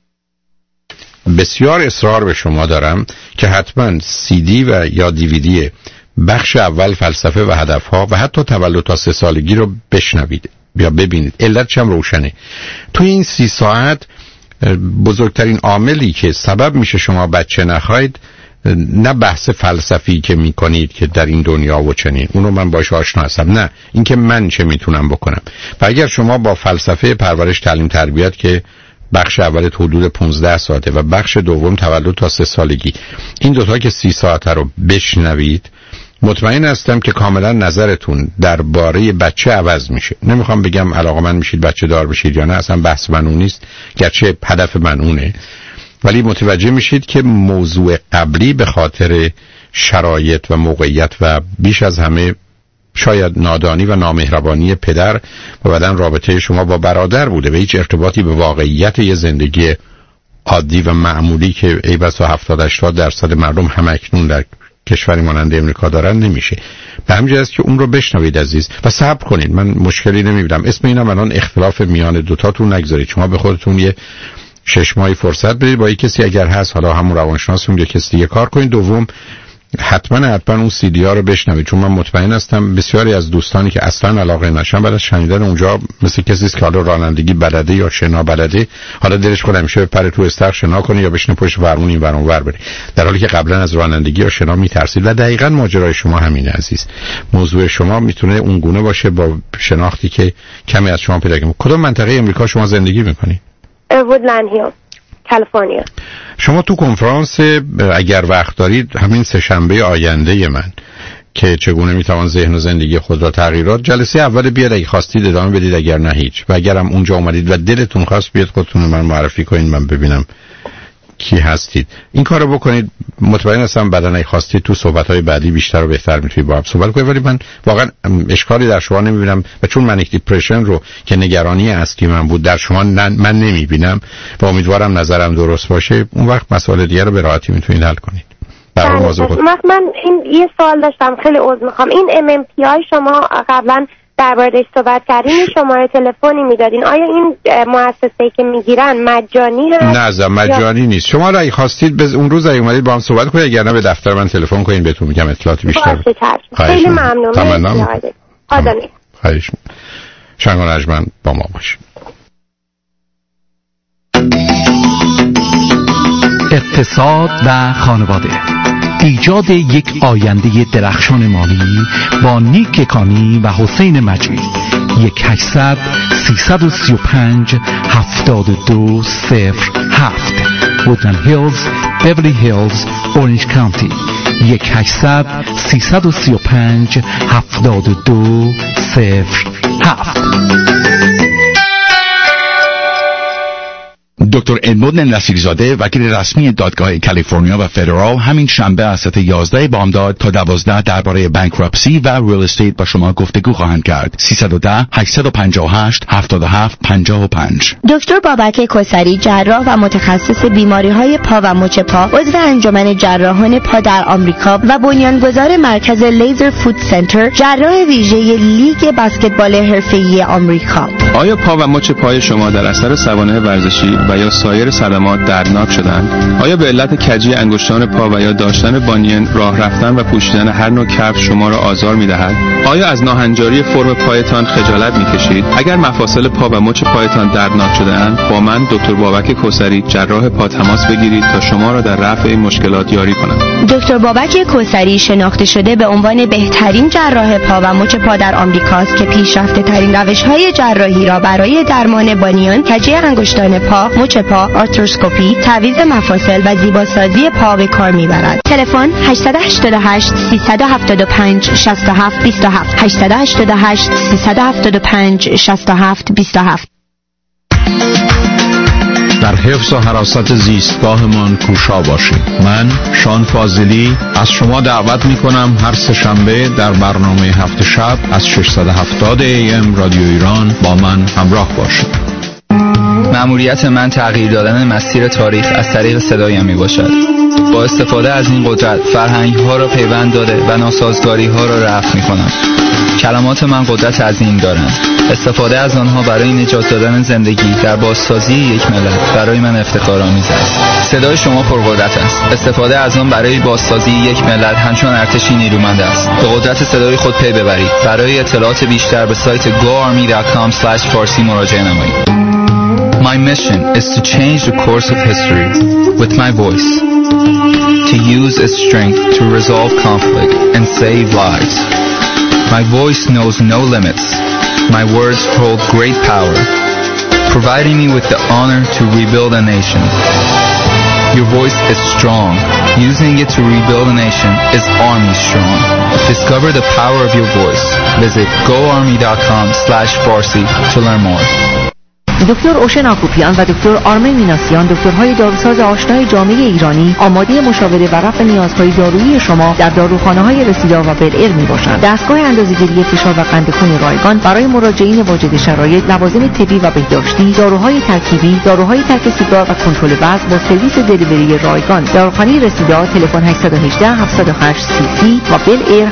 بسیار اصرار به شما دارم که حتما CD و یا DVD بخش اول فلسفه و هدفها و حتی تولد تا 3 سالگی رو بشنوید یا ببینید. علتش هم روشنه. تو این 30 ساعت بزرگترین عاملی که سبب میشه شما بچه نخواید نه بحث فلسفی که میکنید که در این دنیا و چنین، اونو من باش آشنا هستم، نه اینکه من چه میتونم بکنم. و اگر شما با فلسفه پرورش تعلیم تربیت که بخش اول حدود 15 ساعته و بخش دوم تولد تا 3 سالگی این دوتا که 30 ساعته رو بشنوید، مطمئن هستم که کاملا نظرتون درباره بچه عوض میشه. نمیخوام بگم علاقه‌مند میشید بچه دار بشید یا نه، اصلا بحث من اون نیست، گرچه هدف من اونه، ولی متوجه میشید که موضوع قبلی به خاطر شرایط و موقعیت و بیش از همه شاید نادانی و نامهربانی پدر و بعدن رابطه شما با برادر بوده و هیچ ارتباطی به واقعیت یه زندگی عادی و معمولی که ای بسا 70-80% مردم همکنون در کشوری مانند امریکا دارن نمیشه. به همین جهت که اون رو بشنوید عزیز و صبر کنید. من مشکلی نمیبینم. اسم اینم الان اختلاف میان دوتاتون نگذارید. شما به خودتون یه 6 ماهی فرصت بدید با یک کسی اگر هست، حالا همون روانشناسون یا کسی دیگه کار کنید. دوم، حتما اون CD ها رو بشنوید، چون من مطمئن هستم بسیاری از دوستانی که اصلا علاقه نشن بعد از شنیدن اونجا مثل کسی که حالا رانندگی بلده یا شنا بلده، حالا دلش خود همیشه بپره تو استخر شنا کنه یا بشینه پشت فرمون این ور اون ور بره، در حالی که قبلا از رانندگی یا شنا میترسید. و دقیقاً ماجرای شما همینه عزیز. موضوع شما میتونه اون گونه باشه با شناختی که کمی از شما پیدا کنه. کدوم منطقه امریکا شما زندگی میکنید؟ وودلند هیل، کالیفرنیا. شما تو کنفرانس اگر وقت دارید همین 3 شنبه آینده من که چگونه میتوان ذهن و زندگی خود را تغییرات، جلسه اول بیاد، اگه خواستید ادامه بدید، اگر نه هیچ. و اگر هم اونجا اومدید و دلتون خواست بیاد خودتون من معرفی کنید، من ببینم کی هستید. این کارو بکنید. مطمئن هستم بعداً اگه خواستید تو صحبت‌های بعدی بیشتر و بهتر میتونید با هم صحبت کنید. ولی من واقعا اشکالی در شما نمیبینم و چون منیک دیپرشن رو که نگرانی اصلی من بود در شما من نمیبینم و امیدوارم نظرم درست باشه، اون وقت مسائل دیگه رو به راحتی میتونید حل کنید. من یه سوال داشتم، خیلی عذر میخوام. این MMPI شما قبلا درباره‌اش صحبت کردین، شماره تلفنی میدادین، آیا این مؤسسه‌ای که میگیرن مجانی هست؟ نه مجانی نیست. شما اگه خواستید اون روز اگه اومدید با هم صحبت کنید، اگر نه به دفتر من تلفن کنید بهتون میگم اطلاعات بیشتر. خیلی ممنونم. خواهش می‌کنم. شنگ و نجمن با ما باشید. اقتصاد و خانواده، ایجاد یک آینده درخشان مالی با نیک کانی و حسین مجید. 1-800-335-7207 وودلند هیلز، بیورلی هیلز، اورنج کانتی. 1-800-335-7207. دکتر ادموند نصیرزاده، وکیل رسمی دادگاه کالیفرنیا و فدرال، همین شنبه از ساعت 11 بامداد تا 12 درباره بانکراپسی و ریل استیت با شما گفتگو خواهند کرد. 310-858-7755. دکتر بابک کسری، جراح و متخصص بیماری‌های پا و مچ پا، عضو انجمن جراحان پا در آمریکا و بنیانگذار مرکز لیزر فوت سنتر، جراح ویژه لیگ بسکتبال حرفه‌ای آمریکا. آیا پا و مچ پای شما در اثر سوانح ورزشی و یا سایر صدمات دردناک شدند؟ آیا به علت کجی انگشتان پا و یا داشتن بانین، راه رفتن و پوشیدن هر نوع کفش شما را آزار می‌دهد؟ آیا از ناهنجاری فرم پایتان خجالت می‌کشید؟ اگر مفاصل پا و مچ پایتان دردناک شده‌اند، با من دکتر بابک کسری، جراح پا تماس بگیرید تا شما را در رفع این مشکلات یاری کنم. دکتر بابک کسری شناخته شده به عنوان بهترین جراح پا و مچ پا در آمریکاست که پیشرفته‌ترین روش‌های جراحی را برای درمان بانیان، کجی انگشتان پا، مچ پا، آرتروسکوپی، تعویض مفاصل و زیباسازی پا به کار میبرد. تلفن 888-375-6727 888-375-6727. در حفظ و حراست زیستگاهمان کوشا باشید. من شان فاضلی از شما دعوت می کنم هر سه شنبه در برنامه هفت شب از 670 AM رادیو ایران با من همراه باشید. مأموریت من تغییر دادن مسیر تاریخ از طریق صدایم می باشد. با استفاده از این قدرت فرهنگ ها را پیوند داده و ناسازگاری ها را رفع می کنم. کلمات من قدرت عظیم دارند. استفاده از آنها برای نجات دادن زندگی در بازسازی یک ملت برای من افتخارآمیز است. صدای شما پرقدرت است. استفاده از آن برای بازسازی یک ملت همچون ارتشی نیرومند است. به قدرت صدای خود پی ببرید. برای اطلاعات بیشتر به سایت goarmy.com/farsi مراجعه نمایید. My mission is to change the course of history with my voice, to use its strength to resolve conflict and save lives. My voice knows no limits. My words hold great power, providing me with the honor to rebuild a nation. Your voice is strong. Using it to rebuild a nation is Army strong. Discover the power of your voice. Visit goarmy.com/farsi to learn more. دکتر اوشن آکوپیان و دکتر آرمن میناسیان، دکترهای داروساز آشنای جامعه ایرانی، آماده مشاوره و رفع نیازهای دارویی شما در داروخانه‌های رسیدا و بل‌ایر میباشند. دستگاه اندازه‌گیری فشار و قند خون رایگان برای مراجعین واجد شرایط، لوازم طبی و بهداشتی، داروهای ترکیبی، داروهای ترک سیگار و کنترل وزن با سرویس دلیوری رایگان. داروخانه رسیدا تلفن 818-708-30 و بل‌ایر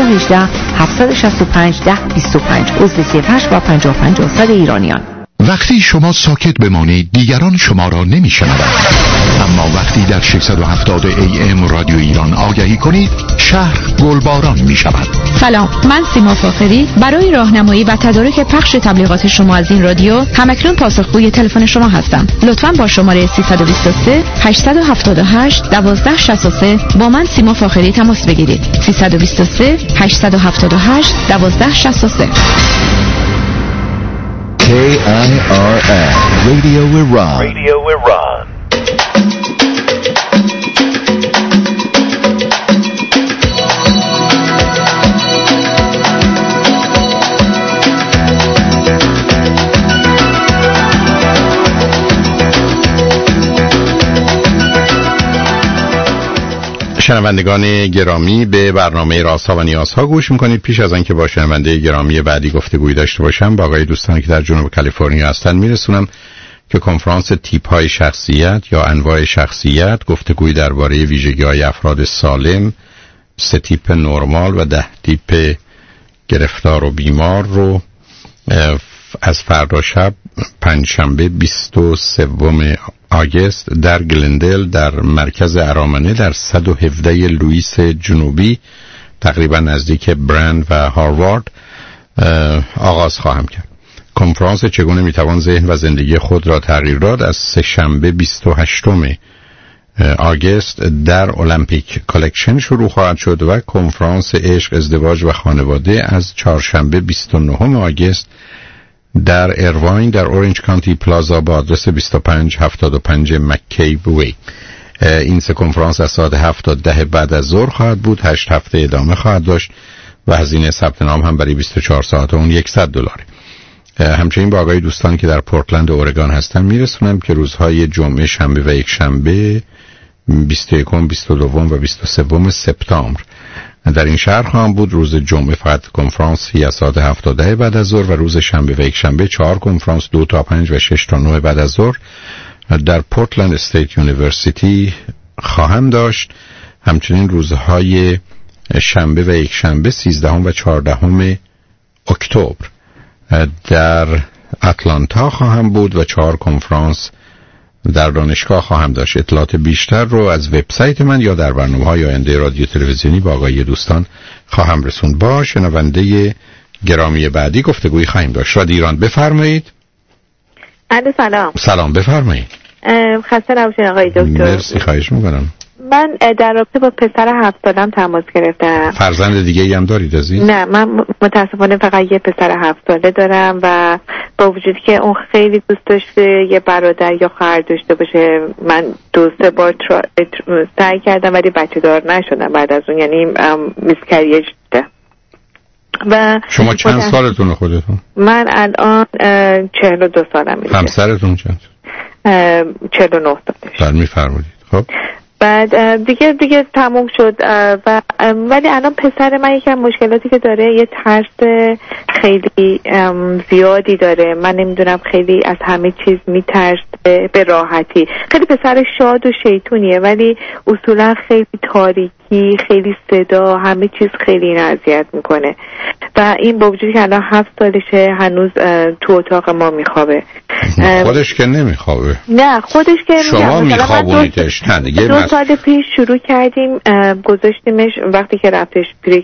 818-765-1025 عضو 08 و 55 ایرانیان. وقتی شما ساکت بمانید دیگران شما را نمی‌شنوند، اما وقتی در 670 AM رادیو ایران آگهی کنید شهر گلباران می‌شود. سلام، من سیما فاخری برای راهنمایی و تدارک پخش تبلیغات شما از این رادیو همکنون پاسخگوی تلفن شما هستم. لطفاً با شماره 323 878 1263 با من سیما فاخری تماس بگیرید. 323 878 1263. KIRN Radio Iran. Radio Iran. شنوندگان گرامی، به برنامه رازها و نیازها گوش میکنید. پیش از آنکه با شنونده گرامی بعدی گفتگویی داشته باشم، با آقای دوستانی که در جنوب کالیفرنیا هستن میرسونم که کنفرانس تیپ های شخصیت یا انواع شخصیت، گفتگوی درباره ویژگی های افراد سالم، 3 تیپ نرمال و 10 تیپ گرفتار و بیمار رو از فردا شب پنجشنبه 23 آگوست در گلندل در مرکز ارامنه در 117 لوئیس جنوبی تقریبا نزدیک برند و هاروارد آغاز خواهم کرد. کنفرانس چگونه میتوان ذهن و زندگی خود را تغییر داد از سه‌شنبه 28 آگوست در المپیک کالکشن شروع خواهد شد و کنفرانس عشق، ازدواج و خانواده از چهارشنبه 29 آگوست در ارواین در اورنج کانتی پلازا با آدرس 2575 مک‌کی وی. این سه کنفرانس از ساعت 7 تا 10 بعد از ظهر خواهد بود. 8 هفته ادامه خواهد داشت و هزینه ثبت نام هم برای 24 ساعت اون $100. همچنین با آقای دوستانی که در پورتلند اورگان هستن میرسونم که روزهای جمعه، شنبه و یک شنبه 21، 22 و 23 سپتامبر در این شهر خواهم بود. روز جمعه فقط کنفرانسی از ساعت 7 تا 10 بعد از ظهر و روز شنبه و یک شنبه 4 کنفرانس 2 تا 5 و 6 تا 9 بعد از ظهر در پورتلند استیت یونیورسیتی خواهم داشت. همچنین روزهای شنبه و یک شنبه 13 و 14 اکتبر در اتلانتا خواهم بود و 4 کنفرانس در دانشگاه خواهم داشت. اطلاعات بیشتر رو از وبسایت من یا در برنامه‌های آینده رادیو تلویزیونی با آقای دوستان خواهم رسوند. با شنونده گرامی بعدی گفتگویی خواهیم داشت. رادیو ایران بفرمایید. الو سلام. سلام بفرمایید. خسته نباشید آقای دکتر. مرسی، خواهش می‌کنم. من در رابطه با پسر 7 سالم تماس گرفتم. فرزند دیگه ای هم دارید عزیز؟ نه، من متاسفانه فقط یه پسر 7 ساله دارم و با وجودی که اون خیلی دوست داشته یه برادر یا خواهر داشته باشه، من 2-3 بار سعی کردم ولی بچه دار نشدم بعد از اون، یعنی میسکریج ده. و شما چند سالتونه خودتون؟ من الان 42 سالم میشه. همسرتون چند؟ 49 سالش. در میفرمایید. خب بعد دیگه تموم شد و ولی الان پسر من یکم مشکلاتی که داره، یه ترس خیلی زیادی داره. من نمیدونم، خیلی از همه چیز میترسه به راحتی. خیلی پسر شاد و شیطونیه ولی اصولا خیلی تاریکی، خیلی صدا، همه چیز خیلی این اذیت میکنه و این با وجودی که الان 7 سالشه هنوز تو اتاق ما میخوابه. خودش که نمیخوابه. نه خودش که شما میخوابونیدش. نه دیگه 2 سال پیش شروع کردیم گذاشتیمش وقتی که رفتش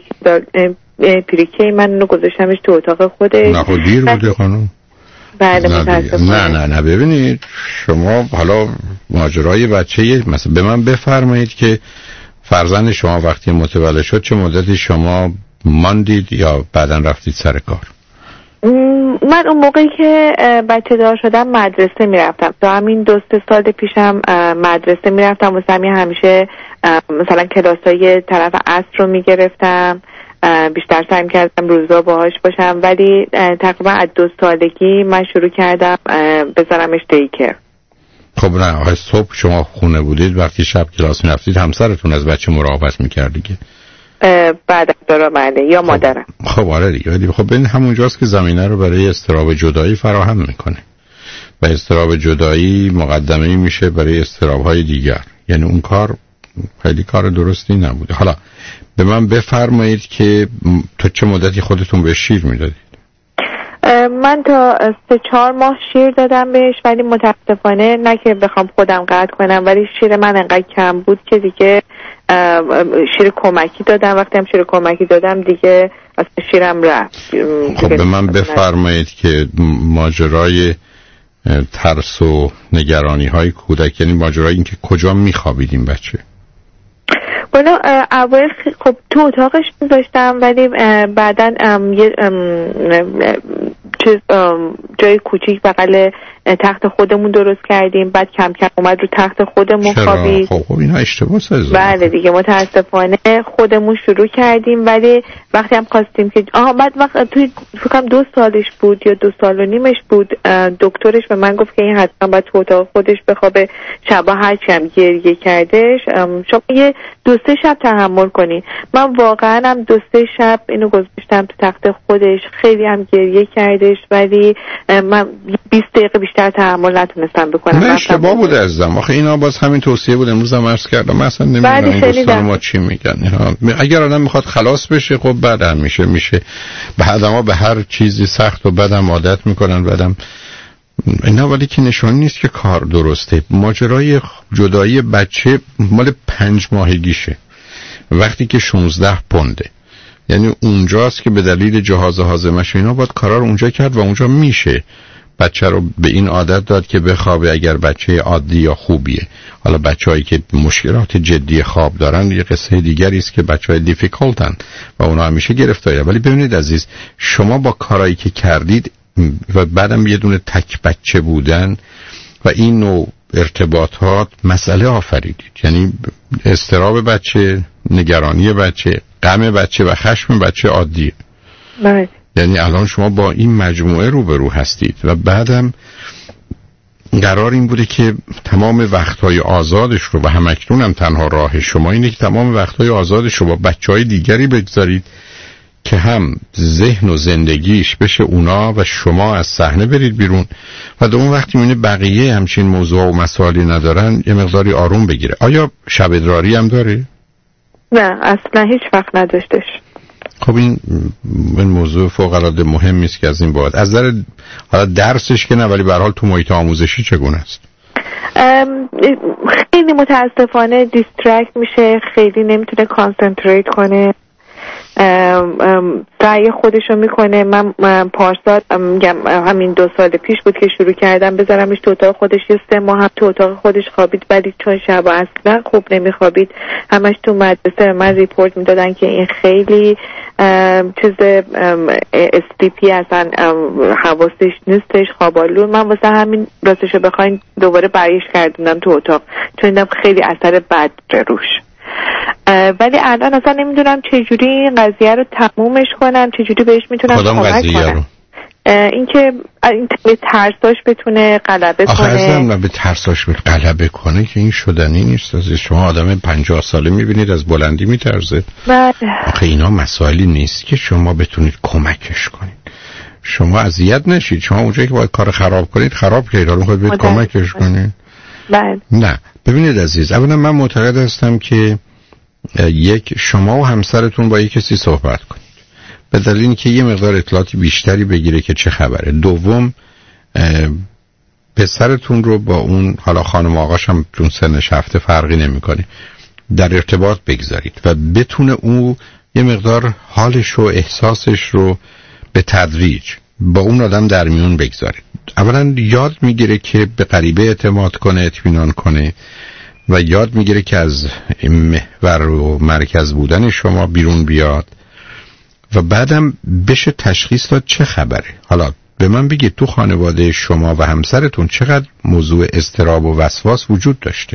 پریکی من اونو گذاشتمش تو اتاق خودش. نه خود دیر بوده خانم. بله نه ببینید شما حالا ماجرای بچه مثلا به من بفرمایید که فرزند شما وقتی متولد شد چه مدتی شما ماندید یا بعداً رفتید سر کار؟ من اون موقعی که بچه دار شدم مدرسه میرفتم، تا همین 2-3 سال پیشم مدرسه میرفتم و همیشه مثلا کلاسای طرف عصر رو میگرفتم، بیشتر سعی کردم روزا باهاش باشم ولی تقریبا از 2 سالگی من شروع کردم بذارمش دیکر. خب نه آخه صبح شما خونه بودید وقتی شب کلاس میرفتید همسرتون از بچه مراقبت میکرد دیگه؟ بعد از دارم یا مادرم. خب آره دیگه، ولی خب این همونجاست که زمینه رو برای اضطراب جدایی فراهم میکنه و اضطراب جدایی مقدمه‌ای میشه برای اضطراب‌های دیگر، یعنی اون کار خیلی کار درستی نبوده. حالا به من بفرمایید که تو چه مدتی خودتون به شیر میدادید؟ من تا 3-4 ماه شیر دادم بهش ولی متاسفانه نه که بخوام خودم قطع کنم ولی شیر من انقدر کم بود که دیگه شیر کمکی دادم. وقتی هم شیر کمکی دادم دیگه اصلا شیرم رفت. خب به من بفرمایید که ماجرای ترس و نگرانی های کودک، یعنی ماجرای این که کجا میخوابید این بچه؟ بالا اول خب تو اتاقش میذاشتم ولی بعدن یه جای کوچیک بغل تخت خودمون درست کردیم، بعد کم کم اومد رو تخت خودمون خوابید. خب اینا اشتباه سازه. بله دیگه متاسفانه خودمون شروع کردیم ولی وقتی هم خواستیم که بعد وقت توی فکرم 2 سالش بود یا 2 سال و نیمش بود دکترش به من گفت که این حتما باید تو اتاق خودش بخوابه، شبا هرچی هم گریه کردش شما یه 2-3 شب تحمل کنی. من واقعا هم 2-3 شب اینو گذاشتم تو تخت خودش، خیلی هم گریه کردش بودش، ولی من 20 دقیقه بیشتر تحمل نتونستم بکنم. نه اشتباه بود عزیزم. آخه اینا باز همین توصیه بود، امروز هم عرض کردم. من اصلا نمیدونم این دوستان ما چی میگن. اگر آدم میخواد خلاص بشه خب بعد میشه بعدما به هر چیزی سخت و بعدم عادت میکنن بعدم اینا، ولی که نشان نیست که کار درسته. ماجرای جدایی بچه مال 5 ماهگیشه، وقتی که 16 پونده، یعنی اونجاست که به دلیل جهاز هاضمه‌ش اینا باید کارا رو اونجا کرد و اونجا میشه بچه رو به این عادت داد که بخوابه اگر بچه عادی یا خوبیه. حالا بچه‌هایی که مشکلات جدی خواب دارن یه قصه دیگری است که بچه‌های دیفیکالتن و اونا همیشه گرفتاره. ولی ببینید عزیز، شما با کارایی که کردید و بعدم یه دونه تک بچه بودن و این نوع ارتباطات مسئله آفریدید. یعنی اضطراب بچه، نگرانی بچه، غم بچه و خشم بچه عادیه. بله. یعنی الان شما با این مجموعه روبرو هستید و بعدم قرار این بوده که تمام وقتهای آزادش رو و همکنون هم تنها راه شما اینه که تمام وقتهای آزادش رو با بچهای دیگری بگذارید که هم ذهن و زندگیش بشه اونا و شما از صحنه برید بیرون و در اون وقتی میونه بقیه همچین موضوع و مسائلی ندارن یه مقداری آروم بگیره. آیا شب ادراری هم داره؟ نه اصلا هیچ وقت نداشتش. خب این موضوع فوق العاده مهمی است که از این بعد از نظر حالا درسش که نه، ولی به هر حال تو محیط آموزشی چگونه است؟ خیلی متاسفانه دیسترکت میشه، خیلی نمیتونه کانسنتریت کنه، سعی خودشو میکنه. من پارسال همین 2 سال پیش بود که شروع کردم بذارمش تو اتاق خودش، 3 ماه هم تو اتاق خودش خوابید، ولی چون شب اصلا خوب نمیخوابید همش تو مدرسه من ریپورت میدادن که این خیلی چیز استیپی اصلا حواسش نیستش، خوابالو. من واسه همین راستشو بخواین دوباره برایش کردونم تو اتاق چون دیدم خیلی اثر بد روش. ولی الان اصلا نمیدونم چجوری این قضیه رو تمومش کنم، چجوری بهش میتونم کمک کنم. اینکه این ترساش بتونه غلبه کنه. آخه ازم به ترساش غلبه کنه که این شدنی نیست. از شما آدم 50 ساله میبینید از بلندی میترزه. آخه اینا مسائلی نیست که شما بتونید کمکش کنید. شما اذیت نشید. شما اونجایی که باید کار خراب کنید خراب کنید، حالا میخواید بهت کمکش کنید. نه ببینید عزیز، اولا من معتقد هستم که یک شما و همسرتون با یک کسی صحبت کنید به دلیل اینکه یه مقدار اطلاعاتی بیشتری بگیره که چه خبره. دوم پسرتون رو با اون حالا خانم آقاش هم چون سنش رفته فرقی نمیکنه در ارتباط بگذارید و بتونه او یه مقدار حالش رو احساسش رو به تدریج با اون آدم در میون بگذارید. اولا یاد میگیره که به غریبه اعتماد کنه، اطمینان کنه و یاد میگیره که از محور و مرکز بودن شما بیرون بیاد و بعدم بشه تشخیص داد چه خبره. حالا به من بگید تو خانواده شما و همسرتون چقدر موضوع اضطراب و وسواس وجود داشته؟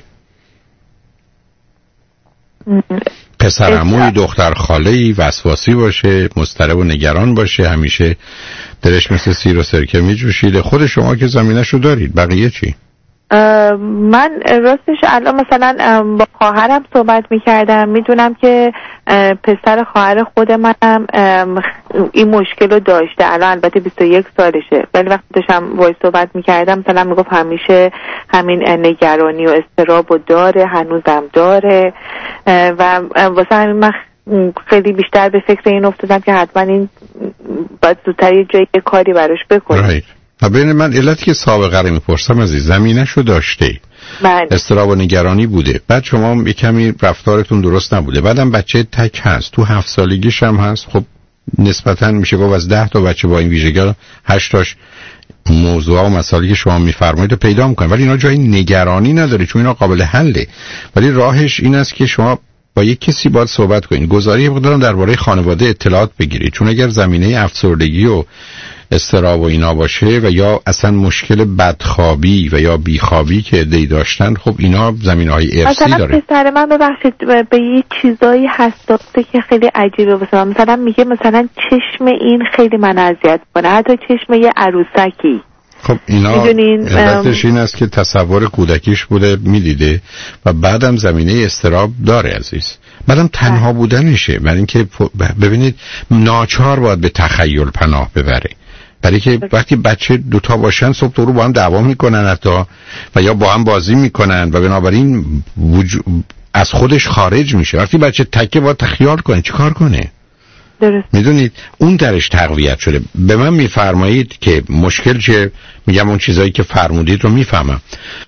پسر عموی، دختر خاله‌ای وسواسی باشه، مضطرب و نگران باشه، همیشه دلش مثل سیر و سرکه میجوشیده. خود شما که زمینه‌شو دارید، بقیه چی؟ من راستش الان مثلا با خواهرم صحبت میکردم، میدونم که پسر خواهر خود منم این مشکل رو داشته. الان البته 21 سالشه، ولی وقتی داشتم باهاش صحبت میکردم مثلا میگفت همیشه همین نگرانی و اضطراب رو داره، هنوزم داره و واسه همین من خیلی بیشتر به فکر این افتادم که حتما این باید زودتر یه جایی کاری براش بکنیم. ببین من علتی که سابقه رو میپرسم عزیز، زمینه‌شو داشته، اضطراب و نگرانی بوده، بعد شما یه کمی رفتارتون درست نبوده، بعدم بچه تک هست، تو 7 سالگیش هم هست. خب نسبتاً میشه گفت از 10 تا بچه با این ویژگی 8 تاش موضوع و مسائلی که شما میفرمایید رو پیدا میکنه، ولی اینا جای نگرانی نداره چون اینا قابل حله. ولی راهش این است که شما با یک کسی باید صحبت کنید، گزارش بگذارم درباره خانواده اطلاعات بگیرید، چون اگر زمینه افسردگی و اضطراب و اینا باشه و یا اصلا مشکل بدخوابی و یا بیخوابی که عده‌ای داشتن، خب اینا زمینه‌های ارثی داره. مثلا پسر من ببخشید به یه چیزایی حساسه که خیلی عجیبه واسه من. مثلا میگه مثلا چشم این خیلی من اذیت کنه، حتی چشم یه عروسکی. خب اینا علتش این است که تصور کودکیش بوده میدیده و بعدم زمینه اضطراب داره عزیز. بعدم تنها بودنشه، برای اینکه ببینید ناچار باید به تخیل پناه ببره. برای که وقتی بچه دوتا باشن صبح تا رو با هم دعوا میکنن حتی و یا با هم بازی میکنن و بنابراین از خودش خارج میشه. وقتی بچه تکه باید تخیال کنه چی کار کنه؟ درست. میدونید اون درش تقویت شده. به من میفرمایید که مشکل چه؟ میگم اون چیزایی که فرمودید رو میفهمم.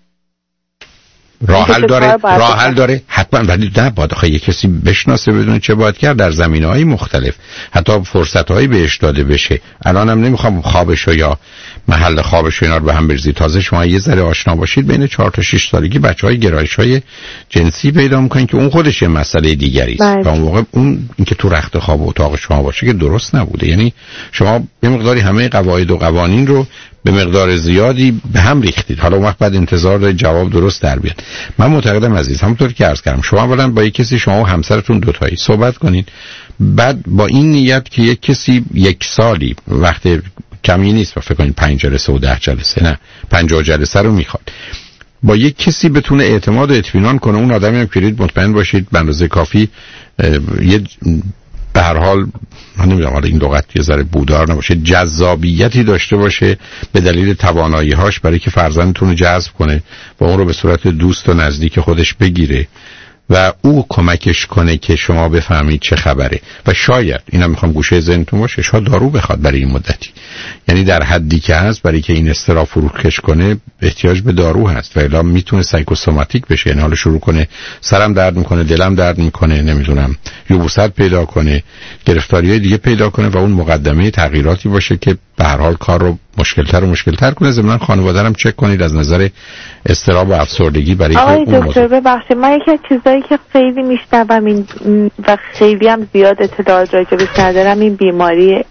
راه حل داره حتما، ولی نه باید یه کسی بشناسه بدونه چه باید کرد در زمینه‌های مختلف، حتی فرصت‌هایی بهش داده بشه. الانم نمیخوام خوابشو یا محل خوابشو اینا رو به هم بریزید. تازه شما یه ذره آشنا باشید بین 4 تا 6 سالگی بچهای گرایش‌های جنسی پیدا می‌کنن که اون خودش یه مسئله دیگری است. و اون موقع اون اینکه تو رخت خواب اتاق شما باشه که درست نبوده. یعنی شما یه مقداری همه قواعد و قوانین رو به مقدار زیادی به هم ریختید. حالا اون وقت بعد انتظار دارید جواب درست در بیاد. من معتقدم عزیز، همونطور که عرض کردم، شما اولا با یک کسی، شما و همسرتون دوتایی صحبت کنید، بعد با این نیت که یک کسی 1 سالی وقت کمی نیست و فکر کنید 5 جلسه و 10 جلسه نه 50 جلسه رو میخواد، با یک کسی بتونه اعتماد و اطمینان کنه. اون آدمی هم که مطمئن باشید به اندازه کافی یه به هر حال من نمیدونم حالا این لغت یه ذره بودار نباشه، جذابیتی داشته باشه به دلیل توانایی‌هاش برای که فرزندتون رو جذب کنه و اون رو به صورت دوست و نزدیک خودش بگیره و او کمکش کنه که شما بفهمید چه خبره. و شاید اینا میخوام گوشه ذهنتون باشه، شاید دارو بخواد برای این مدتی، یعنی در حدی که هست برای که این اضطراب فروکش کنه احتیاج به دارو هست و الا میتونه سایکوسوماتیک بشه، یعنی حالا شروع کنه سرم درد میکنه، دلم درد میکنه، نمیدونم یبوست پیدا کنه، گرفتاریای دیگه پیدا کنه و اون مقدمه تغییراتی باشه که به هر حال کار رو مشکل‌تر و مشکل‌تر کنه. ضمن خانواده‌ام چک کنید از نظر اضطراب و افسردگی برای که اون دکتر ببخشید من یکی از چیزایی که خیلی میشنوم این و خیلی هم زیاد اطلاعات راجعش ندارم این بیماری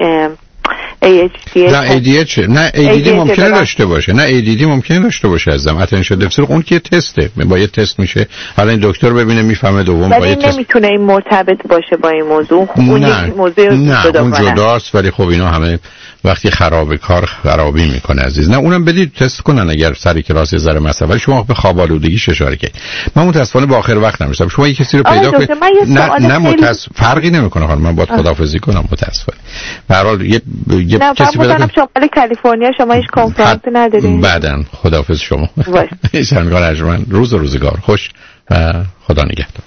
ADHD. نه ADD ممکنه داشته باشه، نه ADD ممکنه داشته باشه عزیزم. اتنشن دفیسیت اون که تسته، با یه تست میشه. حالا این دکتر ببینه میفهمه دوم با یه تست نمیتونه این مرتبط باشه با این موضوع. اون یک موضوع جداست، ولی خب اینا همه وقتی خراب کار خرابی میکنه عزیز. نه اونم بدید تست کنن اگر سر کلاس ذره مسئله، ولی شما به خواب آلودگیش اشاره کردید. من متاسفانه با آخر وقت نمیشم. شما یک کسی رو پیدا کنید نه فرقی نمیکنه خانم، من باید خداحافظی کنم متاسفانه. به هر حال یه کسی پیدا کنید. شمال کالیفرنیا شما هیچ کنفرانسی ندارین؟ بعدن خداحافظ شما. شنگان روز و روزگار خوش و خدا نگهدار.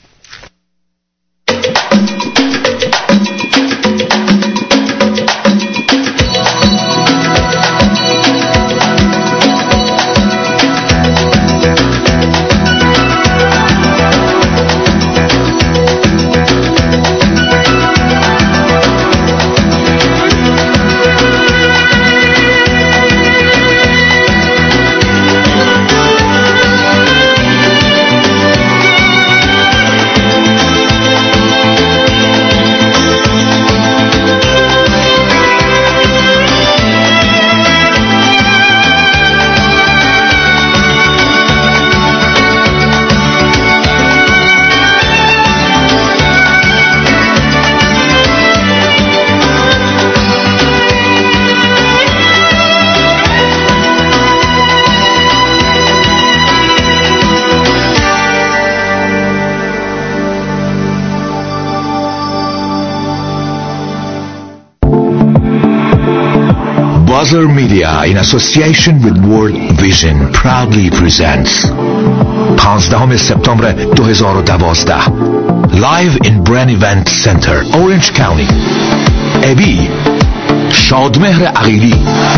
Buzzer Media in association with World Vision proudly presents 15 سپتامبر 2012 Live in Brand Event Center Orange County. ابی شادمهر عقیلی،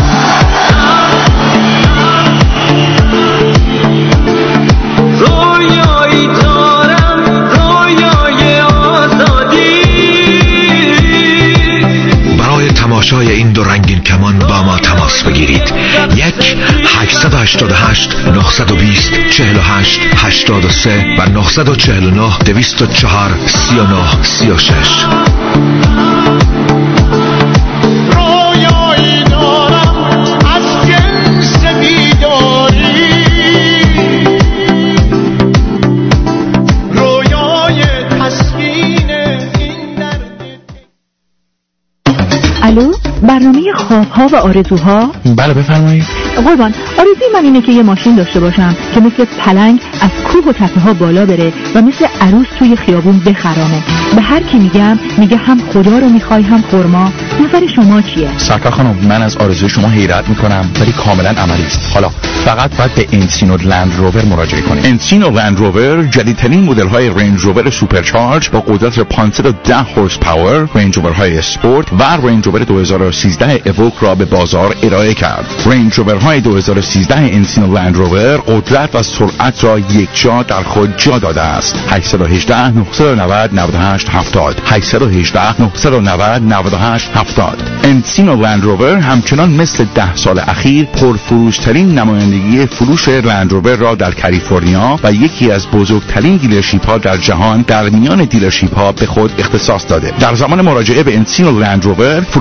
رویایی دارم رویای آزادی. برای تماشای این دو رنگین کمان با ما تماس بگیرید. 1-888-920-48-83 و 949-204-39-36. رویایی دارم از جنس بیداری، رویای تسکین این درد. الو، برنامه خوابها و آرزوها؟ بله بفرمایید. قربان، آرزوی من اینه که یه ماشین داشته باشم که مثل پلنگ از کوه و تپه ها بالا بره و مثل عروس توی خیابون بخرامه. به هر کی میگم میگه هم خدا رو میخوای هم خرما، نظر شما چیه؟ سرکار خانم، من از آرزوی شما حیرت میکنم ولی کاملا عملی است. حالا فقط باید به انسینو لند روور مراجعه کنید. انسینو لند روور جدیدترین مدل های رنج روور سوپرچارج با قدرت 510 هورس پاور، رنج روورهای اسپورت و رنج روور 2013 اووک را به بازار ارائه کرد. رنج روورهای 2013 انسینو لند روور قدرت و سرعت را یک جا در خود جا داده است. 818 990 98 70 818 990 98 70. انسینو لند روور همچنان مثل 10 سال اخیر پرفروشترین نمایندگی فروش لند روور را در کالیفرنیا و یکی از بزرگترین دیلرشیپ ها در جهان در میان دیلرشیپ ها به خود اختصاص داده. در زمان مراجعه به انسینو لند روور